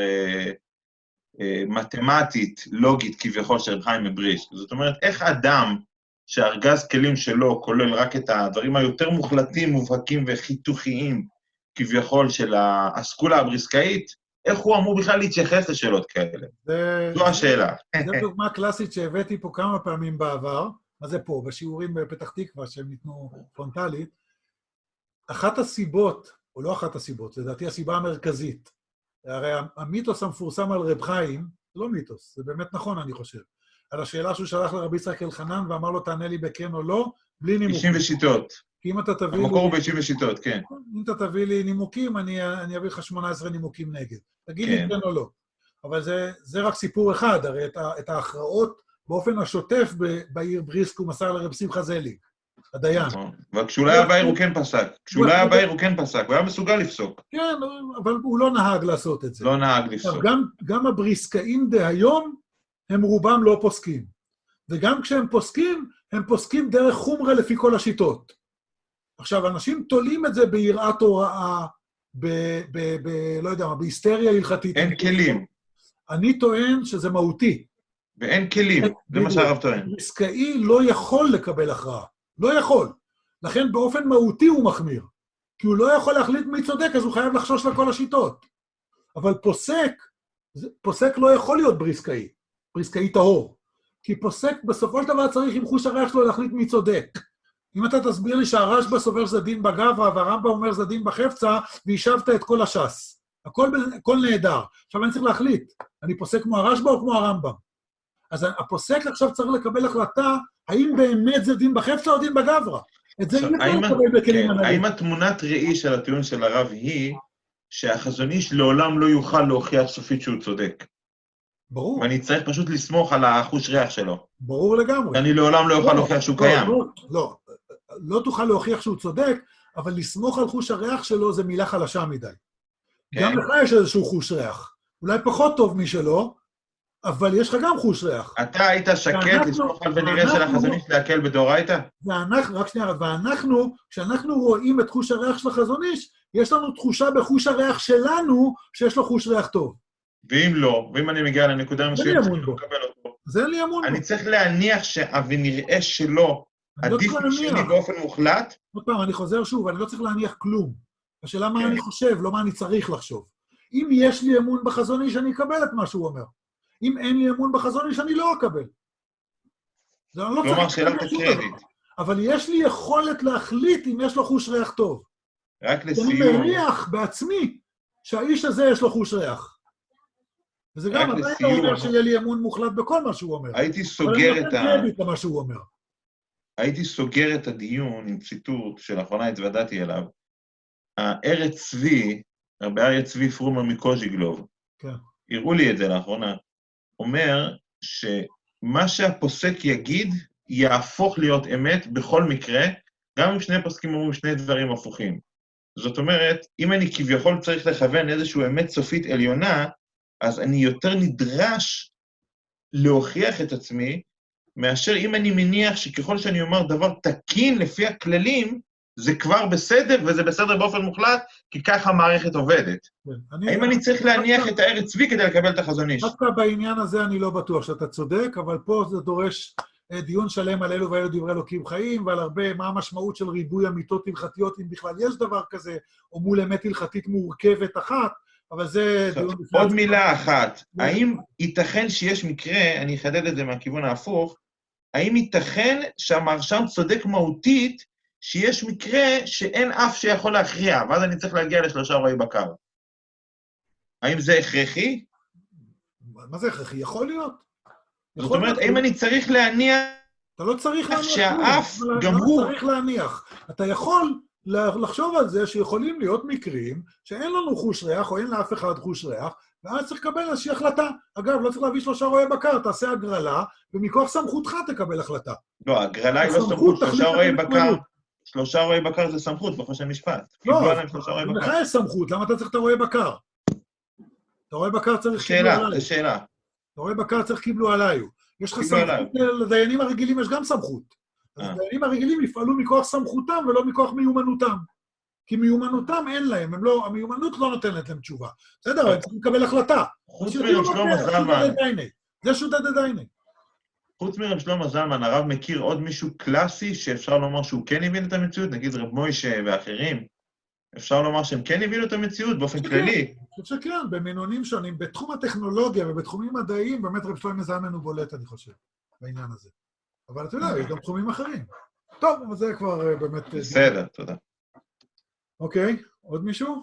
מתמטית, לוגית כביכול של רב חיים מבריסק. זאת אומרת, איך אדם שהארגז כלים שלו כולל רק את הדברים היותר מוחלטים, מובהקים וחיתוכיים כביכול של האסכולה הבריסקאית, איך הוא אמור בכלל להתייחס לשאלות כאלה? זו השאלה. זו דוגמה קלאסית שהבאתי פה כמה פעמים בעבר, מה זה פה? בשיעורים בפתח תקווה שהם ניתנו פרונטלית. אחת הסיבות, או לא אחת הסיבות, לדעתי הסיבה המרכזית, הרי המיתוס המפורסם על רב חיים, זה לא מיתוס, זה באמת נכון, אני חושב. על השאלה שהוא שלח לרבי יצחק אלחנן ואמר לו, תענה לי בכן או לא, בלי נימוקים. 90 ושיטות. כי אם אתה תביא לי... המקור הוא ב-90 ושיטות, כן. אם אתה תביא לי נימוקים, אני אביא לך 18 נימוקים נגד. תגיד לי כן או לא. אבל זה רק סיפור אחד, הרי את ההכרעות באופן השוטף בעיר בריסק הוא מסר לרב שמחה זליג, הדיין. אבל כשהוא לא היה בעיר הוא כן פסק. כשהוא לא היה בעיר הוא כן פסק, הוא היה מסוגל לפסוק. כן, אבל הוא לא נהג לעשות את זה. לא נהג לפסוק. גם הבריסקאים דהיום, הם רובם לא פוסקים. וגם כשהם פוסקים, הם פוסקים דרך חומרה לפי כל השיטות. עכשיו, אנשים תולים את זה ביראת הוראה, לא יודע מה, בהיסטריה הלכתית. אין כלים. אני טוען שזה מהותי. ואין כלים, זה מה שהרב טוען. בריסקאי לא יכול לקבל הכרעה. לא יכול. לכן באופן מהותי הוא מחמיר. כי הוא לא יכול להחליט מי צודק, אז הוא חייב לחשוש לכל השיטות. אבל פוסק לא יכול להיות בריסקאי. בריסקאי טהור. כי פוסק בסופו של דבר צריך עם חוש הריח שלו להחליט מי צודק. אם אתה תסביר לי שהרשב"א סובר שזה דין בגברא, והרמב"ם אומר שזה דין בחפצא, וישבת את כל הש"ס. הכל נהדר. עכשיו אני צריך להחליט, אני פוסק כמו הרשב"א או כמו הרמב"ם. אז הפוסק עכשיו צריך לקבל החלטה, האם באמת זה דין בחפצא או דין בגברא. את זה אי אפשר לקבל בכלים הנהלים. האם התמונת ראי של הטיעון של הרב היא, שהחזון איש לעולם לא יוכל להוכיח סופית שהוא צודק? ברור. ואני צריך פשוט לסמוך על החוש ריח שלו. ברור לגמרי. אני לעולם לא יוכל להוכיח שהוא קיים. לא תוכל להוכיח שהוא צודק, אבל לסמוך על חוש הריח שלו זה מילה חלשה מדי. גם לך יש איזשהו חוש ריח. אולי פחות טוב משלו, אבל יש לך גם חוש ריח. אתה היית שקט לסמוך על ונראה של החזון איש להקל בדאורייתא? רק שנייה, ואנחנו, כשאנחנו רואים את חוש הריח של החזון איש, יש לנו תחושה בחוש הריח שלנו שיש לו חוש ריח טוב. ואם לא, ואם אני מגיע לנקודה מסוימת, אני לא מקבל אותו. זה אין לי אמון בו. אני צריך להניח ונראה שלא, עדיף שלי באופן מוחלט. עוד פעם, אני חוזר שוב, אני לא צריך להניח כלום. השאלה מה אני חושב, לא מה אני צריך לחשוב. אם יש לי אמון בחזון איש, אני אקבל את מה שהוא אומר. אם אין לי אמון בחזון איש, אני לא אקבל. כלומר, שאלה בקרדיט. אבל יש לי יכולת להחליט אם יש לו חוש ריח טוב. רק לסיום. אני מריח בעצמי שהאיש הזה יש לו חוש ריח. וזה גם, אתה היית אומר שיהיה לי אמון מוחלט בכל מה שהוא אומר. הייתי סוגר את הדיון עם ציטוט שלאחרונה התוודעתי אליו. הארץ צבי, רבי אריה צבי פרומר מקוז'יגלוב, הראו לי את זה לאחרונה, אומר שמה שהפוסק יגיד יהפוך להיות אמת בכל מקרה, גם אם שני פוסקים אומרים שני דברים הפוכים. זאת אומרת, אם אני כביכול צריך לכוון איזושהי אמת סופית עליונה, אז אני יותר נדרש להוכיח את עצמי, מאשר אם אני מניח שככל שאני אומר דבר תקין לפי הכללים, זה כבר בסדר, וזה בסדר באופן מוחלט, כי ככה המערכת עובדת. האם אני צריך להניח את הארץ צבי כדי לקבל את החזון איש? דווקא בעניין הזה אני לא בטוח שאתה צודק, אבל פה זה דורש דיון שלם על אלו ואלו דברי אלוקים חיים, ועל הרבה מה המשמעות של ריבוי אמיתות הלכתיות, אם בכלל יש דבר כזה, או מול אמת הלכתית מורכבת אחת, אבל זה דיון... עוד מילה אחת, האם ייתכן שיש מקרה, אני אחדד את זה מהכיוון ההפוך, האם ייתכן שהמרשם צודק מהותית, שיש מקרה שאין אף שיכול להכריע, ואז אני צריך להגיע לשלושה רועי בקר? האם זה הכרחי? מה זה הכרחי? יכול להיות. זאת אומרת, האם אני צריך להניח... אתה לא צריך להניח. שהאף גם הוא... אתה לא צריך להניח. אתה יכול לחשוב על זה שיכולים להיות מקרים שאין לנו חוש ריח, או אין לאף אחד חוש ריח, ואז צריך לקבל איזושהי החלטה. אגב, לא צריך להביא שלושה רועי בקר, תעשה הגרלה, ומכוח סמכותך תקבל החלטה. לא, הגרלה היא לא סמכות, שלושה רועי בקר זה סמכות, בחושן משפט. לא, לך יש סמכות, למה אתה צריך את הרועי בקר? את הרועי בקר צריך קיבלו עליי. זה שאלה. את הרועי בקר צריך קיבלו עליי. יש לך סמכות, לדיינים הרגילים יש גם סמכות. אז הדיינים הרגילים יפעלו מכוח סמכותם ולא מכוח מיומנותם. כי מיומנותם אין להם, המיומנות לא נותנת להם תשובה. בסדר, אבל צריכים לקבל החלטה. חוץ מרב שלמה זלמן. זה שוטה דדייני. חוץ מרב שלמה זלמן, הרב מכיר עוד מישהו קלאסי שאפשר לומר שהוא כן הבין את המציאות? נגיד רב מוישה ואחרים. אפשר לומר שהם כן הבינו את המציאות באופן כללי? אני חושב שכן, במינונים שונים. בתחום הטכנולוגיה ובתחומים מדעיים, באמת רב שלמה זלמן הוא בולט, אני חושב, בעניין הזה. אבל אתה יודע, יש גם תחומים אחרים. טוב, אבל זה כבר באמת... בסדר, תודה. אוקיי, עוד מישהו?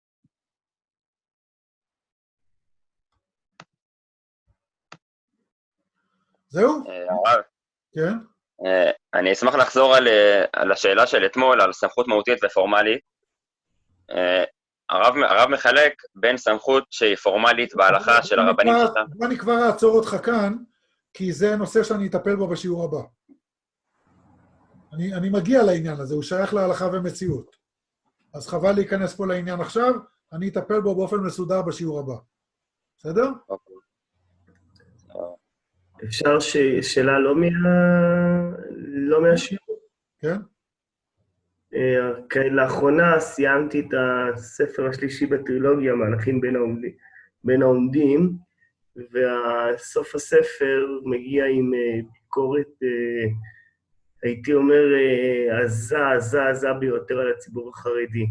זהו? כן. אני אשמח לחזור על השאלה של אתמול, על סמכות מהותית ופורמלית. הרב מחלק בין סמכות שהיא פורמלית בהלכה של הרבנים שלנו. אני כבר אעצור אותך כאן, כי זה נושא שאני אטפל בו בשיעור הבא. אני מגיע לעניין הזה, הוא שייך להלכה ומציאות. אז חבל להיכנס פה לעניין עכשיו, אני אטפל בו באופן מסודר בשיעור הבא. בסדר? אפשר שאלה לא מהשיעור? כן. לאחרונה סיימתי את הספר השלישי בטרילוגיה, מהלכים בין העומדים, וסוף הספר מגיע עם ביקורת, הייתי אומר, עזה ביותר על הציבור החרדי.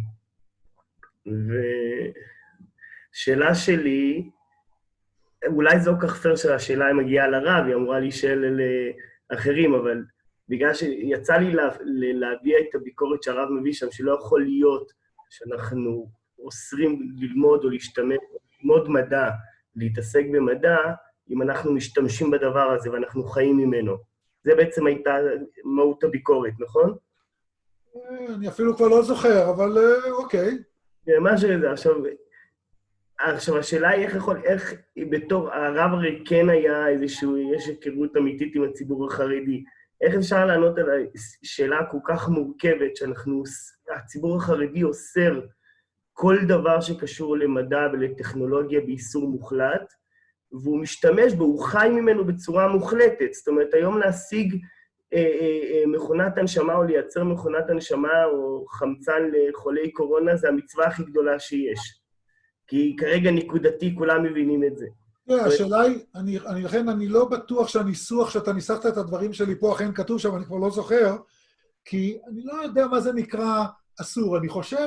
ושאלה שלי, אולי זו כך פייר של השאלה היא מגיעה לרב, היא אמורה להישאל לאחרים, אבל בגלל שיצא לי להביע את הביקורת שהרב מביא שם, שלא יכול להיות שאנחנו אוסרים ללמוד או להשתמש, ללמוד מדע, להתעסק במדע, אם אנחנו משתמשים בדבר הזה ואנחנו חיים ממנו. זה בעצם הייתה מהות הביקורת, נכון? אני אפילו כבר לא זוכר, אבל אוקיי. מה שזה, עכשיו השאלה היא איך בתור, הרב הרי כן היה איזשהו, יש היכרות אמיתית עם הציבור החרדי, איך אפשר לענות על השאלה כל כך מורכבת שהציבור החרדי אוסר כל דבר שקשור למדע ולטכנולוגיה באיסור מוחלט, והוא משתמש בו, הוא חי ממנו בצורה מוחלטת. זאת אומרת, היום להשיג מכונת הנשמה או לייצר מכונת הנשמה או חמצן לחולי קורונה, זה המצווה הכי גדולה שיש. כי כרגע נקודתי כולם מבינים את זה. השאלה היא, לכן אני לא בטוח שהניסוח שאתה ניסחת את הדברים שלי פה אכן כתוב שם, אני כבר לא זוכר, כי אני לא יודע מה זה נקרא אסור. אני חושב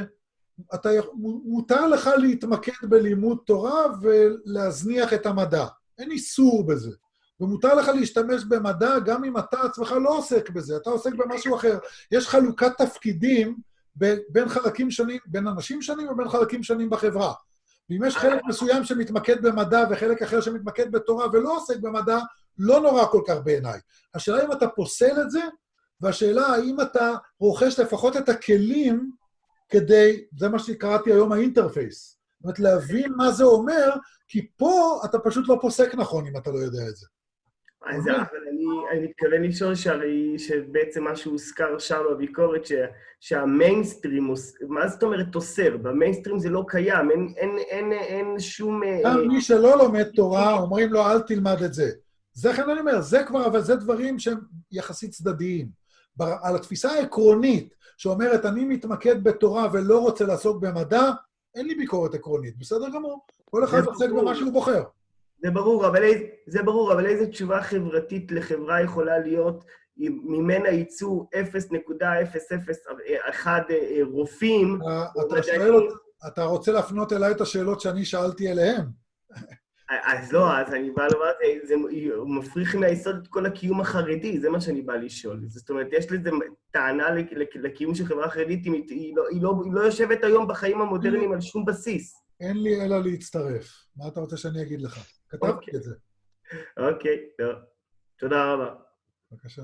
מותר לך להתמקד בלימוד תורה ולהזניח את המדע. אין איסור בזה. ומותר לך להשתמש במדע גם אם אתה עצמך לא עוסק בזה, אתה עוסק במשהו אחר. יש חלוקת תפקידים בין חלקים שונים, בין אנשים שונים ובין חלקים שונים בחברה. ואם יש חלק מסוים שמתמקד במדע וחלק אחר שמתמקד בתורה ולא עוסק במדע, לא נורא כל כך בעיניי. השאלה אם אתה פוסל את זה, והשאלה האם אתה רוכש לפחות את הכלים כדי, זה מה שקראתי היום האינטרפייס. זאת אומרת, להבין מה זה אומר, כי פה אתה פשוט לא פוסק נכון אם אתה לא יודע את זה. אז אבל אני מתכוון לשאול שבעצם מה שהוזכר שם בביקורת, שהמיינסטרים, מה זאת אומרת אוסר? במיינסטרים זה לא קיים, אין שום... גם מי שלא לומד תורה, אומרים לו, אל תלמד את זה. זה כן אני אומר, זה כבר, אבל זה דברים שהם יחסית צדדיים. על התפיסה העקרונית, שאומרת, אני מתמקד בתורה ולא רוצה לעסוק במדע, אין לי ביקורת עקרונית, בסדר גמור. כל אחד עוסק במה שהוא בוחר. זה ברור, אבל איזו תשובה חברתית לחברה יכולה להיות, ממנה ייצאו 0.001 רופאים. אתה רוצה להפנות אליי את השאלות שאני שאלתי אליהם. אז לא, אז אני בא לומר, זה מפריך מהיסוד את כל הקיום החרדי, זה מה שאני בא לשאול. זאת אומרת, יש לזה טענה לקיום של חברה חרדית, היא לא יושבת היום בחיים המודרניים על שום בסיס. אין לי אלא להצטרף. מה אתה רוצה שאני אגיד לך? כתבתי את זה. אוקיי, טוב. תודה רבה. בבקשה.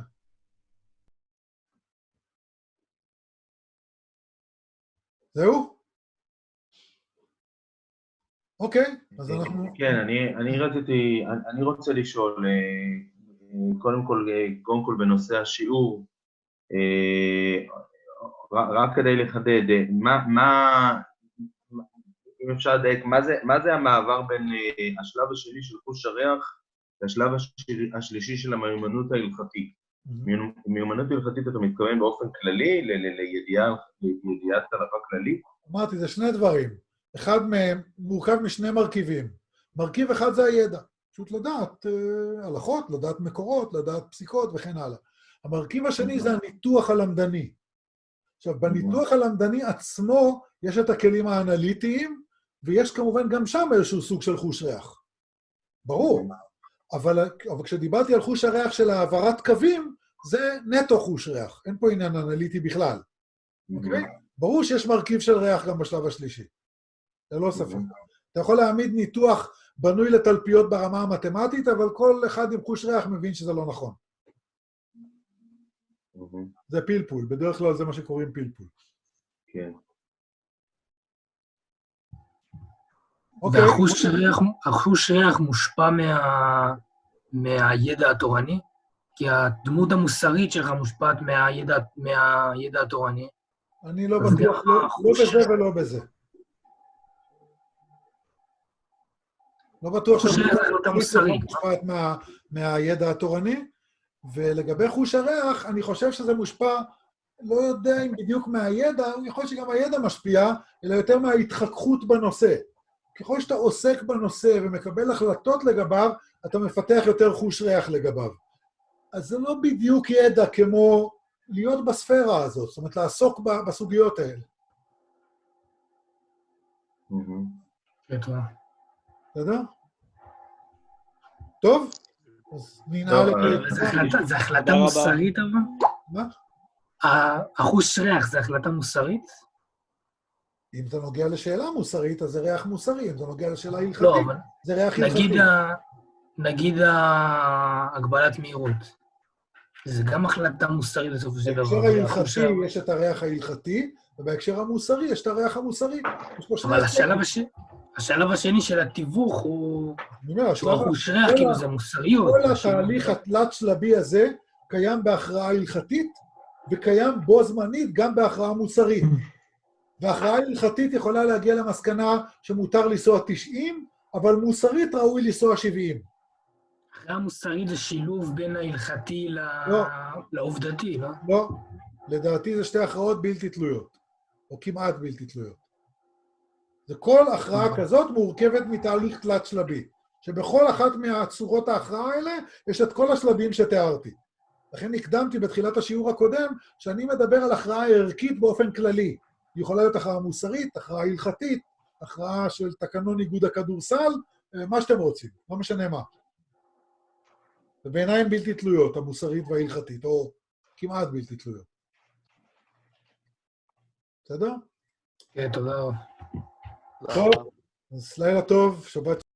זהו? אוקיי, אז אנחנו... כן, אני רוצה לשאול, קודם כל בנושא השיעור, רק כדי לחדד, אם אפשר לדייק, מה זה המעבר בין השלב השני של חוש הריח לשלב השלישי של המיומנות ההלכתית? מיומנות הלכתית אתה מתכוון באופן כללי, לידיעת הלכה כללית? אמרתי, זה שני דברים. אחד מהם מורכב משני מרכיבים. מרכיב אחד זה הידע. פשוט לדעת הלכות, לדעת מקורות, לדעת פסיקות וכן הלאה. המרכיב השני זה הניתוח הלמדני. עכשיו, בניתוח הלמדני עצמו יש את הכלים האנליטיים, ויש כמובן גם שם איזשהו סוג של חוש ריח. ברור. אבל כשדיברתי על חוש הריח של העברת קווים, זה נטו חוש ריח. אין פה עניין אנליטי בכלל. אוקיי? ברור שיש מרכיב של ריח גם בשלב השלישי. זה לא ספק. אתה יכול להעמיד ניתוח בנוי לתלפיות ברמה המתמטית, אבל כל אחד עם חוש ריח מבין שזה לא נכון. זה פלפול, בדרך כלל זה מה שקוראים פלפול. כן. והחוש ריח מושפע מהידע התורני? כי הדמות המוסרית שלך מושפעת מהידע התורני. אני לא בטוח, לא בזה ולא בזה. לא בטוח שהדמות מושפעת מהידע התורני, ולגבי חוש הריח, אני חושב שזה מושפע, לא יודע אם בדיוק מהידע, יכול להיות שגם הידע משפיע, אלא יותר מההתחככות בנושא. ככל שאתה עוסק בנושא ומקבל החלטות לגביו, אתה מפתח יותר חוש ריח לגביו. אז זה לא בדיוק ידע כמו להיות בספירה הזאת, זאת אומרת, לעסוק בסוגיות האלה. בסדר? טוב? אז ננעל את זה. זה החלטה מוסרית, אבל? מה? החוש ריח זה החלטה מוסרית? אם זה נוגע לשאלה מוסרית, אז זה ריח מוסרי. אם זה נוגע לשאלה הלכתית, זה ריח הלכתי. נגיד הגבלת מהירות. זה גם החלטה מוסרית בסופו של דבר. בהקשר ההלכתי יש את הריח ההלכתי, ובהקשר המוסרי יש את הריח המוסרי. אבל השלב השני של התיווך הוא חוש ריח, כאילו זה מוסריות. כל התהליך התלת-שלבי הזה קיים בהכרעה הלכתית, וקיים בו זמנית גם בהכרעה מוסרית. וההכרעה הלכתית יכולה להגיע למסקנה שמותר לנסוע 90, אבל מוסרית ראוי לנסוע 70. הכרעה מוסרית זה שילוב בין ההלכתי לעובדתי, לא? לא. לדעתי זה שתי הכרעות בלתי תלויות, או כמעט בלתי תלויות. זה כל הכרעה כזאת מורכבת מתהליך תלת-שלבי, שבכל אחת מהצורות ההכרעה האלה יש את כל השלבים שתיארתי. לכן הקדמתי בתחילת השיעור הקודם, שאני מדבר על הכרעה ערכית באופן כללי. היא יכולה להיות הכרעה מוסרית, הכרעה הלכתית, הכרעה של תקנון איגוד הכדורסל, מה שאתם רוצים, לא משנה מה. ובעיניים בלתי תלויות, המוסרית וההלכתית, או כמעט בלתי תלויות. בסדר? כן, תודה רבה. טוב, אז לילה טוב, שבת